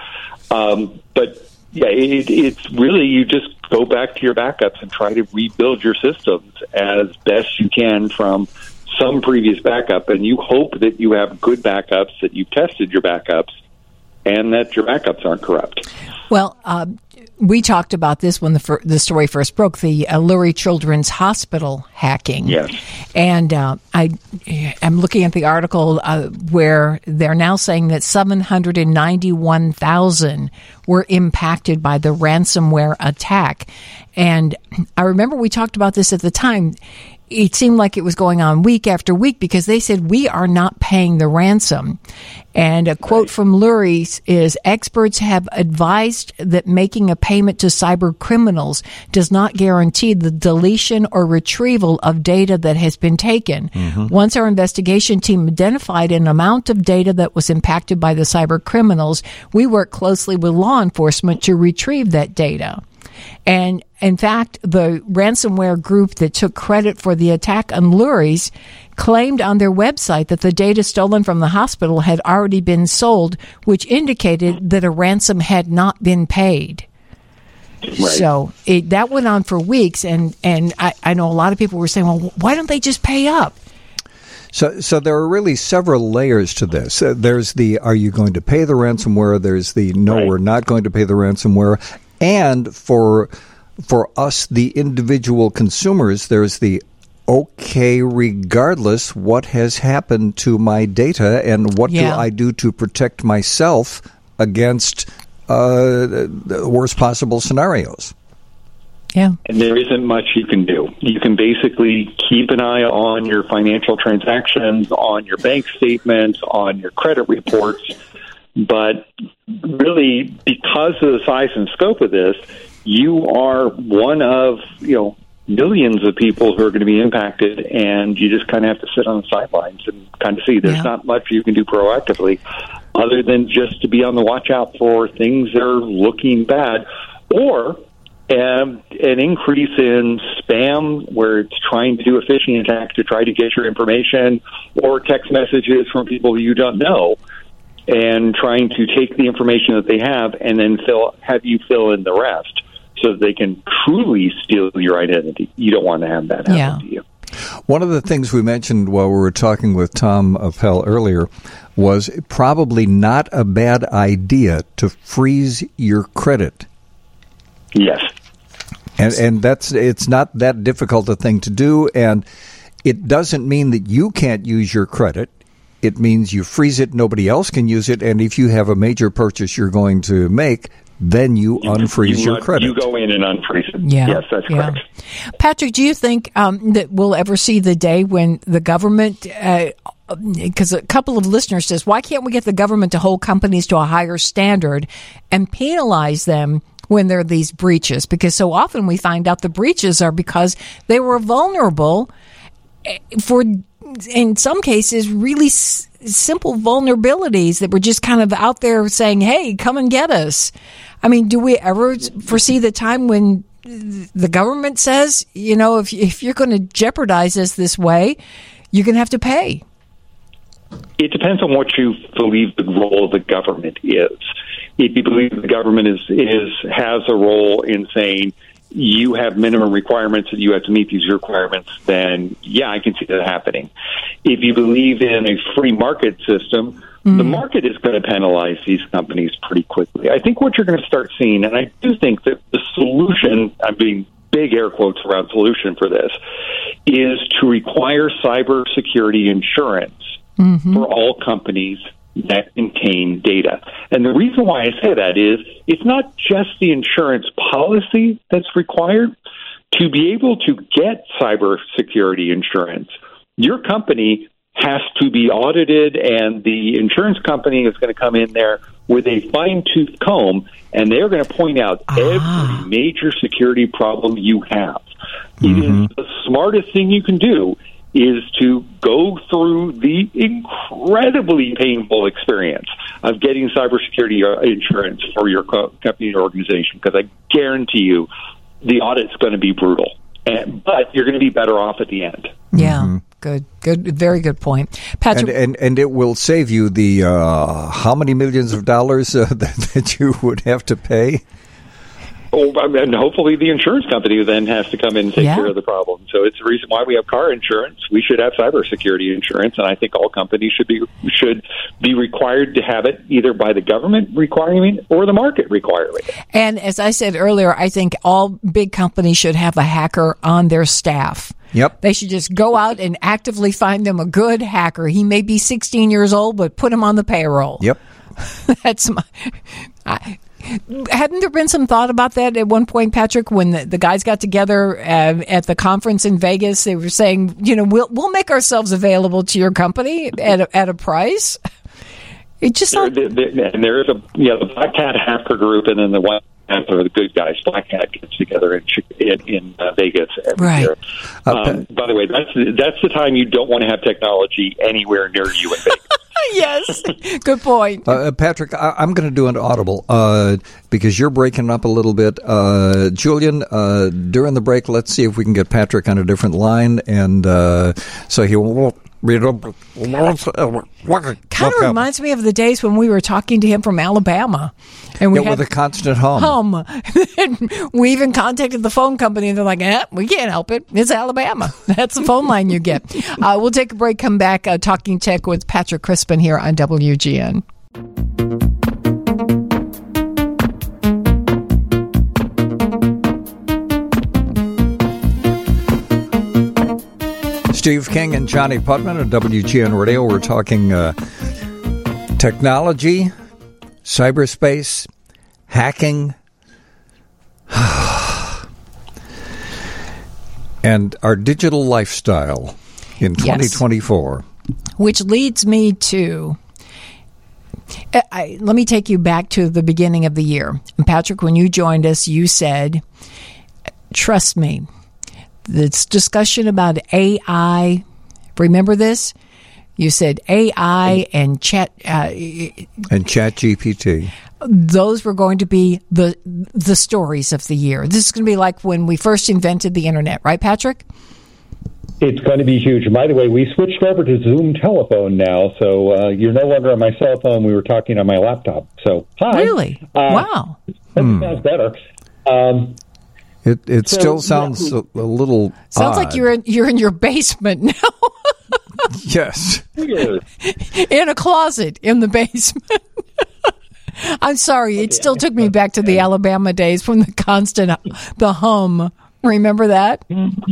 Um, but yeah, it, it's really you just go back to your backups and try to rebuild your systems as best you can from some previous backup, and you hope that you have good backups, that you've tested your backups, and that your backups aren't corrupt. Well, uh, we talked about this when the fir- the story first broke, the uh, Lurie Children's Hospital hacking. Yes. And uh, I am looking at the article uh, where they're now saying that seven hundred ninety-one thousand were impacted by the ransomware attack. And I remember we talked about this at the time. It seemed like it was going on week after week because they said, we are not paying the ransom. And a quote right. from Lurie is, experts have advised that making a payment to cyber criminals does not guarantee the deletion or retrieval of data that has been taken. Mm-hmm. Once our investigation team identified an amount of data that was impacted by the cyber criminals, we worked closely with law enforcement to retrieve that data. And in fact, the ransomware group that took credit for the attack on Lurie's claimed on their website that the data stolen from the hospital had already been sold, which indicated that a ransom had not been paid. Right. So it, that went on for weeks, and, and I, I know a lot of people were saying, well, why don't they just pay up? So, so there are really several layers to this. Uh, there's the, are you going to pay the ransomware? There's the, no, right. we're not going to pay the ransomware. And for for us, the individual consumers, there's the, okay, regardless what has happened to my data and what yeah. do I do to protect myself against uh, the worst possible scenarios. Yeah. And there isn't much you can do. You can basically keep an eye on your financial transactions, on your bank statements, on your credit reports. But really, because of the size and scope of this, you are one of, you know, millions of people who are going to be impacted, and you just kind of have to sit on the sidelines and kind of see. There's yeah. not much you can do proactively other than just to be on the watch out for things that are looking bad, or um, an increase in spam where it's trying to do a phishing attack to try to get your information, or text messages from people you don't know, and trying to take the information that they have and then fill, have you fill in the rest so that they can truly steal your identity. You don't want to have that happen yeah. to you. One of the things we mentioned while we were talking with Tom Appel earlier was probably not a bad idea to freeze your credit. Yes. And, and that's it's not that difficult a thing to do, and it doesn't mean that you can't use your credit. It means you freeze it, nobody else can use it, and if you have a major purchase you're going to make, then you, you unfreeze you, your credit. You go in and unfreeze it. Yeah. Yes, that's yeah. correct. Patrick, do you think um, that we'll ever see the day when the government, because uh, a couple of listeners says, why can't we get the government to hold companies to a higher standard and penalize them when there are these breaches? Because so often we find out the breaches are because they were vulnerable for, in some cases, really s- simple vulnerabilities that were just kind of out there saying, hey, come and get us. I mean, do we ever foresee the time when the government says, you know, if, if you're going to jeopardize us this way, you're going to have to pay? It depends on what you believe the role of the government is. If you believe the government is, is has a role in saying, you have minimum requirements and you have to meet these requirements, then yeah, I can see that happening. If you believe in a free market system, mm. the market is going to penalize these companies pretty quickly. I think what you're going to start seeing, and I do think that the solution, I'm being big air quotes around solution for this, is to require cybersecurity insurance mm-hmm. for all companies that contain data. And the reason why I say that is it's not just the insurance policy that's required. To be able to get cybersecurity insurance, your company has to be audited, and the insurance company is going to come in there with a fine-tooth comb, and they're going to point out ah. every major security problem you have. Mm-hmm. It is the smartest thing you can do is to go through the incredibly painful experience of getting cybersecurity insurance for your co- company or organization, because I guarantee you the audit's going to be brutal. And, but you're going to be better off at the end. Yeah, mm-hmm. good, good, very good point, Patrick. And, and, and it will save you the uh, how many millions of dollars uh, that, that you would have to pay? Oh, and hopefully the insurance company then has to come in and take yeah. care of the problem. So it's the reason why we have car insurance. We should have cybersecurity insurance, and I think all companies should be should be required to have it either by the government requiring it or the market requiring it. And as I said earlier, I think all big companies should have a hacker on their staff. Yep. They should just go out and actively find them a good hacker. He may be sixteen years old, but put him on the payroll. Yep. That's my... I, Hadn't there been some thought about that at one point, Patrick, when the, the guys got together uh, at the conference in Vegas? They were saying, you know, we'll we'll make ourselves available to your company at a, at a price. It just there, there, there, and there is a yeah the Black Hat hacker group, and then the White Hat or the good guys. Black Hat gets together in in, in uh, Vegas every right. year. Um, by the way, that's that's the time you don't want to have technology anywhere near you in Vegas. Yes, good point. Uh, Patrick, I, I'm going to do an audible uh, because you're breaking up a little bit. Uh, Julian, uh, during the break, let's see if we can get Patrick on a different line, and uh, so he won't. Kind of reminds me of the days when we were talking to him from Alabama, and we yeah, had with a constant hum. Hum. We even contacted the phone company, and they're like, "Eh, we can't help it. It's Alabama. That's the phone line you get." Uh, we'll take a break. Come back. Uh, talking tech with Patrick Crispin here on W G N. Steve King and Johnny Putman at W G N Radio. We're talking uh, technology, cyberspace, hacking, and our digital lifestyle in twenty twenty-four. Yes. Which leads me to... I, let me take you back to the beginning of the year. And Patrick, when you joined us, you said, trust me, this discussion about A I, remember this? You said A I and chat uh, and Chat G P T. Those were going to be the the stories of the year. This is going to be like when we first invented the internet, right, Patrick? It's going to be huge. And by the way, we switched over to Zoom telephone now, so uh, you're no longer on my cell phone. We were talking on my laptop. So, hi. Really? Uh, wow. That hmm. sounds better. Um, It it so, still sounds yeah. a, a little sounds odd. like you're in, you're in your basement now. Yes. In a closet in the basement. I'm sorry. It still took me back to the Alabama days when the constant, the hum. Remember that?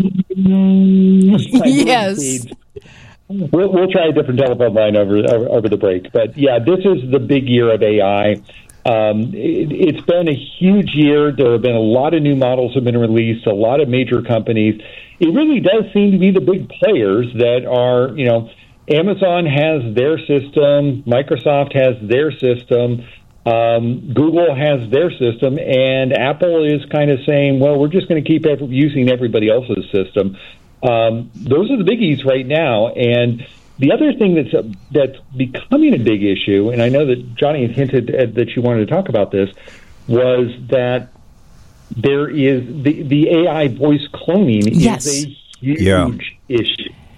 Yes. We'll, we'll try a different telephone line over, over over the break. But yeah, this is the big year of A I. Um, it, it's been a huge year. There have been a lot of new models have been released, a lot of major companies. It really does seem to be the big players that are, you know, Amazon has their system, Microsoft has their system, um, Google has their system, and Apple is kind of saying, well, we're just going to keep every, using everybody else's system. Um, those are the biggies right now, and the other thing that's uh, that's becoming a big issue, and I know that Johnny had hinted at, that you wanted to talk about this, was that there is the, the A I voice cloning yes. is a huge yeah. issue.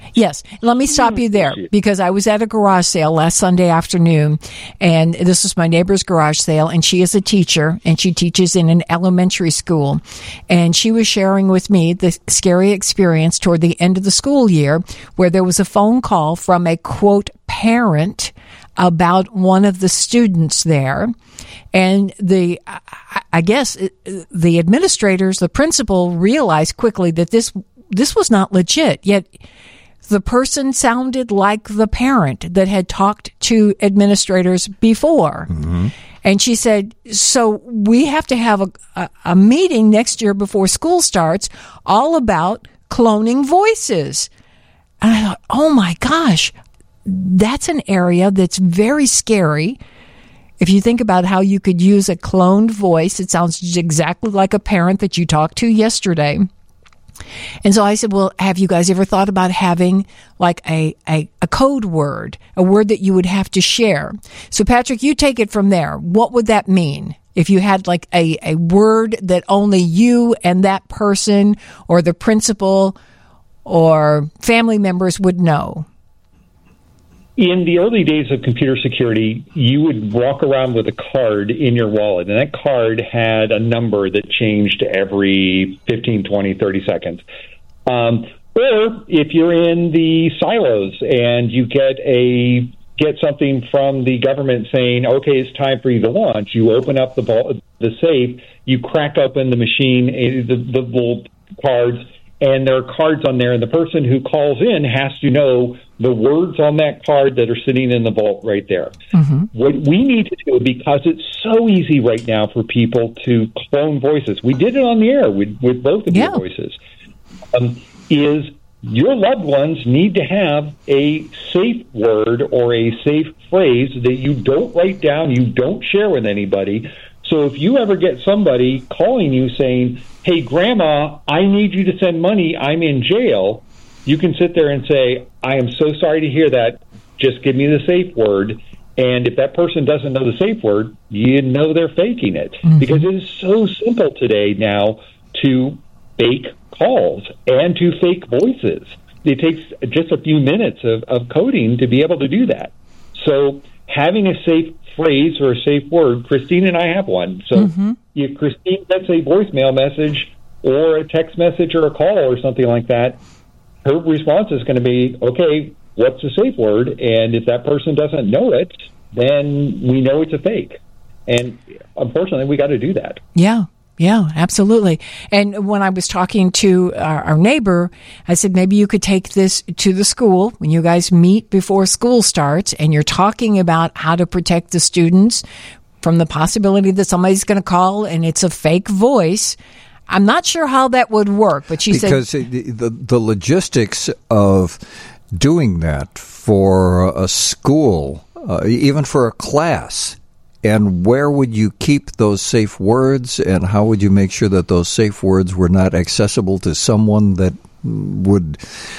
Yes. Let me stop you there because I was at a garage sale last Sunday afternoon, and this was my neighbor's garage sale, and she is a teacher, and she teaches in an elementary school. And she was sharing with me the scary experience toward the end of the school year where there was a phone call from a, quote, parent about one of the students there. And the, I guess, the administrators, the principal realized quickly that this this was not legit, yet the person sounded like the parent that had talked to administrators before. Mm-hmm. And she said, so we have to have a, a, a meeting next year before school starts all about cloning voices. And I thought, oh my gosh, that's an area that's very scary. If you think about how you could use a cloned voice, it sounds exactly like a parent that you talked to yesterday. And so I said, well, have you guys ever thought about having like a, a, a code word, a word that you would have to share? So Patrick, you take it from there. What would that mean? If you had like a, a word that only you and that person or the principal or family members would know? In the early days of computer security, you would walk around with a card in your wallet, and that card had a number that changed every fifteen, twenty, thirty seconds. Um, or if you're in the silos and you get a get something from the government saying, okay, it's time for you to launch, you open up the vault, the safe, you crack open the machine, the, the little cards, and there are cards on there, and the person who calls in has to know the words on that card that are sitting in the vault right there. Mm-hmm. What we need to do, because it's so easy right now for people to clone voices, we did it on the air with, with both of yeah. your voices, um, is your loved ones need to have a safe word or a safe phrase that you don't write down, you don't share with anybody. So if you ever get somebody calling you saying, hey, Grandma, I need you to send money, I'm in jail, you can sit there and say, I am so sorry to hear that, just give me the safe word. And if that person doesn't know the safe word, you know they're faking it. Mm-hmm. Because it is so simple today now to fake calls and to fake voices. It takes just a few minutes of, of coding to be able to do that. So having a safe phrase or a safe word, Christine and I have one. So mm-hmm. if Christine gets a voicemail message or a text message or a call or something like that, her response is going to be, okay, what's the safe word? And if that person doesn't know it, then we know it's a fake. And unfortunately, we got to do that. Yeah. Yeah, absolutely. And when I was talking to our, our neighbor, I said, maybe you could take this to the school when you guys meet before school starts and you're talking about how to protect the students from the possibility that somebody's going to call and it's a fake voice. I'm not sure how that would work, but she because said... Because the, the logistics of doing that for a school, uh, even for a class, and where would you keep those safe words, and how would you make sure that those safe words were not accessible to someone that would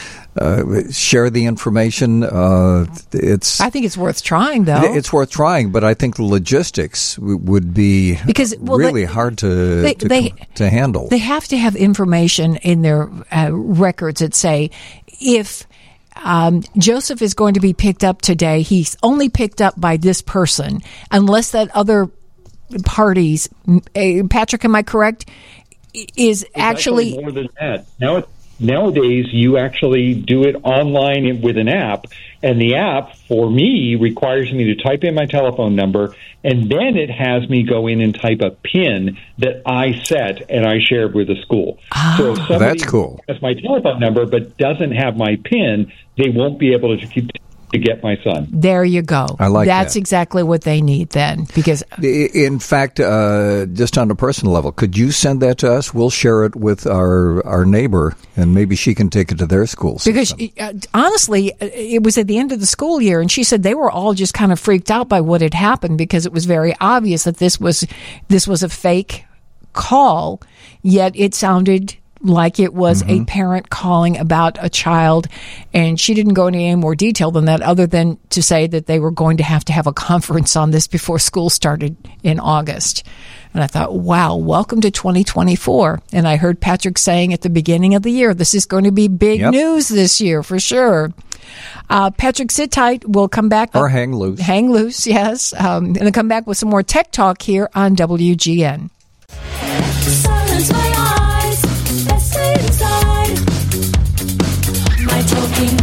uh, share the information? Uh, it's. I think it's worth trying, though. It's worth trying, but I think the logistics w- would be because, well, really they, hard to they, to, they, to handle. They have to have information in their uh, records that say if Um, Joseph is going to be picked up today. He's only picked up by this person, unless that other parties, uh, Patrick, am I correct, is it's actually... actually more than that. Now, nowadays, you actually do it online with an app, and the app, for me, requires me to type in my telephone number, and then it has me go in and type a PIN that I set and I shared with the school. Oh, so if somebody that's cool. has my telephone number but doesn't have my PIN, they won't be able to keep to get my son. There you go. I like That's that. exactly what they need then. Because, in fact, uh, just on a personal level, could you send that to us? We'll share it with our our neighbor, and maybe she can take it to their school system. Because uh, honestly, it was at the end of the school year, and she said they were all just kind of freaked out by what had happened because it was very obvious that this was this was a fake call, yet it sounded like it was Mm-hmm. a parent calling about a child. And she didn't go into any more detail than that, other than to say that they were going to have to have a conference on this before school started in August. And I thought, wow, welcome to twenty twenty-four. And I heard Patrick saying at the beginning of the year, this is going to be big Yep. news this year for sure. Uh, Patrick, sit tight. We'll come back. Or hang loose. Hang loose, yes. Um, and then come back with some more tech talk here on W G N. Silence my eyes, let's stay inside. My talking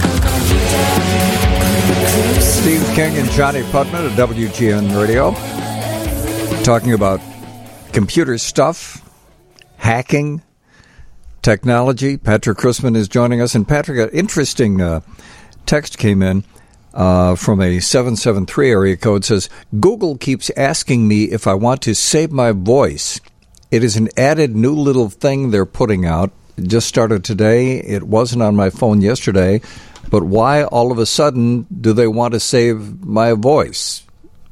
computer. Steve King and Johnny Putman at W G N Radio, talking about computer stuff, hacking, technology. Patrick Chrisman is joining us. And Patrick, an interesting uh, text came in uh, from a seven seven three area code. Says, Google keeps asking me if I want to save my voice. It is an added new little thing they're putting out. It just started today. It wasn't on my phone yesterday. But why all of a sudden do they want to save my voice?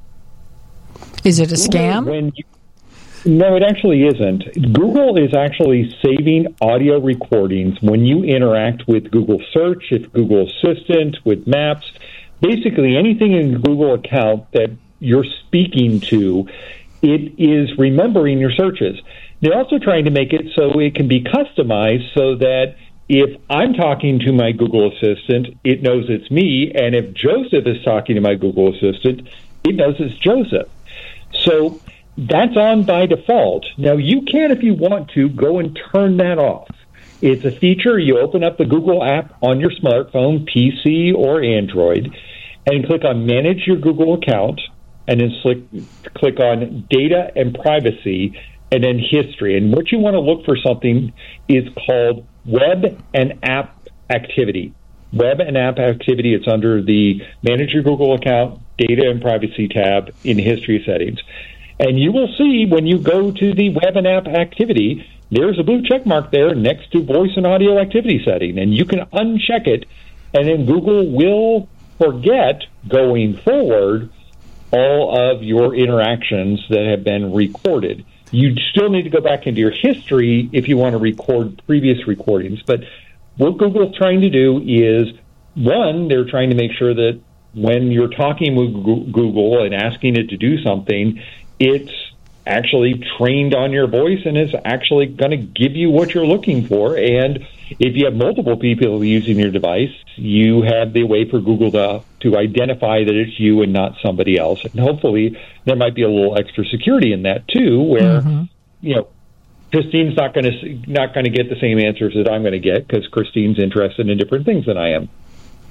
Is it a scam? When you, no, it actually isn't. Google is actually saving audio recordings when you interact with Google Search, with Google Assistant, with Maps, basically anything in the Google account that you're speaking to, it is remembering your searches. They're also trying to make it so it can be customized so that if I'm talking to my Google Assistant, it knows it's me, and if Joseph is talking to my Google Assistant, it knows it's Joseph. So that's on by default. Now, you can, if you want to, go and turn that off. It's a feature. You open up the Google app on your smartphone, P C, or Android, and click on Manage Your Google Account, and then click, click on Data and Privacy, and then History. And what you want to look for something is called Web and App Activity. Web and App Activity, it's under the Manage Your Google Account, Data and Privacy tab in History Settings. And you will see when you go to the Web and App Activity, there's a blue check mark there next to Voice and Audio Activity Setting. And you can uncheck it, and then Google will forget going forward all of your interactions that have been recorded. You still need to go back into your history if you want to record previous recordings. But what Google's trying to do is, one, they're trying to make sure that when you're talking with Google and asking it to do something, it's actually trained on your voice and is actually going to give you what you're looking for. And if you have multiple people using your device, you have the way for Google to, to identify that it's you and not somebody else. And hopefully there might be a little extra security in that too, where, mm-hmm. you know, Christine's not going to not going to get the same answers that I'm going to get because Christine's interested in different things than I am.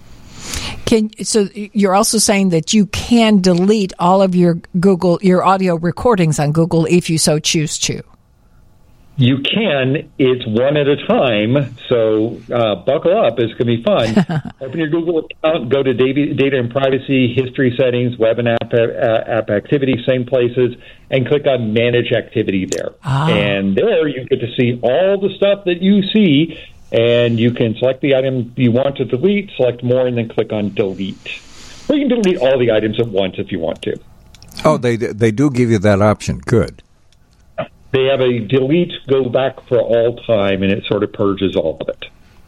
Can so you're also saying that you can delete all of your Google your audio recordings on Google if you so choose to. You can. It's one at a time, so uh, buckle up. It's going to be fun. Open your Google account, go to Data and Privacy, History Settings, Web and App, uh, app Activity, same places, and click on Manage Activity there. Ah. And there you get to see all the stuff that you see, and you can select the item you want to delete, select more, and then click on Delete. Or you can delete all the items at once if you want to. Oh, they they do give you that option. Good. They have a delete, go back for all time, and it sort of purges all of it.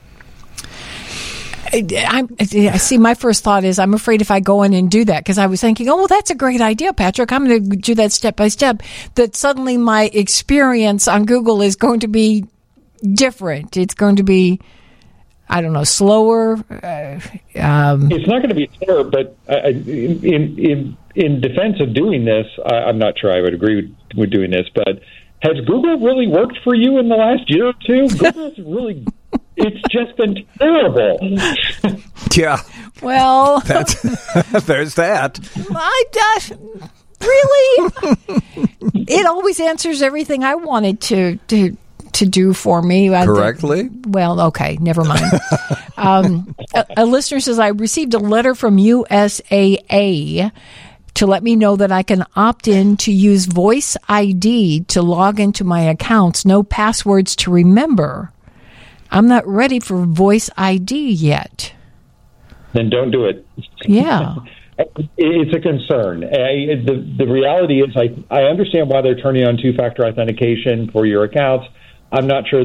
I, I see. My first thought is I'm afraid if I go in and do that, because I was thinking, oh, well, that's a great idea, Patrick. I'm going to do that step by step. That suddenly my experience on Google is going to be different. It's going to be, I don't know, slower. Uh, um, it's not going to be slower, but I, in in in defense of doing this, I, I'm not sure I would agree with, with doing this, but. Has Google really worked for you in the last year or two? Google's really, it's just been terrible. Yeah. Well, That's, there's that. I uh, really, it always answers everything I wanted to to to do for me. Correctly? I, well, okay, never mind. um, a, a listener says, I received a letter from U S A A to let me know that I can opt in to use Voice I D to log into my accounts. No passwords to remember. I'm not ready for Voice I D yet. Then don't do it. Yeah. It's a concern. I, the, the reality is I, I understand why they're turning on two-factor authentication for your accounts. I'm not sure that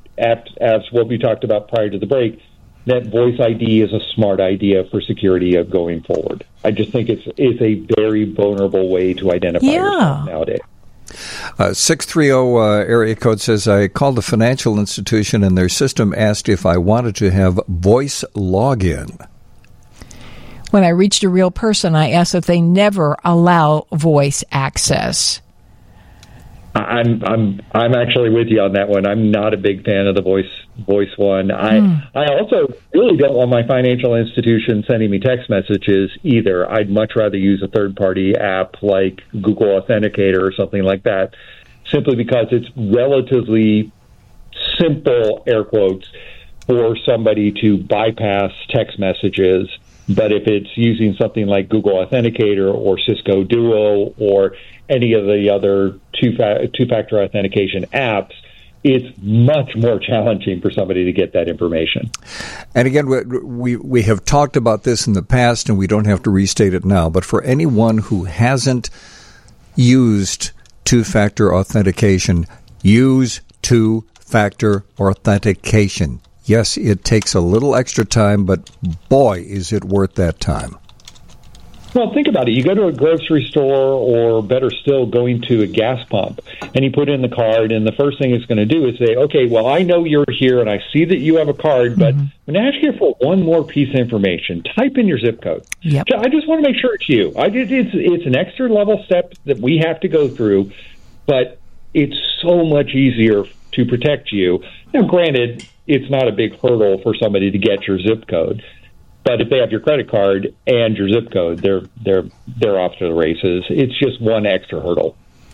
as, as what we talked about prior to the break, that voice I D is a smart idea for security of going forward. I just think it's it's a very vulnerable way to identify Yeah. yourself nowadays. Uh, six three zero uh, area code says, I called a financial institution and their system asked if I wanted to have voice login. When I reached a real person, I asked if they never allow voice access. I'm I'm I'm actually with you on that one. I'm not a big fan of the voice voice one. I Mm. I also really don't want my financial institution sending me text messages either. I'd much rather use a third party app like Google Authenticator or something like that, simply because it's relatively simple, air quotes, for somebody to bypass text messages. But if it's using something like Google Authenticator or Cisco Duo or any of the other two fa- two-factor authentication apps, it's much more challenging for somebody to get that information. And again, we, we we have talked about this in the past, and we don't have to restate it now. But for anyone who hasn't used two-factor authentication, use two-factor authentication. Yes, it takes a little extra time, but boy, is it worth that time. Well, think about it. You go to a grocery store, or better still, going to a gas pump, and you put in the card, and the first thing it's going to do is say, okay, well, I know you're here, and I see that you have a card, but I'm going to ask you for one more piece of information. Type in your zip code. Yep. I just want to make sure it's you. I just, it's, it's an extra level step that we have to go through, but it's so much easier to protect you. Now, granted, it's not a big hurdle for somebody to get your zip code. But if they have your credit card and your zip code, they're they're they're off to the races. It's just one extra hurdle.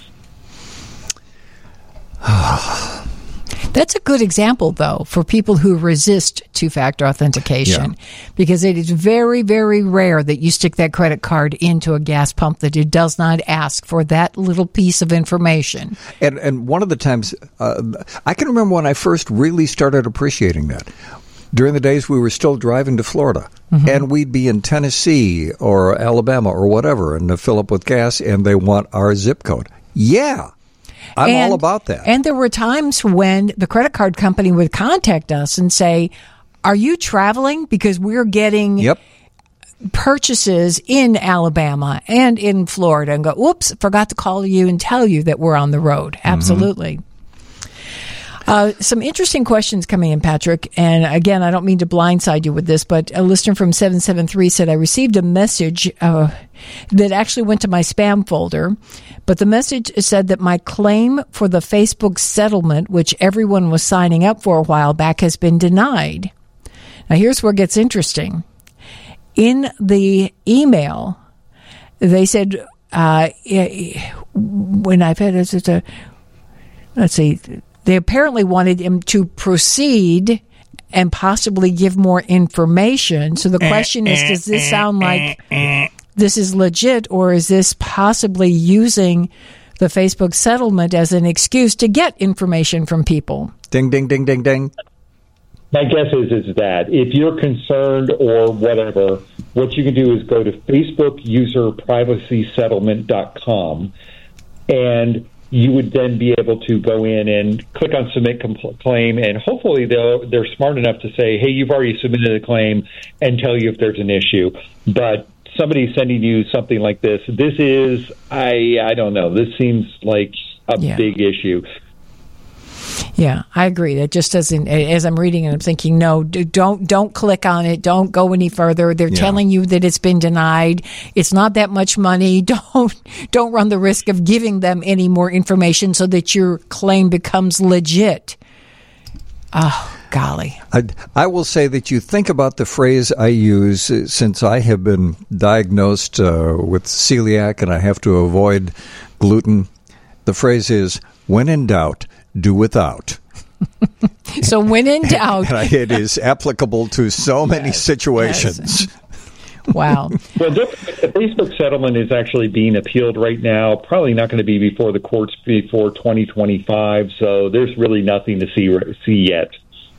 That's a good example, though, for people who resist two-factor authentication, Yeah. because it is very, very rare that you stick that credit card into a gas pump that it does not ask for that little piece of information. And and one of the times, uh, I can remember when I first really started appreciating that. During the days we were still driving to Florida, Mm-hmm. and we'd be in Tennessee or Alabama or whatever, and to fill up with gas, and they want our zip code. Yeah, I'm And- all about that. And there were times when the credit card company would contact us and say, are you traveling? Because we're getting Yep. purchases in Alabama and in Florida, and go, whoops, forgot to call you and tell you that we're on the road. Absolutely. Uh, some interesting questions coming in, Patrick. And again, I don't mean to blindside you with this, but a listener from seven seven three said, I received a message uh, that actually went to my spam folder. But the message said that my claim for the Facebook settlement, which everyone was signing up for a while back, has been denied. Now, here's where it gets interesting. In the email, they said, uh, when I've had it's a, let's see, they apparently wanted him to proceed and possibly give more information. So the question is, does this sound like this is legit, or is this possibly using the Facebook settlement as an excuse to get information from people? Ding, ding, ding, ding, ding. My guess is is that if you're concerned or whatever, what you can do is go to Facebook User Privacy Settlement dot com, and you would then be able to go in and click on Submit compl- Claim, and hopefully they'll, they're smart enough to say, hey, you've already submitted a claim, and tell you if there's an issue. But somebody sending you something like this, this is, I I don't know, this seems like a Yeah. big issue. Yeah, I agree. That just doesn't. As I'm reading it, I'm thinking, no, d- don't don't click on it. Don't go any further. They're Yeah. telling you that it's been denied. It's not that much money. Don't don't run the risk of giving them any more information so that your claim becomes legit. Oh, golly. I, I will say that you think about the phrase I use uh, since I have been diagnosed uh, with celiac and I have to avoid gluten. The phrase is, when in doubt, do without. So when in doubt, And I- it is applicable to so many situations. wow. Well, the, the Facebook settlement is actually being appealed right now. Probably not going to be before the courts before twenty twenty-five. So there's really nothing to see see yet.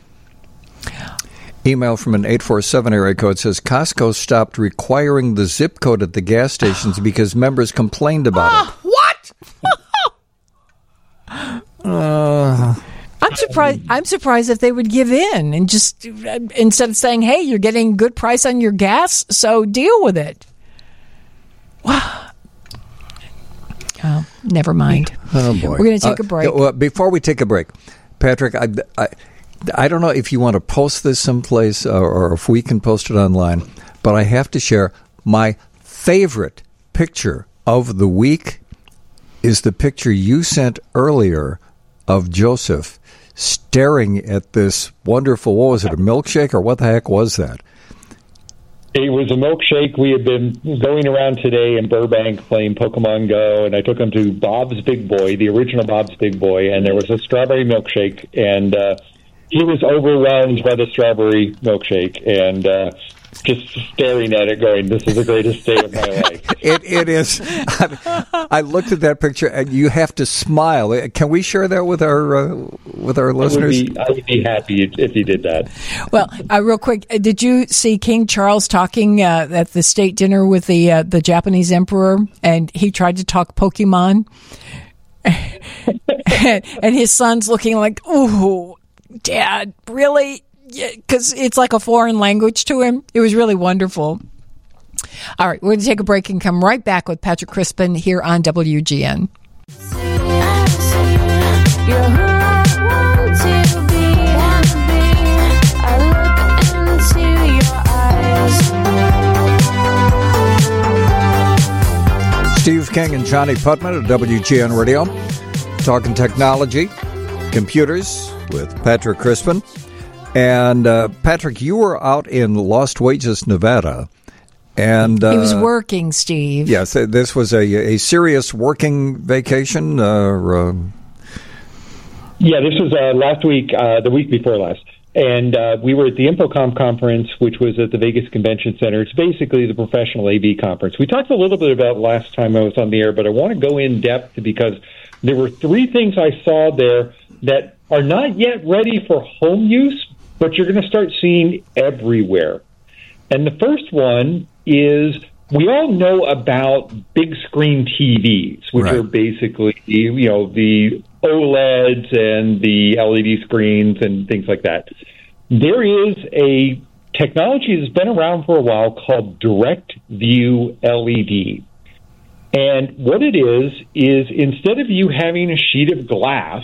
Email from an eight four seven area code says, Costco stopped requiring the zip code at the gas stations because members complained about it. What? Uh, I'm surprised. I'm surprised if they would give in and just instead of saying, "Hey, you're getting a good price on your gas, so deal with it." Wow. Oh, never mind. Oh boy, we're going to take Uh, a break. well, before we take a break, Patrick, I, I, I don't know if you want to post this someplace or, or if we can post it online, but I have to share my favorite picture of the week is the picture you sent earlier of Joseph staring at this wonderful, what was it, a milkshake or what the heck was that? It was a milkshake. We had been going around today in Burbank playing Pokemon Go, and I took him to Bob's Big Boy, the original Bob's Big Boy, and there was a strawberry milkshake, and uh, he was overwhelmed by the strawberry milkshake, and uh, just staring at it going, this is the greatest day of my life. It, it is. I, I looked at that picture, and you have to smile. Can we share that with our uh, with our listeners? I would, be, I would be happy if, if you did that. Well, uh, real quick, uh, did you see King Charles talking uh, at the state dinner with the uh, the Japanese emperor, and he tried to talk Pokemon, and, and his son's looking like, "Ooh, Dad, really?" Because it's like a foreign language to him. It was really wonderful. All right, we're going to take a break and come right back with Patrick Crispin here on W G N. Steve King and Johnny Putman at W G N Radio, talking technology, computers with Patrick Crispin. And uh, Patrick, you were out in Lost Wages, Nevada. And uh, he was working, Steve. Yes, this was a, a serious working vacation. Uh, uh, yeah, this was uh, last week, uh, the week before last. And uh, we were at the InfoComm conference, which was at the Vegas Convention Center. It's basically the professional A V conference. We talked a little bit about it last time I was on the air, but I want to go in depth because there were three things I saw there that are not yet ready for home use, but you're going to start seeing everywhere. And the first one is we all know about big screen T Vs, which Right. are basically, you know, the OLEDs and the L E D screens and things like that. There is a technology that's been around for a while called Direct View L E D. And what it is, is instead of you having a sheet of glass,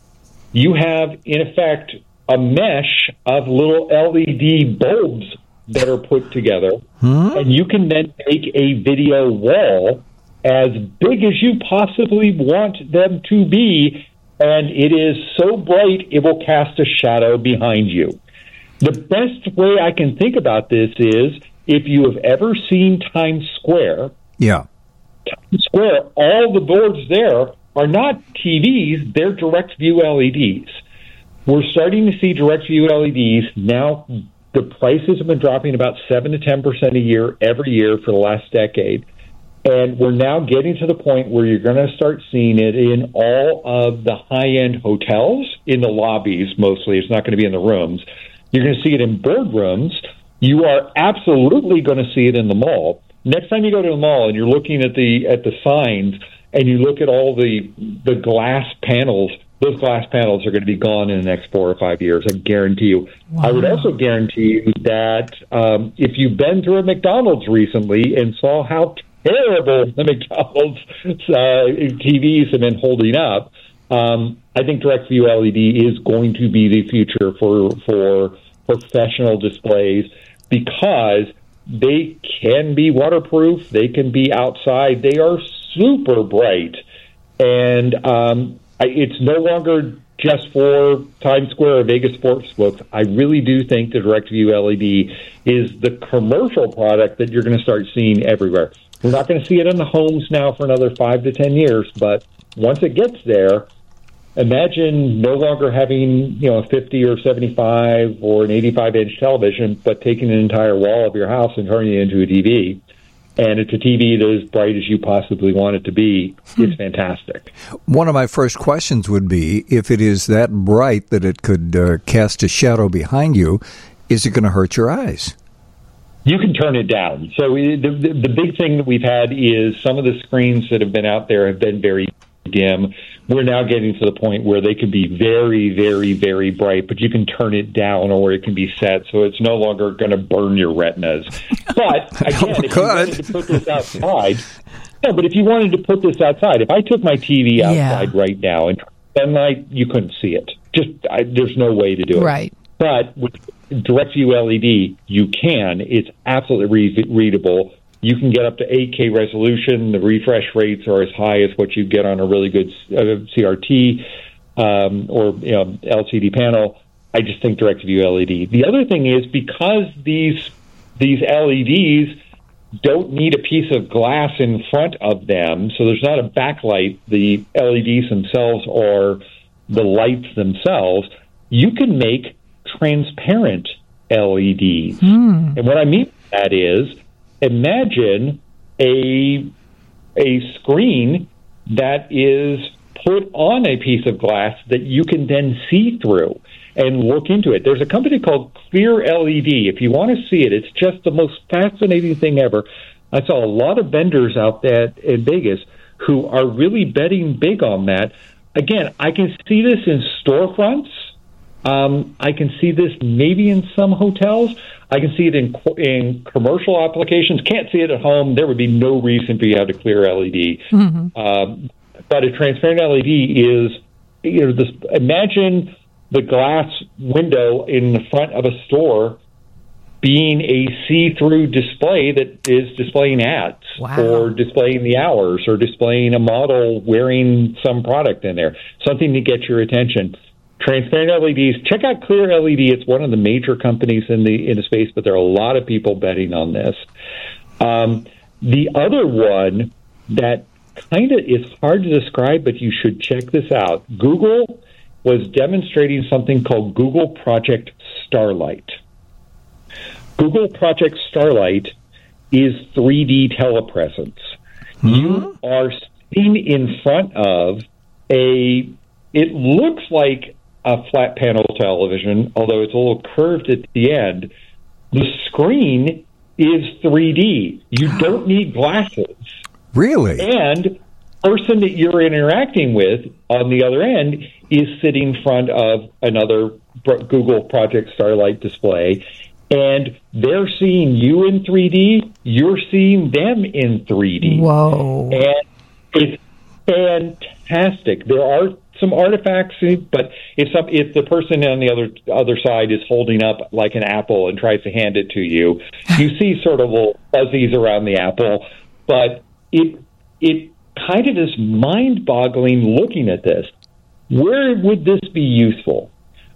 you have, in effect, a mesh of little L E D bulbs that are put together, and you can then make a video wall as big as you possibly want them to be, and it is so bright it will cast a shadow behind you. The best way I can think about this is if you have ever seen Times Square, yeah. Times Square, all the boards there are not T Vs, they're direct view L E Ds. We're starting to see direct view L E Ds now. The prices have been dropping about seven to ten percent a year every year for the last decade. And we're now getting to the point where you're going to start seeing it in all of the high-end hotels, in the lobbies mostly. It's not going to be in the rooms. You're going to see it in boardrooms. You are absolutely going to see it in the mall. Next time you go to the mall and you're looking at the at the signs and you look at all the the glass panels, those glass panels are going to be gone in the next four or five years, I guarantee you. Wow. I would also guarantee you that um, if you've been to a McDonald's recently and saw how terrible the McDonald's uh, T Vs have been holding up, um, I think direct view L E D is going to be the future for for professional displays because they can be waterproof, they can be outside, they are super bright, and um, I, it's no longer just for Times Square or Vegas Sportsbook. I really do think the direct view L E D is the commercial product that you're going to start seeing everywhere. We're not going to see it in the homes now for another five to ten years, but once it gets there, imagine no longer having, you know, a fifty or seventy-five or an eighty-five inch television, but taking an entire wall of your house and turning it into a T V. And it's a T V that is as bright as you possibly want it to be. It's fantastic. One of my first questions would be, if it is that bright that it could uh, cast a shadow behind you, is it going to hurt your eyes? You can turn it down. So the, the, the big thing that we've had is some of the screens that have been out there have been very dim. we're now getting to the point where they can be very, very, very bright, but you can turn it down or it can be set so it's no longer going to burn your retinas. But again, if you wanted to put this outside, no, but if you wanted to put this outside, if I took my T V outside yeah. right now and sunlight, you couldn't see it. Just I, there's no way to do it. Right. But with DirectView L E D, you can. It's absolutely re- readable. You can get up to eight K resolution. The refresh rates are as high as what you get on a really good uh, C R T um, or you know, L C D panel. I just think DirectView L E D. The other thing is because these these L E Ds don't need a piece of glass in front of them, so there's not a backlight. The L E Ds themselves are the lights themselves. You can make transparent L E Ds. Mm. And what I mean by that is, imagine a a screen that is put on a piece of glass that you can then see through and look into it. There's a company called Clear L E D. If you want to see it, it's just the most fascinating thing ever. I saw a lot of vendors out there in Vegas who are really betting big on that. Again, I can see this in storefronts. Um, I can see this maybe in some hotels. I can see it in in commercial applications. Can't see it at home. There would be no reason for you to have a clear L E D. Mm-hmm. Um, but a transparent L E D is, you know, this. Imagine the glass window in the front of a store being a see-through display that is displaying ads wow. or displaying the hours or displaying a model wearing some product in there, something to get your attention. Transparent L E Ds. Check out Clear L E D. It's one of the major companies in the in the space, but there are a lot of people betting on this. Um, the other one that kind of is hard to describe, but you should check this out. Google was demonstrating something called Google Project Starlight. Google Project Starlight is three D telepresence. Mm-hmm. You are sitting in front of a, it looks like a flat panel television, although it's a little curved at the end. The screen is three D. You don't need glasses. Really? And the person that you're interacting with on the other end is sitting in front of another Google Project Starlight display, and they're seeing you in three D, you're seeing them in three D. Whoa. And it's fantastic. There are some artifacts, but if some if the person on the other other side is holding up like an apple and tries to hand it to you, you see sort of little fuzzies around the apple, but it it kind of is mind-boggling looking at this. Where would this be useful?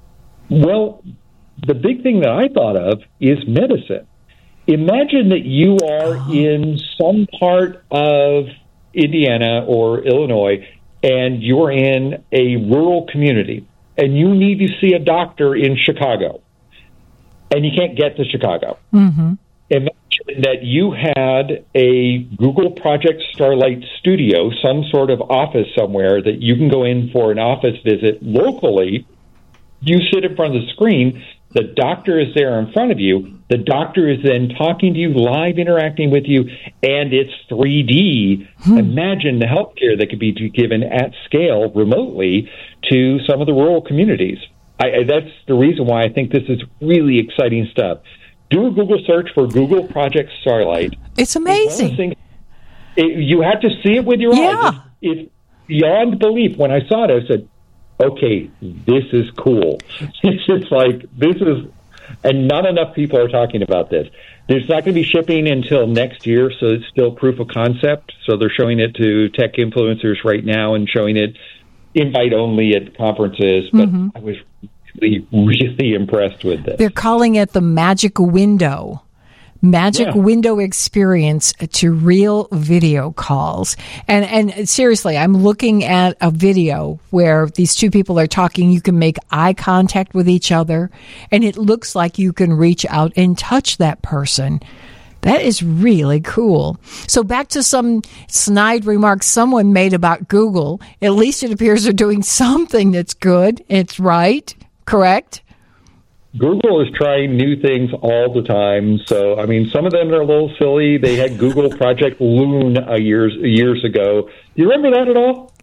Well, the big thing that I thought of is medicine. Imagine that you are in some part of Indiana or Illinois, and you're in a rural community, and you need to see a doctor in Chicago, and you can't get to Chicago. Mm-hmm. Imagine that you had a Google Project Starlight studio, some sort of office somewhere that you can go in for an office visit locally. You sit in front of the screen. The doctor is there in front of you. The doctor is then talking to you, live interacting with you, and it's three D. Hmm. Imagine the healthcare that could be given at scale remotely to some of the rural communities. I, I, that's the reason why I think this is really exciting stuff. Do a Google search for Google Project Starlight. It's amazing. Things, it, you have to see it with your yeah. eyes. It's, it's beyond belief. When I saw it, I said, okay, this is cool. It's just like, this is, and not enough people are talking about this. There's not going to be shipping until next year, so it's still proof of concept. So they're showing it to tech influencers right now and showing it invite only at conferences. But mm-hmm. I was really, really impressed with this. They're calling it the magic window. Magic yeah. window experience to real video calls. And and seriously, I'm looking at a video where these two people are talking. You can make eye contact with each other, and it looks like you can reach out and touch that person. That is really cool. So back to some snide remarks someone made about Google. At least it appears they're doing something that's good. It's right, correct? Google is trying new things all the time. So, I mean, some of them are a little silly. They had Google Project Loon a years years ago. Do you remember that at all?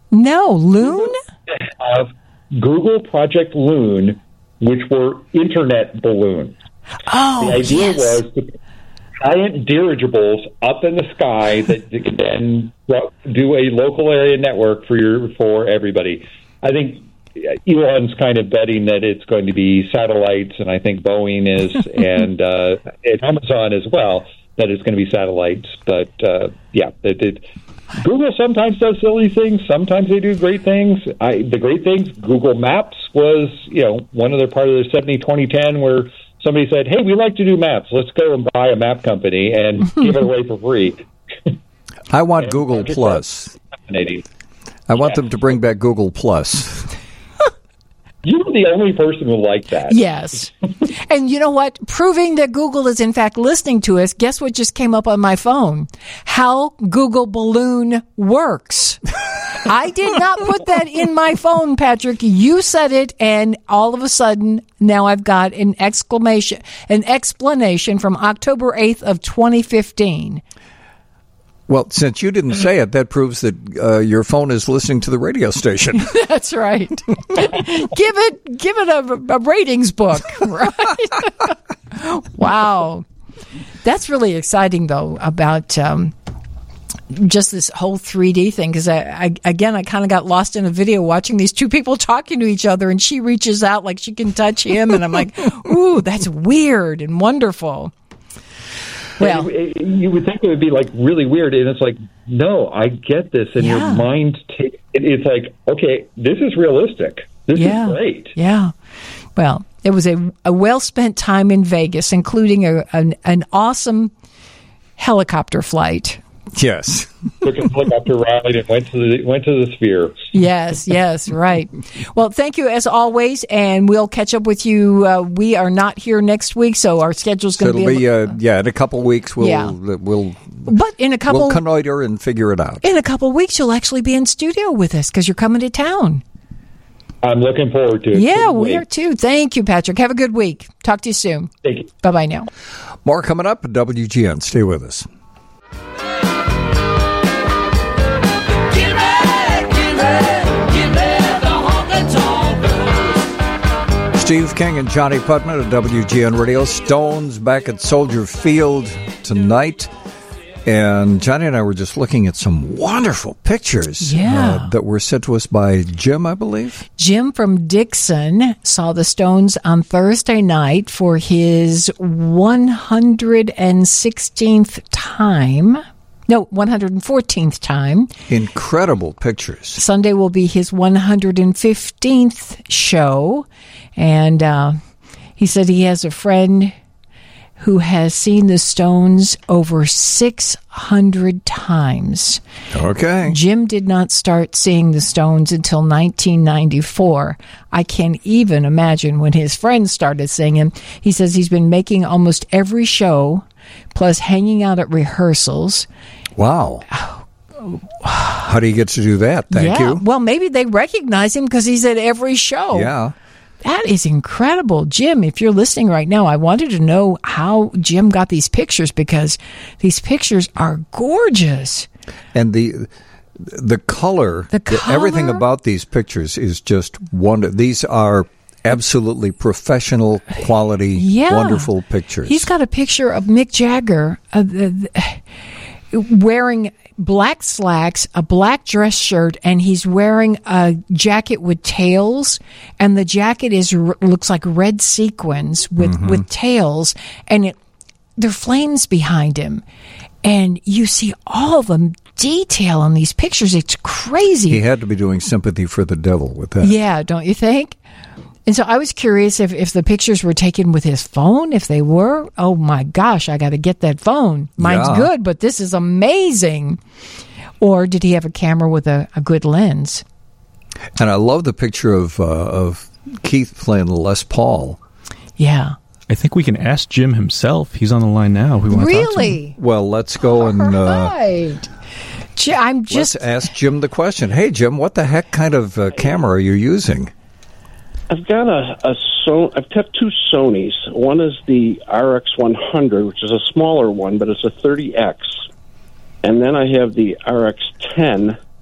No, Loon? Of Google Project Loon, which were internet balloons. Oh, the idea yes. was to put giant dirigibles up in the sky that, that could then do a local area network for your for everybody. I think Elon's kind of betting that it's going to be satellites, and I think Boeing is, and, uh, and Amazon as well, that it's going to be satellites. But uh, yeah, it, it, Google sometimes does silly things. Sometimes they do great things. I, the great things, Google Maps was, you know, one of their part of their seventy twenty ten where somebody said, hey, we like to do maps. Let's go and buy a map company and give it away for free. I want Google Plus. Fascinating. I want Yeah. them to bring back Google Plus. You're the only person who liked that. Yes. And you know what? Proving that Google is in fact listening to us, guess what just came up on my phone? How Google Balloon works. I did not put that in my phone, Patrick. You said it, and all of a sudden, now I've got an exclamation, an explanation from October eighth of twenty fifteen. Well, since you didn't say it, that proves that uh, your phone is listening to the radio station. That's right. give it, give it a, a ratings book, right? Wow, that's really exciting, though, about um, just this whole three D thing. Because I, I, again, I kind of got lost in a video watching these two people talking to each other, and she reaches out like she can touch him, and I'm like, ooh, that's weird and wonderful. Well, it, it, you would think it would be like really weird, and it's like, no, I get this, and Yeah. your mind, ta- it, it's like, okay, this is realistic. This yeah, is great. Yeah. Well, it was a, a well spent time in Vegas, including a, an, an awesome helicopter flight. Yes. Took a helicopter ride and went to the went to the Sphere. Yes, yes, right. Well, thank you as always, and we'll catch up with you. Uh, we are not here next week, so our schedule's So going to it'll be. be, a li- uh, yeah, in a couple weeks we'll Yeah. we'll but in a couple we'll connoiter and figure it out. in a couple weeks, you'll actually be in studio with us because you're coming to town. I'm looking forward to it. Yeah, Couldn't we wait. are too. Thank you, Patrick. Have a good week. Talk to you soon. Thank you. Bye bye now. More coming up at W G N. Stay with us. Steve King and Johnny Putman at W G N Radio. Stones back at Soldier Field tonight. And Johnny and I were just looking at some wonderful pictures Yeah. uh, that were sent to us by Jim, I believe. Jim from Dixon saw the Stones on Thursday night for his one hundred sixteenth time. No, one hundred fourteenth time. Incredible pictures. Sunday will be his one hundred fifteenth show. And uh, he said he has a friend who has seen the Stones over six hundred times. Okay. Jim did not start seeing the Stones until nineteen ninety-four. I can't even imagine when his friends started seeing him. He says he's been making almost every show, plus hanging out at rehearsals. Wow. How do you get to do that? Thank yeah. you. Well, maybe they recognize him because he's at every show. Yeah. That is incredible. Jim, if you're listening right now, I wanted to know how Jim got these pictures because these pictures are gorgeous. And the the color, The color? everything about these pictures is just wonder. These are absolutely professional quality, Yeah. wonderful pictures. He's got a picture of Mick Jagger uh, the, the, wearing black slacks, a black dress shirt, and he's wearing a jacket with tails, and the jacket is looks like red sequins with, Mhm. with tails, and it there are flames behind him. And you see all the detail on these pictures. It's crazy. He had to be doing Sympathy for the Devil with that. Yeah, don't you think? And so I was curious if, if the pictures were taken with his phone. If they were, oh my gosh, I got to get that phone. Mine's Yeah. good, but this is amazing. Or did he have a camera with a, a good lens? And I love the picture of uh, of Keith playing Les Paul. Yeah. I think we can ask Jim himself. He's on the line now. We want to talk to him. Really? Well, let's go and uh, Right. J- I'm just. let's ask Jim the question. Hey, Jim, what the heck kind of uh, camera are you using? I've got a, a so I've got two Sonys. One is the R X one hundred, which is a smaller one, but it's a thirty X, and then I have the R X ten,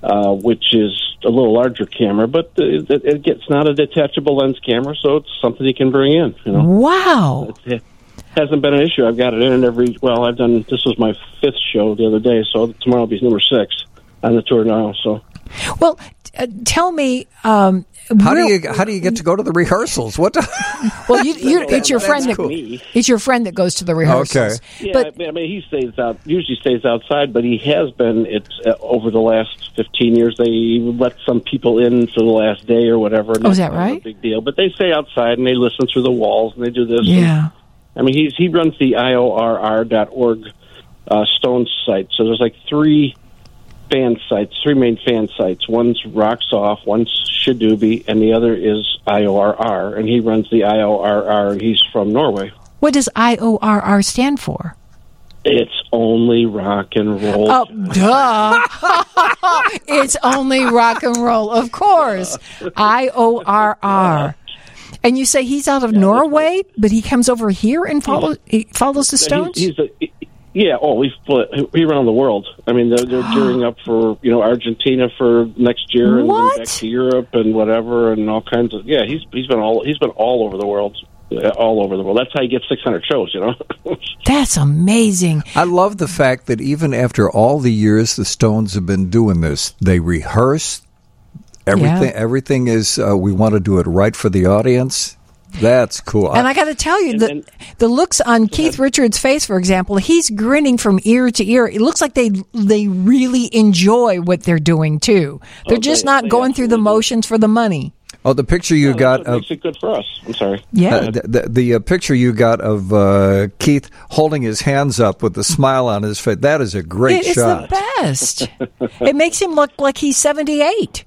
uh, which is a little larger camera, but it, it, it's not a detachable lens camera, so it's something you can bring in. You know, wow. It hasn't been an issue. I've got it in every. Well, I've done. This was my fifth show the other day, so tomorrow will be number six on the tour now. So, well, uh, tell me. Um, How real- do you how do you get to go to the rehearsals? What? Well, you, you, it's your That's friend that cool. it's your friend that goes to the rehearsals. Okay. Yeah, But I mean, he stays out. Usually stays outside, but he has been. It's uh, over the last fifteen years. They let some people in for the last day or whatever. And Oh, is that's that not right? A big deal. But they stay outside and they listen through the walls and they do this. yeah. I mean, he's he runs the I O R R dot org uh, Stones site. So there's like three fan sites, three main fan sites. One's Rocks Off, one's Shadoobie, and the other is I O R R. And he runs the I O R R, and he's from Norway. What does I O R R stand for? It's only rock and roll. Oh, duh. It's only rock and roll, of course. I O R R. And you say he's out of Norway, but he comes over here and follows he follows the Stones? He's, he's a, yeah, oh, we we around the world. I mean, they're, they're gearing up for, you know, Argentina for next year and What? then back to Europe and whatever and all kinds of. Yeah, he's he's been all he's been all over the world. All over the world. That's how you get six hundred shows, you know? That's amazing. I love the fact that even after all the years the Stones have been doing this, they rehearse. Everything, Yeah. everything is. Uh, we want to do it right for the audience. That's cool. And I got to tell you, the, the looks on Keith Richards' face, for example, he's grinning from ear to ear. It looks like they they really enjoy what they're doing, too. They're Oh, just they- not they going through the motions for the money. Oh, the picture you Yeah, got that's what of makes it good for us. I'm sorry. Yeah. uh, the the, the uh, picture you got of uh, Keith holding his hands up with a smile on his face. That is a great It- it's shot. the best. It makes him look like he's seventy-eight.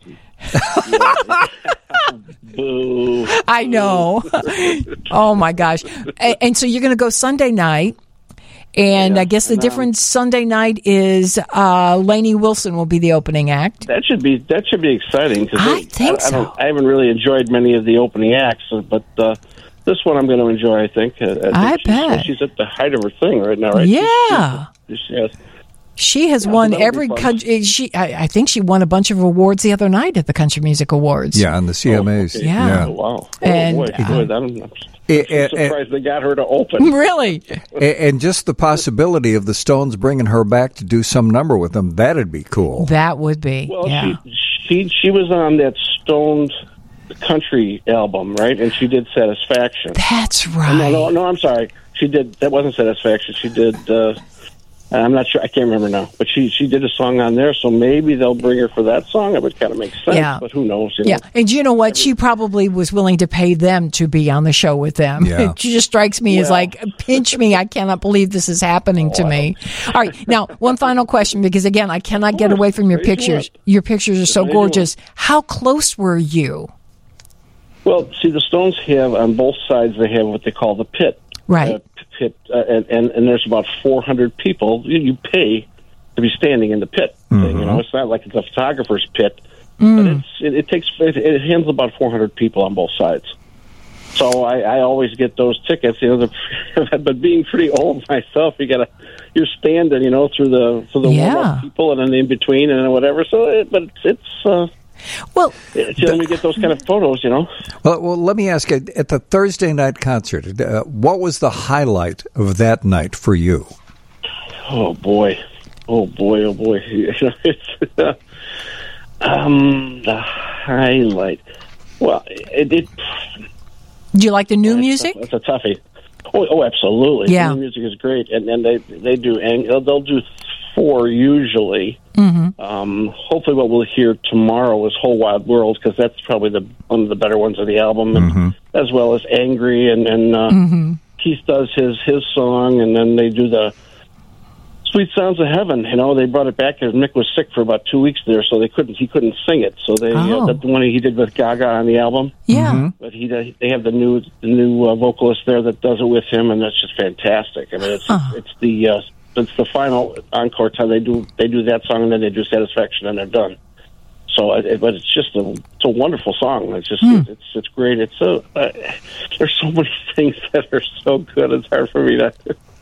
Boo. I know. Oh, my gosh. And, and so you're going to go Sunday night. And I guess the and, um, difference Sunday night is uh, Lainey Wilson will be the opening act. That should be that should be exciting. Cause I they- think I, I, don't, I haven't really enjoyed many of the opening acts, but uh, this one I'm going to enjoy, I think. Uh, I, think I she's, bet. She's at the height of her thing right now, right? Yeah. She's, she's, yes. She has Yeah, won that'll be every fun. country. She, I, I think she won a bunch of awards the other night at the Country Music Awards. Yeah, on the C M As. Okay. Yeah. Oh, wow. Oh, And, boy, uh, good. I'm, I'm It- it- surprised they got her to open. Really? A- and just the possibility of the Stones bringing her back to do some number with them, that'd be cool. That would be. Well, yeah. she, she she was on that Stoned country album, right? And she did Satisfaction. That's No, right. no, no, I'm sorry. She did. That wasn't Satisfaction. She did. Uh, I'm not sure. I can't remember now. But she she did a song on there, so maybe they'll bring her for that song. It would kind of make sense. Yeah. But who knows? You know? Yeah, and you know what? She probably was willing to pay them to be on the show with them. Yeah. She just strikes me as Well- like, pinch me. I cannot believe this is happening to me. All right, now one final question, because again, I cannot get away from your Raise your pictures. hand. Your pictures are so Raise your gorgeous. How close were you? Well, see, the Stones have on both sides. They have what they call the pit. Right. Uh, pit, uh, and, and and there's about four hundred people. You, you pay to be standing in the pit. Thing, you know, it's not like it's a photographer's pit, but it's it, it takes it, it handles about four hundred people on both sides. So I, I always get those tickets. You know, the, but being pretty old myself, you gotta you're standing, you know, through the through the Yeah. warm up people and then in between and whatever. So, it, but it's. it's uh, Well, it's, then we get those kind of photos, you know. Well, well, let me ask you, at the Thursday night concert, uh, what was the highlight of that night for you? Oh boy, oh boy, oh boy! It's uh, um the highlight. Well, it. it do you like the new music? It's a toughie. Oh, oh, absolutely. Yeah. The music is great, and and they they do and they'll, they'll do four usually. Mm-hmm. Um, hopefully, what we'll hear tomorrow is "Whole Wide World" because that's probably the one of the better ones of the album, and, Mm-hmm. as well as "Angry" and and uh, Mm-hmm. Keith does his his song, and then they do the "Sweet Sounds of Heaven." You know, they brought it back because Mick was sick for about two weeks there, so they couldn't he couldn't sing it. So they Oh. uh, that's the one he did with Gaga on the album. Yeah. Mm-hmm. But he they have the new the new uh, vocalist there that does it with him, and that's just fantastic. I mean, it's Oh. it's the uh, it's the final encore time they do they do that song, and then they do Satisfaction, and they're done. So, it, but it's just a it's a wonderful song. It's just Hmm. it's it's great. It's so uh, there's so many things that are so good. It's hard for me to.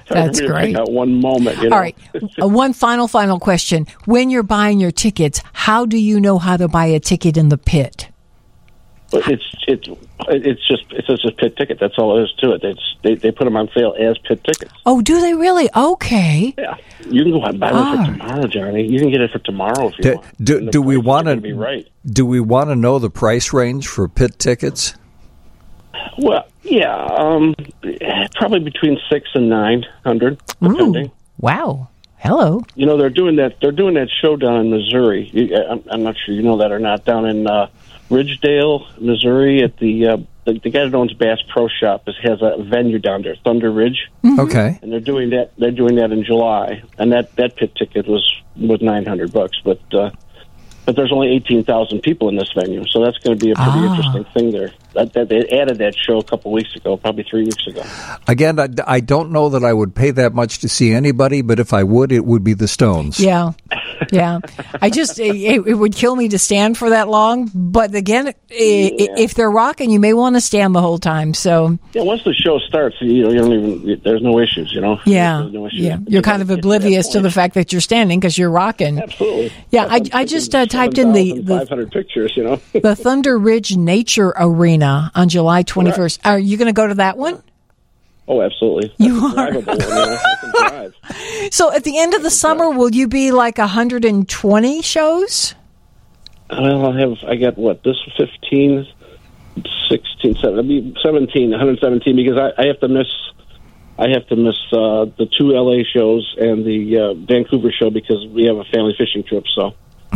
That's for me to great. pick out one moment. You know? All right. Uh, one final, final question. When you're buying your tickets, how do you know how to buy a ticket in the pit? But it's it's it's just it's just a pit ticket. That's all there is to it. It's they they put them on sale as pit tickets. Oh, do they really? Okay. Yeah, you can go out and buy Ah. one for tomorrow, Johnny. You can get it for tomorrow if you Do, want. do, And the do we price is want gonna be to right? do we want to know the price range for pit tickets? Well, yeah, um, probably between six and nine hundred, depending. Ooh, wow. Hello. You know, they're doing that. They're doing that show down in Missouri. You, I'm, I'm not sure you know that or not. Down in uh, Ridgedale, Missouri, at the, uh, the the guy that owns Bass Pro Shop is, has a venue down there, Thunder Ridge. Okay. And they're doing that. They're doing that in July, and that, that pit ticket was was nine hundred bucks. But uh, but there's only eighteen thousand people in this venue, so that's going to be a pretty Ah. interesting thing there. That, that they added that show a couple weeks ago, probably three weeks ago. Again, I, I don't know that I would pay that much to see anybody, but if I would, it would be the Stones. Yeah. Yeah. I just, it, it would kill me to stand for that long. But again, i i if they're rocking, you may want to stand the whole time. So, Yeah, once the show starts, you know, you don't even. There's no issues, you know. yeah. There's no issues. Yeah. You're kind of oblivious to the fact that you're standing because you're rocking. Absolutely. Yeah. I, I just uh, typed in the, the five hundred pictures, you know. the Thunder Ridge Nature Arena on July twenty-first. Are you going to go to that one? Oh, absolutely. You That's a are. drivable one, you know. I can drive. So at the end of the summer, will you be like one hundred twenty shows? Well, I'll have. I got what this fifteen, sixteen, seventeen, I'll be seventeen, one hundred seventeen because I, I have to miss. I have to miss uh, the two L A shows and the uh, Vancouver show because we have a family fishing trip. So.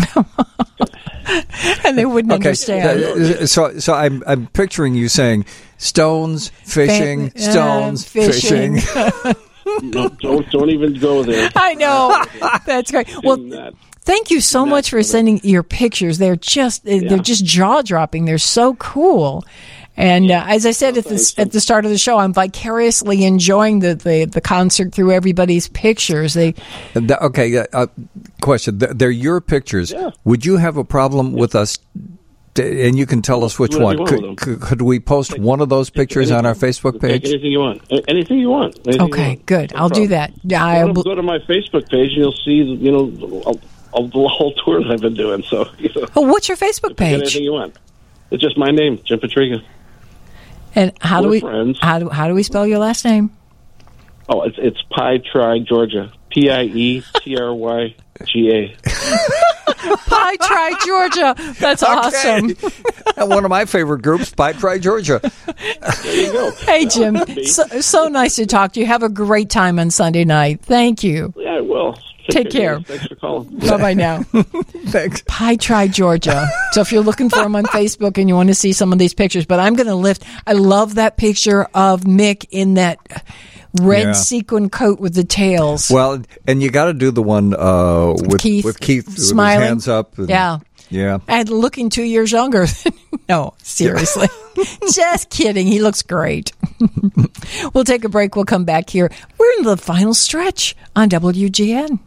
And they wouldn't Okay, understand. uh, so so I'm I'm picturing you saying Stones fishing, Fan- uh, Stones fishing. fishing. No, don't don't even go there. I know. That's great. Well, thank you so much for sending your pictures. They're just they're just jaw dropping. They're so cool. And uh, as I said at the at the start of the show, I'm vicariously enjoying the, the, the concert through everybody's pictures. They And th- okay, uh, uh, question. Th- They're your pictures. Would you have a problem with us? t- And you can tell us which Whatever you one. want Could, with could, could we post one of those pictures on our Facebook Take page? anything you want. A- Anything you want. Anything you Okay, want. good. No I'll do problem. that. Yeah, I Go to, bel- go to my Facebook page and you'll see, you know, all, all the whole tour that I've been doing. So, you know, Oh, what's your Facebook pick page? anything you want. It's just my name, Jim Patriga. And how do We're we friends. how do how do we spell your last name? Oh, it's it's Pi Tri Georgia. P I E T R Y G A. Pi Tri Georgia. That's awesome. And one of my favorite groups, Pi Tri Georgia. There you go. Hey, Jim. So, so nice to talk to you. Have a great time on Sunday night. Thank you. Yeah, I will. Take care. guys. Thanks for calling. Bye bye now. Thanks. Pi Tri Georgia. So if you're looking for him on Facebook and you want to see some of these pictures, but I'm going to lift. I love that picture of Mick in that red Yeah. sequin coat with the tails. Well, and you got to do the one uh, with Keith with Keith with smiling. his hands up. And, Yeah. yeah. And looking two years younger. No, seriously. Just kidding. He looks great. We'll take a break. We'll come back here. We're in the final stretch on W G N.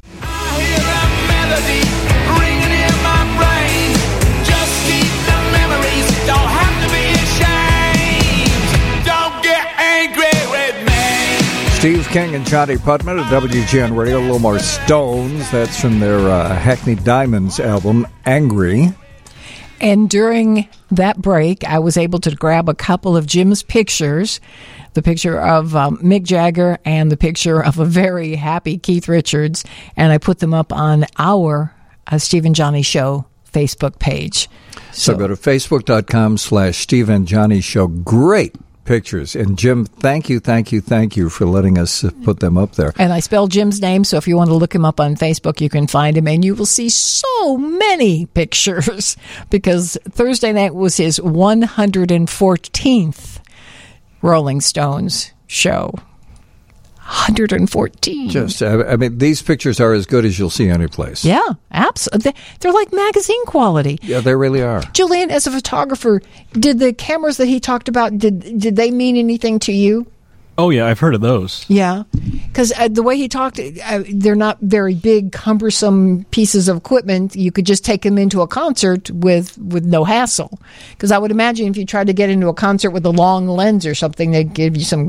Melody ringing in my brain. Just keep the memories. Don't have to be ashamed. Don't get angry with me. Steve King and Johnny Putman at W G N Radio. A little more Stones. That's from their uh, Hackney Diamonds album, Angry. And during that break, I was able to grab a couple of Jim's pictures, the picture of um, Mick Jagger and the picture of a very happy Keith Richards, and I put them up on our uh, Steve and Johnny Show Facebook page. So, go to facebook.com slash Steve and Johnny Show. Great pictures. And Jim, thank you, thank you, thank you for letting us uh, put them up there. And I spelled Jim's name, so if you want to look him up on Facebook, you can find him, and you will see so many pictures because Thursday night was his one hundred fourteenth Rolling Stones show. one hundred fourteen. Just, uh, I mean, these pictures are as good as you'll see any place. Yeah, absolutely. They're like magazine quality. Yeah, they really are. Julian, as a photographer, did the cameras that he talked about, did did they mean anything to you? Oh, yeah, I've heard of those. Yeah, because uh, the way he talked, uh, they're not very big, cumbersome pieces of equipment. You could just take them into a concert with, with no hassle. Because I would imagine if you tried to get into a concert with a long lens or something, they'd give you some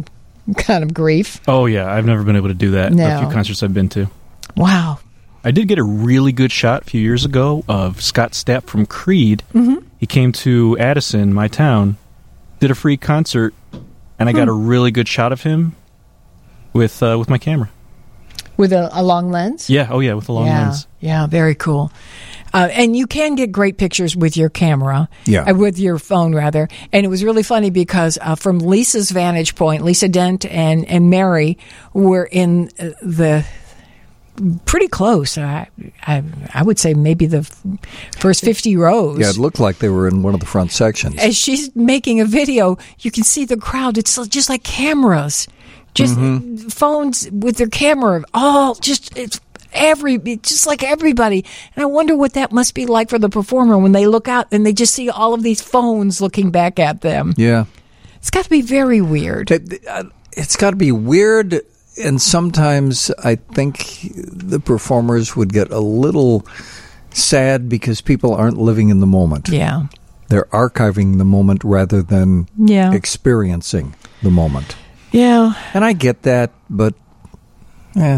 kind of grief. Oh, yeah. I've never been able to do that. No. A few concerts I've been to. Wow. I did get a really good shot a few years ago of Scott Stapp from Creed. Mm-hmm. He came to Addison, my town, did a free concert, and I got Hmm. a really good shot of him with uh, with my camera. With a, a long lens? Yeah, oh yeah, with a long yeah. lens. Yeah, very cool. Uh, and you can get great pictures with your camera. Yeah. Uh, with your phone, rather. And it was really funny because uh, from Lisa's vantage point, Lisa Dent and, and Mary were in uh, the pretty close. I, I I would say maybe the f- first fifty rows. Yeah, it looked like they were in one of the front sections. As she's making a video, you can see the crowd. It's just like cameras, just Mm-hmm. phones with their camera. All just it's every it's just like everybody. And I wonder what that must be like for the performer when they look out and they just see all of these phones looking back at them. Yeah. It's got to be very weird. It, uh, it's got to be weird, and sometimes I think the performers would get a little sad because people aren't living in the moment. Yeah. They're archiving the moment rather than Yeah. experiencing the moment. Yeah. And I get that, but yeah.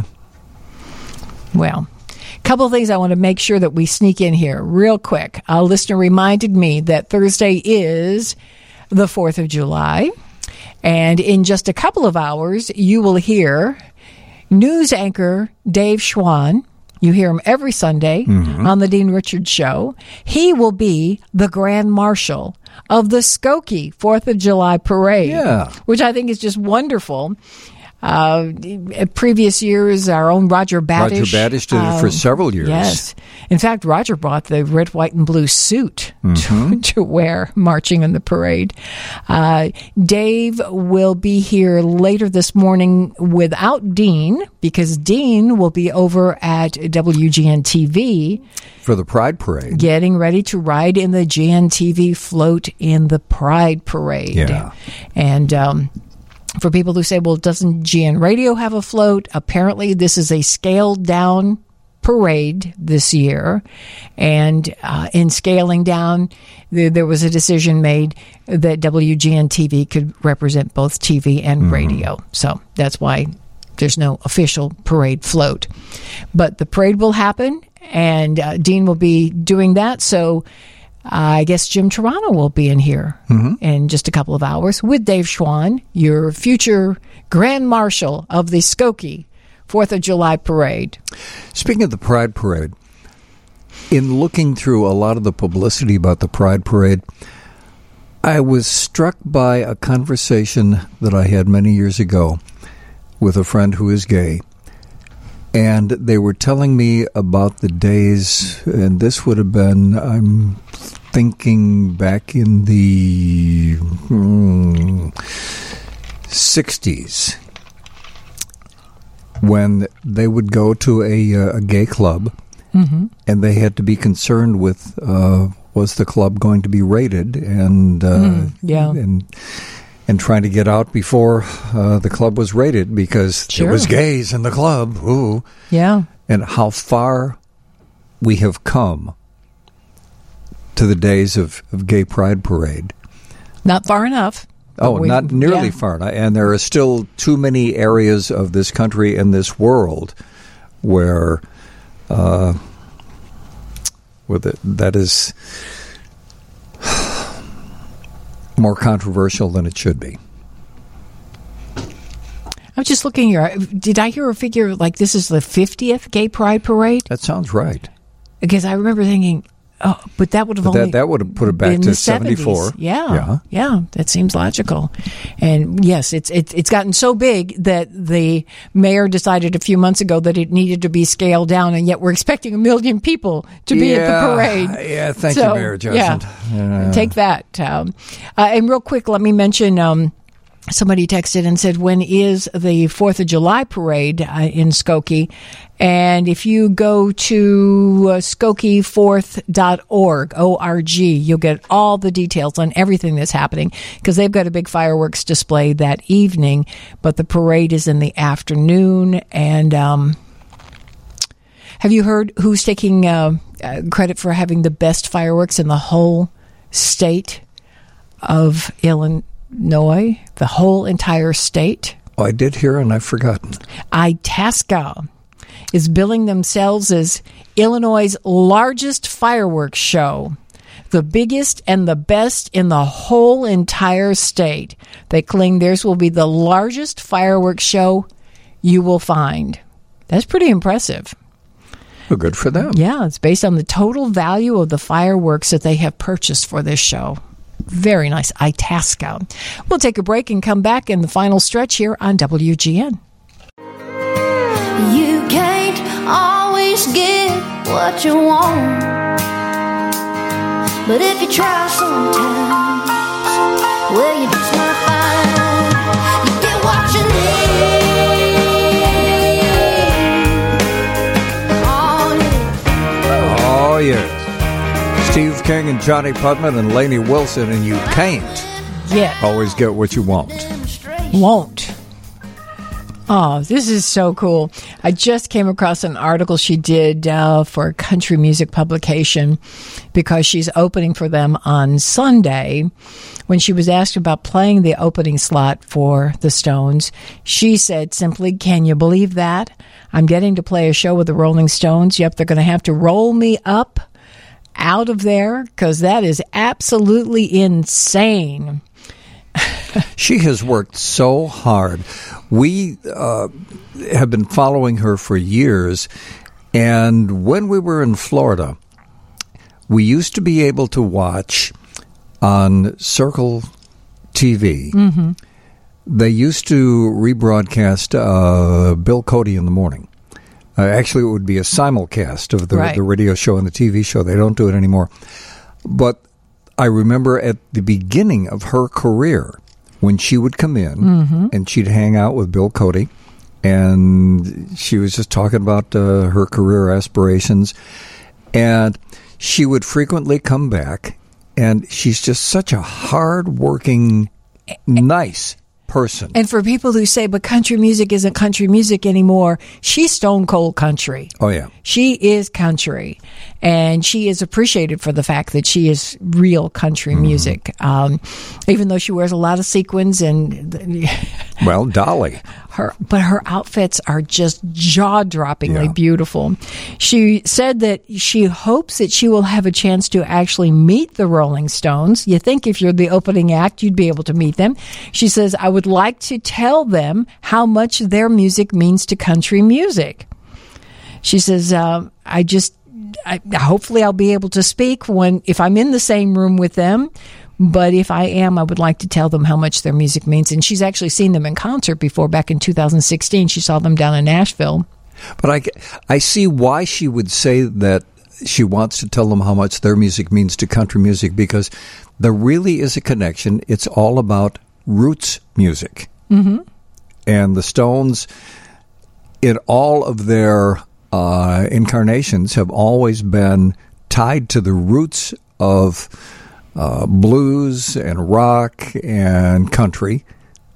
Well, a couple of things I want to make sure that we sneak in here real quick. A listener reminded me that Thursday is the fourth of July. And in just a couple of hours, you will hear news anchor Dave Schwann. You hear him every Sunday Mm-hmm. on the Dean Richards Show. He will be the Grand Marshal of the Skokie fourth of July Parade, Yeah. which I think is just wonderful. Uh, previous years, our own Roger Badish. Roger Badish did it for um, several years. Yes. In fact, Roger brought the red, white, and blue suit Mm-hmm. to, to wear marching in the parade. Uh, Dave will be here later this morning without Dean because Dean will be over at W G N T V For the Pride Parade. getting ready to ride in the G N T V float in the Pride Parade. Yeah. And um, for people who say, well, doesn't G N Radio have a float? Apparently, this is a scaled down parade this year. And uh, in scaling down, there, there was a decision made that W G N T V could represent both T V and radio. So that's why there's no official parade float. But the parade will happen, and uh, Dean will be doing that. So I guess Jim Toronto will be in here in just a couple of hours with Dave Schwann, your future Grand Marshal of the Skokie fourth of July Parade. Speaking of the Pride Parade, in looking through a lot of the publicity about the Pride Parade, I was struck by a conversation that I had many years ago with a friend who is gay. And they were telling me about the days, and this would have been, I'm thinking back in the hmm, sixties, when they would go to a, uh, a gay club, Mhm. and they had to be concerned with, uh, was the club going to be raided, and uh, Mm, yeah. and and trying to get out before uh, the club was raided because Sure. there was gays in the club. Ooh. Yeah. And how far we have come to the days of, of Gay Pride Parade. Not far enough. Oh, But we- not nearly yeah. far enough. And there are still too many areas of this country and this world where, uh, where the, that is more controversial than it should be. I was just looking here. Did I hear a figure like this is the fiftieth Gay Pride Parade? That sounds right. Because I remember thinking, oh, but that would have But only that, that would have put it back been to the seventy-four. seventies. Yeah, Yeah. yeah, that seems logical. And yes, it's it, it's gotten so big that the mayor decided a few months ago that it needed to be scaled down, and yet we're expecting a million people to be at Yeah, the parade. yeah, thank you, So, Mayor yeah, Judson. Yeah. take that. Um, uh, and real quick, let me mention. Um, Somebody texted and said, when is the fourth of July parade uh, in Skokie? And if you go to uh, skokie fourth dot org, O R G, you'll get all the details on everything that's happening because they've got a big fireworks display that evening, but the parade is in the afternoon. And um, have you heard who's taking uh, uh, credit for having the best fireworks in the whole state of Illinois? Illinois, the whole entire state. Oh, I did hear, and I've forgotten. Itasca is billing themselves as Illinois' largest fireworks show, the biggest and the best in the whole entire state. They claim theirs will be the largest fireworks show you will find. That's pretty impressive. Well, good for them. Yeah, it's based on the total value of the fireworks that they have purchased for this show. Very nice. Itasca. We'll take a break and come back in the final stretch here on W G N. You can't always get what you want, but if you try sometimes, well, you just might find you get what you need. Oh, yeah. Oh, yes. Steve King and Johnny Putman and Lainey Wilson, and you can't Yeah. always get what you want. Won't. Oh, this is so cool. I just came across an article she did uh, for a country music publication because she's opening for them on Sunday. When she was asked about playing the opening slot for the Stones, she said simply, "Can you believe that? I'm getting to play a show with the Rolling Stones. Yep, they're going to have to roll me up out of there because that is absolutely insane." She has worked so hard. We uh, have been following her for years, and when we were in Florida, we used to be able to watch on Circle T V. Mm-hmm. They used to rebroadcast uh, Bill Cody in the morning. Uh, actually, it would be a simulcast of the, Right. the radio show and the T V show. They don't do it anymore. But I remember at the beginning of her career, when she would come in Mhm. and she'd hang out with Bill Cody, and she was just talking about uh, her career aspirations, and she would frequently come back, and she's just such a hard-working, nice person. And for people who say, but country music isn't country music anymore, she's stone cold country. Oh, yeah. She is country, and she is appreciated for the fact that she is real country Mm-hmm. music. Um, even though she wears a lot of sequins and Well, Dolly. her, but her outfits are just jaw-droppingly Yeah. beautiful. She said that she hopes that she will have a chance to actually meet the Rolling Stones. You think if you're the opening act, you'd be able to meet them. She says, "I would like to tell them how much their music means to country music." She says, uh, "I just, I, hopefully I'll be able to speak when if I'm in the same room with them. But if I am, I would like to tell them how much their music means." And she's actually seen them in concert before. Back in two thousand sixteen, she saw them down in Nashville. But I, I see why she would say that she wants to tell them how much their music means to country music, because there really is a connection. It's all about roots music. Mm-hmm. And the Stones, in all of their uh, incarnations, have always been tied to the roots of uh, blues and rock and country.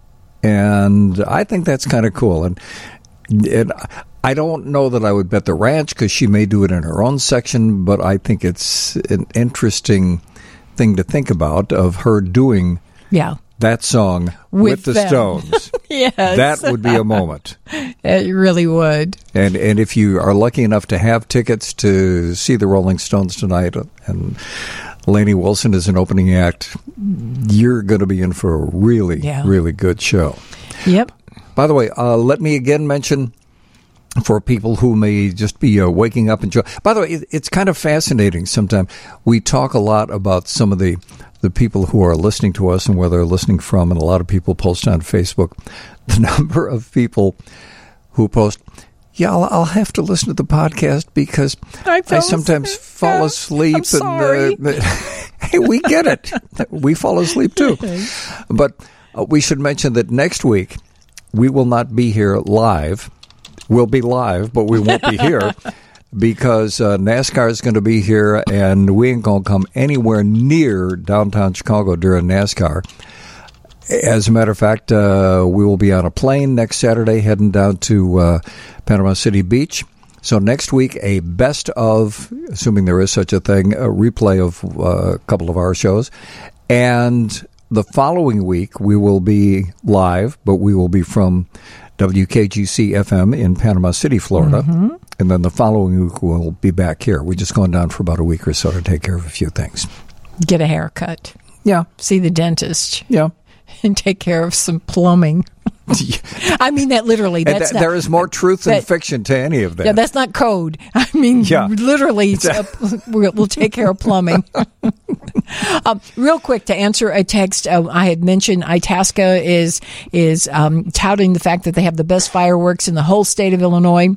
And I think that's kind of cool. And, and I don't know that I would bet the ranch, because she may do it in her own section, but I think it's an interesting thing to think about, of her doing Yeah. that song With with, the them. Stones. Yes. That would be a moment. It really would. And and if you are lucky enough to have tickets to see the Rolling Stones tonight, and Lainey Wilson is an opening act, you're going to be in for a really, Yeah. really good show. Yep. By the way, uh, let me again mention, for people who may just be uh, waking up and jo- by the way, it, it's kind of fascinating sometimes. We talk a lot about some of the, the people who are listening to us and where they're listening from, and a lot of people post on Facebook. The number of people who post, yeah, I'll, I'll have to listen to the podcast because I I, fell sometimes asleep. fall Yeah, asleep. I'm sorry. And, uh, hey, we get it. We fall asleep too. But uh, we should mention that next week we will not be here live. We'll be live, but we won't be here because uh, NASCAR is going to be here, and we ain't going to come anywhere near downtown Chicago during NASCAR. As a matter of fact, uh, we will be on a plane next Saturday heading down to uh, Panama City Beach. So next week, a best of, assuming there is such a thing, a replay of uh, a couple of our shows. And the following week, we will be live, but we will be from W K G C F M in Panama City, Florida. Mm-hmm. And then the following week, we'll be back here. We're just going down for about a week or so to take care of a few things. Get a haircut. Yeah. See the dentist. Yeah. And take care of some plumbing. I mean that literally. That's th- not, there is more truth than that, fiction to any of that. Yeah, that's not code. I mean, Yeah. literally, it's a, we'll, we'll take care of plumbing. um, real quick, to answer a text, uh, I had mentioned Itasca is is um, touting the fact that they have the best fireworks in the whole state of Illinois.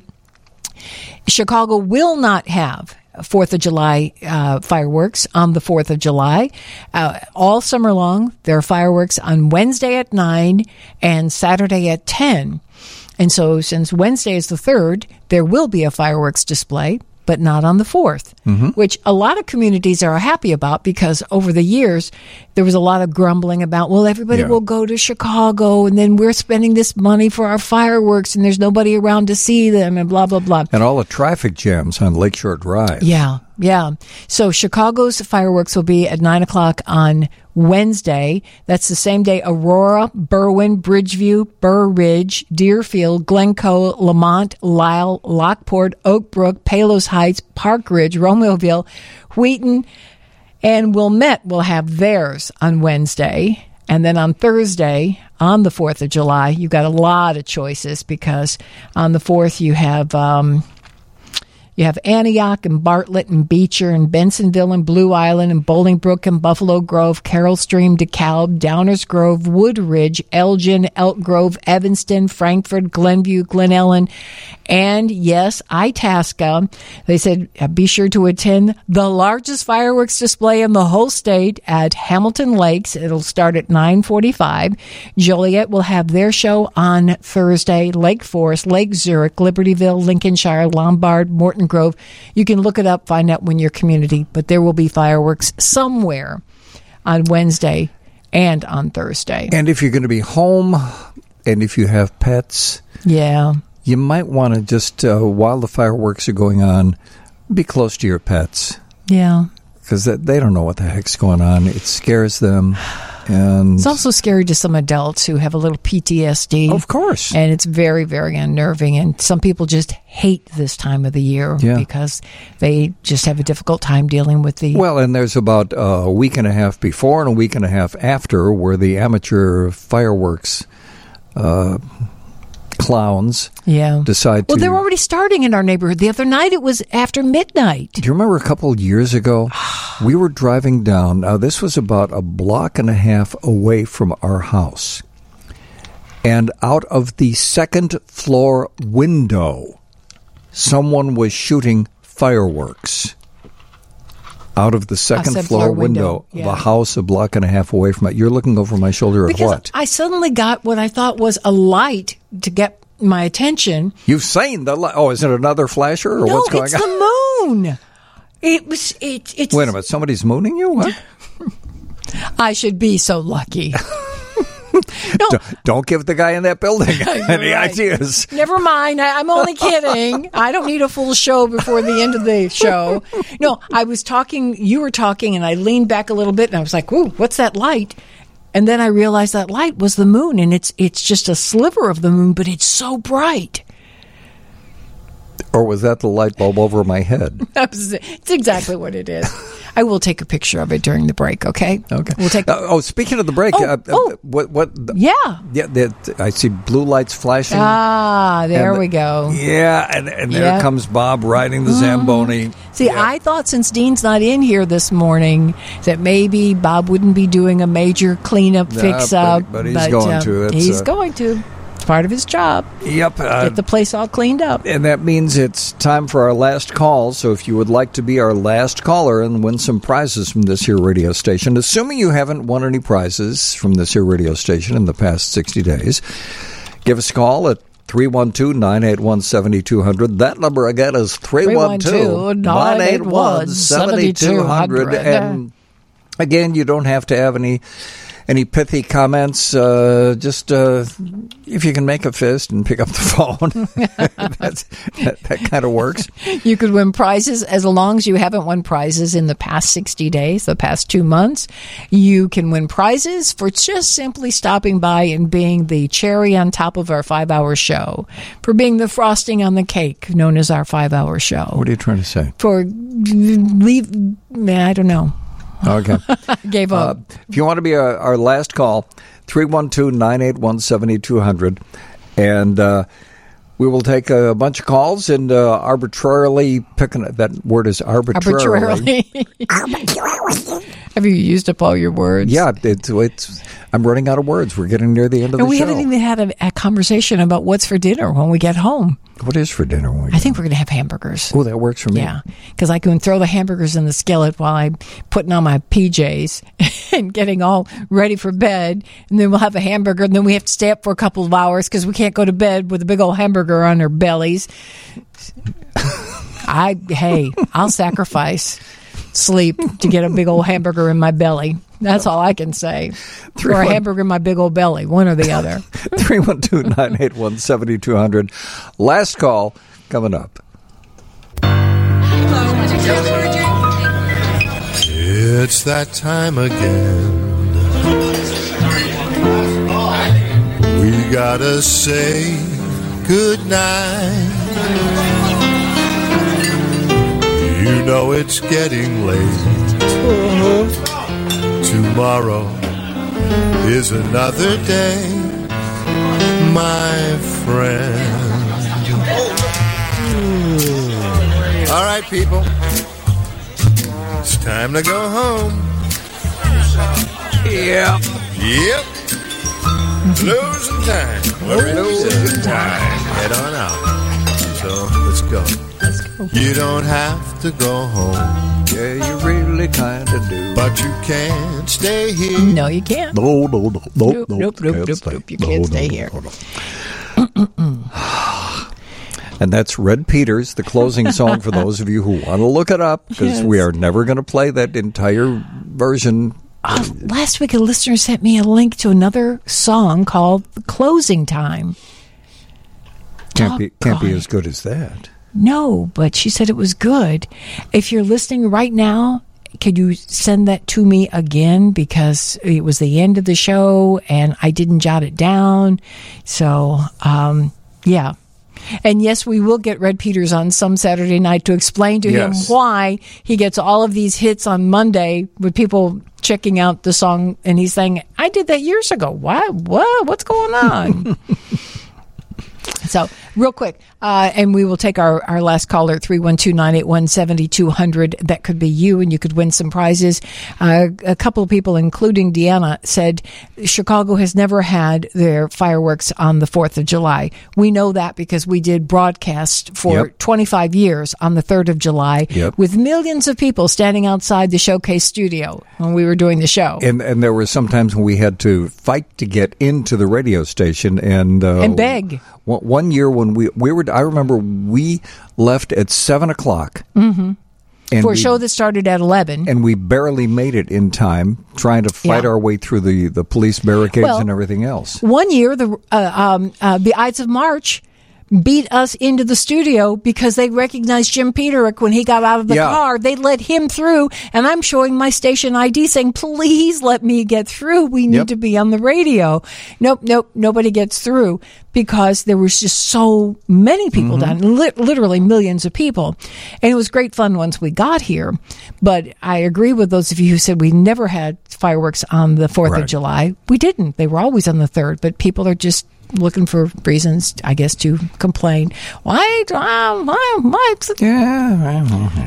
Chicago will not have Fourth of July uh, fireworks on the Fourth of July. Uh, all summer long, there are fireworks on Wednesday at nine and Saturday at ten. And so since Wednesday is the third, there will be a fireworks display, but not on the fourth, Mm-hmm. which a lot of communities are happy about because over the years, there was a lot of grumbling about, well, everybody Yeah. will go to Chicago and then we're spending this money for our fireworks and there's nobody around to see them and blah, blah, blah. And all the traffic jams on Lakeshore Drive. Yeah, yeah. So Chicago's fireworks will be at nine o'clock on Wednesday. That's the same day Aurora, Berwyn, Bridgeview, Burr Ridge, Deerfield, Glencoe, Lamont, Lisle, Lockport, Oak Brook, Palos Heights, Park Ridge, Romeoville, Wheaton, and Wilmette will have theirs on Wednesday. And then on Thursday, on the fourth of July, you've got a lot of choices because on the fourth you have... Um, You have Antioch and Bartlett and Beecher and Bensonville and Blue Island and Bolingbrook and Buffalo Grove, Carroll Stream, DeKalb, Downers Grove, Woodridge, Elgin, Elk Grove, Evanston, Frankfort, Glenview, Glen Ellen, and yes, Itasca. They said uh, be sure to attend the largest fireworks display in the whole state at Hamilton Lakes. It'll start at nine forty-five. Joliet will have their show on Thursday. Lake Forest, Lake Zurich, Libertyville, Lincolnshire, Lombard, Morton Grove. You can look it up, find out when your community, but there will be fireworks somewhere on Wednesday and on Thursday. And if you're going to be home and if you have pets, yeah, you might want to just, uh, while the fireworks are going on, be close to your pets. Yeah. Because they don't know what the heck's going on. It scares them. And it's also scary to some adults who have a little P T S D. Of course. And it's very, very unnerving. And some people just hate this time of the year Yeah. because they just have a difficult time dealing with the... Well, and there's about a week and a half before and a week and a half after where the amateur fireworks uh, clowns yeah. decide Well, to... they're already starting in our neighborhood. The other night it was after midnight. Do you remember a couple of years ago, we were driving down, now this was about a block and a half away from our house, and out of the second floor window, someone was shooting fireworks. Out of the second second floor, floor window, window, of a yeah. house a block and a half away from it. You're looking over my shoulder at Because what? I suddenly got what I thought was a light to get my attention. You've seen the light. Oh, is it another flasher or no, what's going it's on? the moon. It was. It, it's. Wait a minute. Somebody's mooning you? What? I should be so lucky. No. Don't, don't give the guy in that building any Right. ideas. Never mind. I, I'm only kidding. I don't need a full show before the end of the show. No, I was talking. You were talking, and I leaned back a little bit, and I was like, "Ooh, what's that light?" And then I realized that light was the moon, and it's it's just a sliver of the moon, but it's so bright. Or was that the light bulb over my head? It's exactly what it is. I will take a picture of it during the break. Okay. Okay. We'll take. Uh, oh, speaking of the break, Oh, uh, oh. uh, what? What? Yeah. Yeah. That, I see blue lights flashing. Ah, there And the- we go. Yeah, and, and there Yeah. comes Bob riding the Zamboni. See, I thought since Dean's not in here this morning that maybe Bob wouldn't be doing a major cleanup, Nah, fix but- up. but he's going uh, to. It's, he's uh, going to. It's part of his job. Yep. Uh, Get the place all cleaned up. And that means it's time for our last call. So if you would like to be our last caller and win some prizes from this here radio station, assuming you haven't won any prizes from this here radio station in the past sixty days, give us a call at three one two, nine eight one, seven two zero zero. That number again is three one two, nine eight one, seven two zero zero. And again, you don't have to have any any pithy comments, uh, just uh, if you can make a fist and pick up the phone, That's, that, that kind of works. You could win prizes as long as you haven't won prizes in the past sixty days, the past two months. You can win prizes for just simply stopping by and being the cherry on top of our five-hour show, for being the frosting on the cake known as our five-hour show. What are you trying to say? For leave, I don't know. Okay. Gave up. Uh, if you want to be our, our last call, three one two, nine eight one, seven two zero zero. And uh, we will take a bunch of calls and uh, arbitrarily pick an, that word is arbitrarily. Arbitrarily. Have you used up all your words? Yeah, it's, it's. I'm running out of words. We're getting near the end of and the we show. haven't even had a, a conversation about what's for dinner when we get home. What is for dinner when we I think we're going to have hamburgers. Oh, that works for me. Yeah, because I can throw the hamburgers in the skillet while I'm putting on my P Js and getting all ready for bed. And then we'll have a hamburger, and then we have to stay up for a couple of hours because we can't go to bed with a big old hamburger on our bellies. I Hey, I'll sacrifice sleep to get a big old hamburger in my belly. That's all I can say. Three or a one- hamburger in my big old belly, one or the other. three one two, nine eight one, seven two zero zero. Last call coming up. It's that time again. We gotta say goodnight. You know it's getting late. Tomorrow is another day, my friend. All right, people. It's time to go home. Yep. Yep. Losing time. We're losing time. Head on out. So let's go. Let's go. You don't have to go home. Yeah, you really kind of do. But you can't stay here. No, you can't. No, no, no, no, Nope, no. nope, nope, can't nope, stay. nope. You No, can't no, stay no, here. no, no. And that's Red Peters, the closing song for those of you who want to look it up, because Yes. we are never going to play that entire version. Uh, last week, a listener sent me a link to another song called Closing Time. Can't be can't be Doggone as good as that. No, but she said it was good. If you're listening right now, could you send that to me again? Because it was the end of the show and I didn't jot it down. So, um, yeah. And yes, we will get Red Peters on some Saturday night to explain to Yes. him why he gets all of these hits on Monday with people checking out the song. And he's saying, I did that years ago. What? What? What's going on? So, real quick, uh, and we will take our, our last caller, three one two, nine eight one, seven two zero zero. That could be you, and you could win some prizes. Uh, a couple of people, including Deanna, said Chicago has never had their fireworks on the fourth of July. We know that because we did broadcast for Yep. twenty-five years on the third of July Yep. with millions of people standing outside the Showcase studio when we were doing the show. And and there were some times when we had to fight to get into the radio station and uh, And beg. One, one year when we we were, I remember we left at seven o'clock. Mm-hmm. And For a we- show that started at eleven. and we barely made it in time, trying to fight Yeah. our way through the, the police barricades Well, and everything else. One year, the uh, um, uh, the Ides of March beat us into the studio because they recognized Jim Peterick when he got out of the Yeah. car. They let him through, and I'm showing my station I D saying, please let me get through. We need Yep. to be on the radio. Nope, nope, nobody gets through because there was just so many people Mm-hmm. down, li- literally millions of people. And it was great fun once we got here. But I agree with those of you who said we never had fireworks on the fourth Right. of July. We didn't. They were always on the third, but people are just looking for reasons, I guess, to complain. Why? Uh, why? Why? Yeah.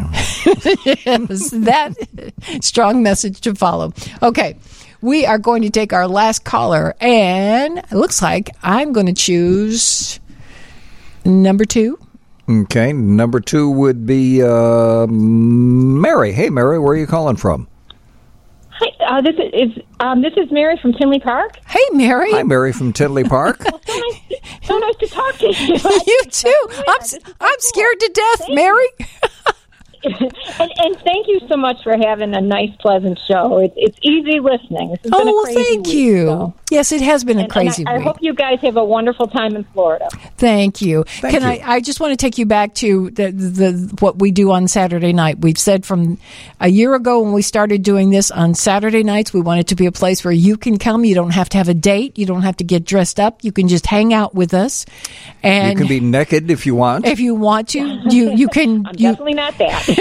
Yes, that strong message to follow. Okay, we are going to take our last caller, and it looks like I'm going to choose number two. Okay, number two would be uh, Mary. Hey, Mary, where are you calling from? Hi, uh, this is, is um, this is Mary from Tinley Park. Hey, Mary. Hi, Mary from Tinley Park. So nice, so nice to talk to you. You too. I'm s- I'm scared to death, Mary. and, and thank you so much for having a nice, pleasant show. It, it's easy listening. This has Oh, been a well, crazy thank week, you. so. Yes, it has been a And- crazy and I, I week. hope you guys have a wonderful time in Florida. Thank you. Thank Can you. I? I just want to take you back to the, the what we do on Saturday night. We've said from a year ago when we started doing this on Saturday nights, we want it to be a place where you can come. You don't have to have a date. You don't have to get dressed up. You can just hang out with us. And you can be naked if you want. if you want to, you you can. I'm you, definitely not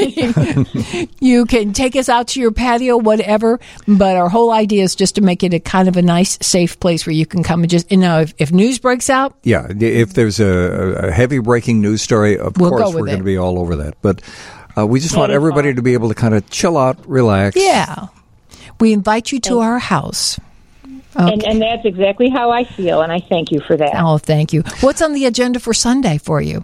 that. you can take us out to your patio, whatever. But our whole idea is just to make it a kind of a nice, safe place where you can come and just, you know, if, if news breaks out, Yeah, if there's a, a heavy breaking news story, of We'll go course with we're going it. to be all over that. But uh, we just That want is everybody fine. to be able to kind of chill out, relax. yeah, we invite you to our house. and, and that's exactly how I feel, and I thank you for that. Oh, thank you. What's on the agenda for Sunday for you?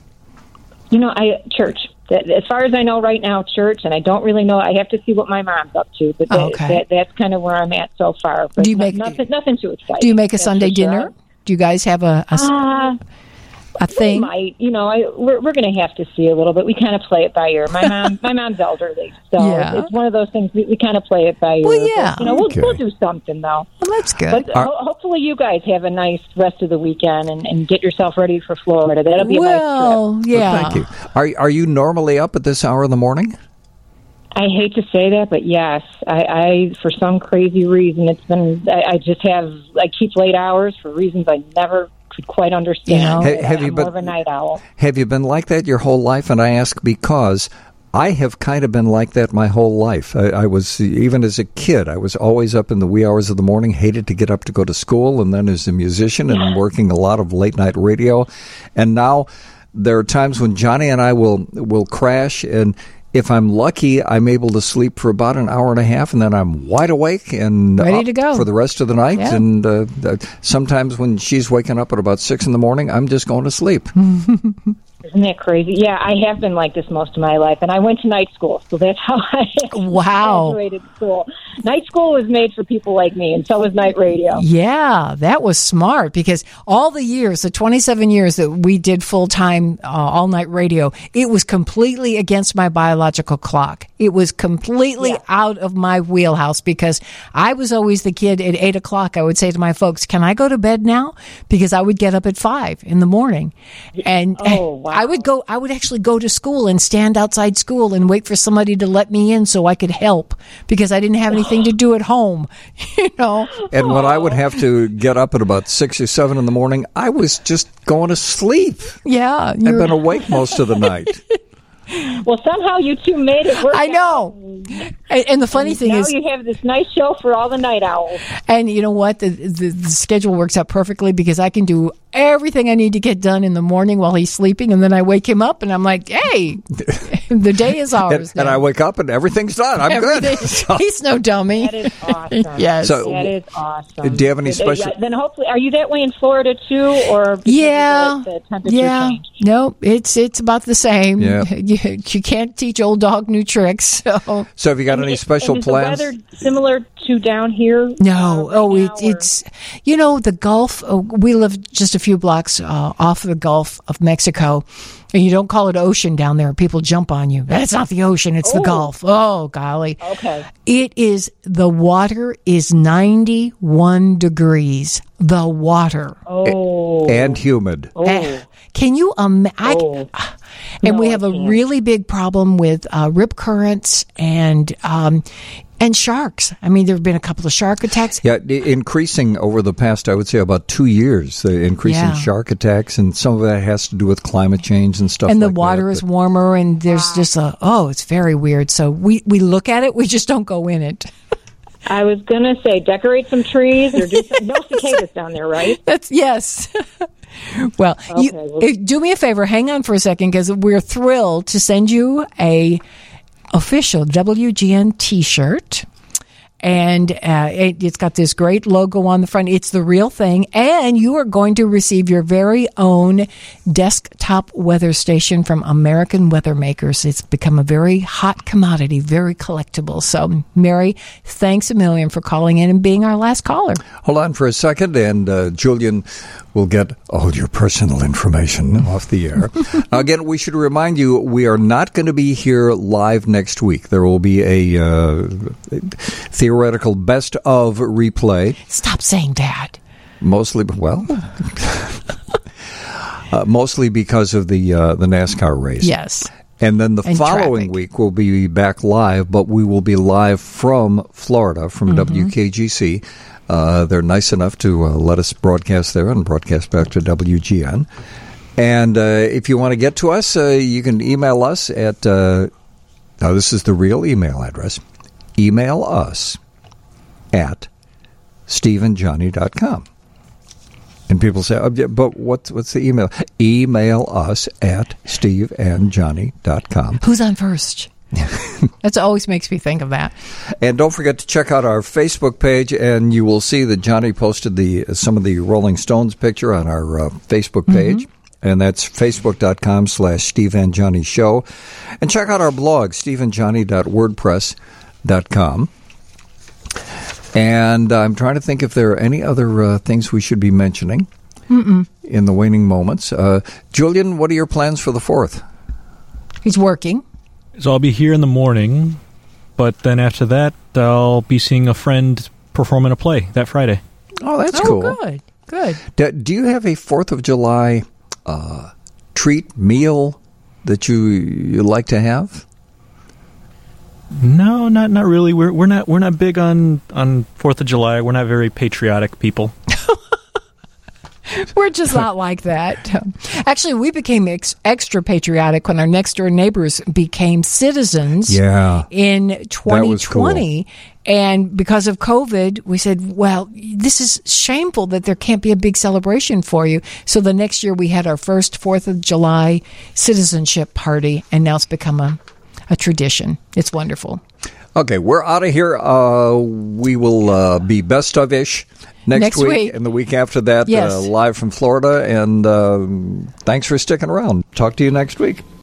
You know, I church. That- As far as I know right now, church, and I don't really know. I have to see what my mom's up to, but that, Oh, okay. that, that's kind of where I'm at so far. But Do you no- make- nothing, nothing too exciting? Do you make a that's Sunday for sure. dinner? Do you guys have a a, s- Uh, a thing? We might, you know, I, we're we're going to have to see a little bit. We kind of play it by ear. My mom, my mom's elderly, so Yeah. it's one of those things we, we kind of play it by ear. Well, But, yeah. you know, we'll Okay. we'll do something though. Well, that's good. But ho- hopefully, you guys have a nice rest of the weekend and, and get yourself ready for Florida. That'll be a nice well, trip. yeah. Thank you. Are are you normally up at this hour in the morning? I hate to say that, but yes, I, I for some crazy reason, it's been. I, I just have. I keep late hours for reasons I never could quite understand. You know? Ha- have I'm you more been- of a night owl? Have you been like that your whole life? And I ask because I have kind of been like that my whole life. I, I was, even as a kid, I was always up in the wee hours of the morning, hated to get up to go to school, and then as a musician and working a lot of late night radio. And now there are times when Johnny and I will will crash, and if I'm lucky, I'm able to sleep for about an hour and a half, and then I'm wide awake and Ready up to go. for the rest of the night. Yeah. And uh, uh, sometimes when she's waking up at about six in the morning, I'm just going to sleep. Isn't that crazy? Yeah, I have been like this most of my life, and I went to night school, so that's how I Wow. graduated school. Night school was made for people like me, and so was night radio. Yeah, that was smart because all the years, the twenty-seven years that we did full time uh, all night radio, it was completely against my biological clock. It was completely out of my wheelhouse because I was always the kid at eight o'clock. I would say to my folks, "Can I go to bed now?" Because I would get up at five in the morning, and Oh, wow. I would go. I would actually go to school and stand outside school and wait for somebody to let me in so I could help because I didn't have anything to do at home. You know. And when I would have to get up at about six or seven in the morning, I was just going to sleep. Yeah, I've you're- been awake most of the night. Well, somehow you two made it work. I know. And, and the funny thing now is, you have this nice show for all the night owls. and you know what, the, the the schedule works out perfectly because I can do everything I need to get done in the morning while he's sleeping, and then I wake him up, and I'm like, "Hey, the day is ours." And, and I wake up and everything's done. I'm Everything- good. So- He's no dummy. That is awesome. Yes. So, that is awesome. do you have any Uh, special- yeah, Then hopefully, are you that way in Florida too, or because Yeah, of the, the temperature yeah. change? No, it's it's about the same. Yeah. You, you can't teach old dog new tricks. So So have you got any special And is plans? the weather similar to down here? No, uh, oh, right it, now, or- it's you know the Gulf. Uh, we live just a few blocks uh, off the Gulf of Mexico, and you don't call it ocean down there. People jump on you. That's not the ocean; it's the Oh. Gulf. Oh, golly! Okay. It is the water is ninety-one degrees. The water. Oh. And humid. Eh, Can you imagine? And No, we I have a can't. really big problem with uh, rip currents and um, and sharks. I mean, there have been a couple of shark attacks. Yeah, i- increasing over the past, I would say, about two years, the increasing Yeah. shark attacks, and some of that has to do with climate change and stuff And the like water that. is warmer, and there's just a oh, it's very weird. So we we look at it, we just don't go in it. I was gonna say decorate some trees or do some, no cicadas down there, right? That's yes. Well, you, Okay, well- eh, do me a favor. Hang on for a second because we're thrilled to send you a official W G N T-shirt. And uh, it, it's got this great logo on the front. It's the real thing. And you are going to receive your very own desktop weather station from American Weather Makers. It's become a very hot commodity, very collectible. So, Mary, thanks a million for calling in and being our last caller. Hold on for a second, and uh, Julian we'll get all your personal information off the air. Again, we should remind you, we are not going to be here live next week. There will be a uh, theoretical best of replay. Stop saying that. Mostly, well, uh, mostly because of the uh, the NASCAR race. Yes. And then the And following traffic. week we'll be back live, but we will be live from Florida, from Mhm. W K G C. Uh, they're nice enough to uh, let us broadcast there and broadcast back to W G N. And uh, if you want to get to us, uh, you can email us at, uh, now this is the real email address, email us at steve and johnny dot com. And people say, oh, yeah, but what's, what's the email? Email us at steve and johnny dot com. Who's on first? That always makes me think of that. And don't forget to check out our Facebook page, and you will see that Johnny posted the some of the Rolling Stones picture on our uh, Facebook page. Mm-hmm. And that's facebook.com slash Steve and Johnny Show. And check out our blog, steve and johnny dot wordpress dot com. And I'm trying to think if there are any other uh, things we should be mentioning Mm-mm. in the waning moments. Uh, Julian, what are your plans for the fourth? He's working. So I'll be here in the morning, but then after that, I'll be seeing a friend perform in a play that Friday. Oh, that's oh, cool. good. Good. Do, do you have a fourth of July uh, treat meal that you you like to have? No, not not really. We're we're not we're not big on on Fourth of July. We're not very patriotic people. We're just not like that. Actually, we became ex- extra patriotic when our next door neighbors became citizens Yeah. in twenty was cool. twenty. And because of COVID, we said, well, this is shameful that there can't be a big celebration for you. So the next year we had our first Fourth of July citizenship party, and now it's become a, a tradition. It's wonderful. Okay, we're out of here. Uh, we will uh, be best of-ish next, Next week, week. and the week after that, Yes. uh, live from Florida. And um thanks for sticking around. Talk to you next week.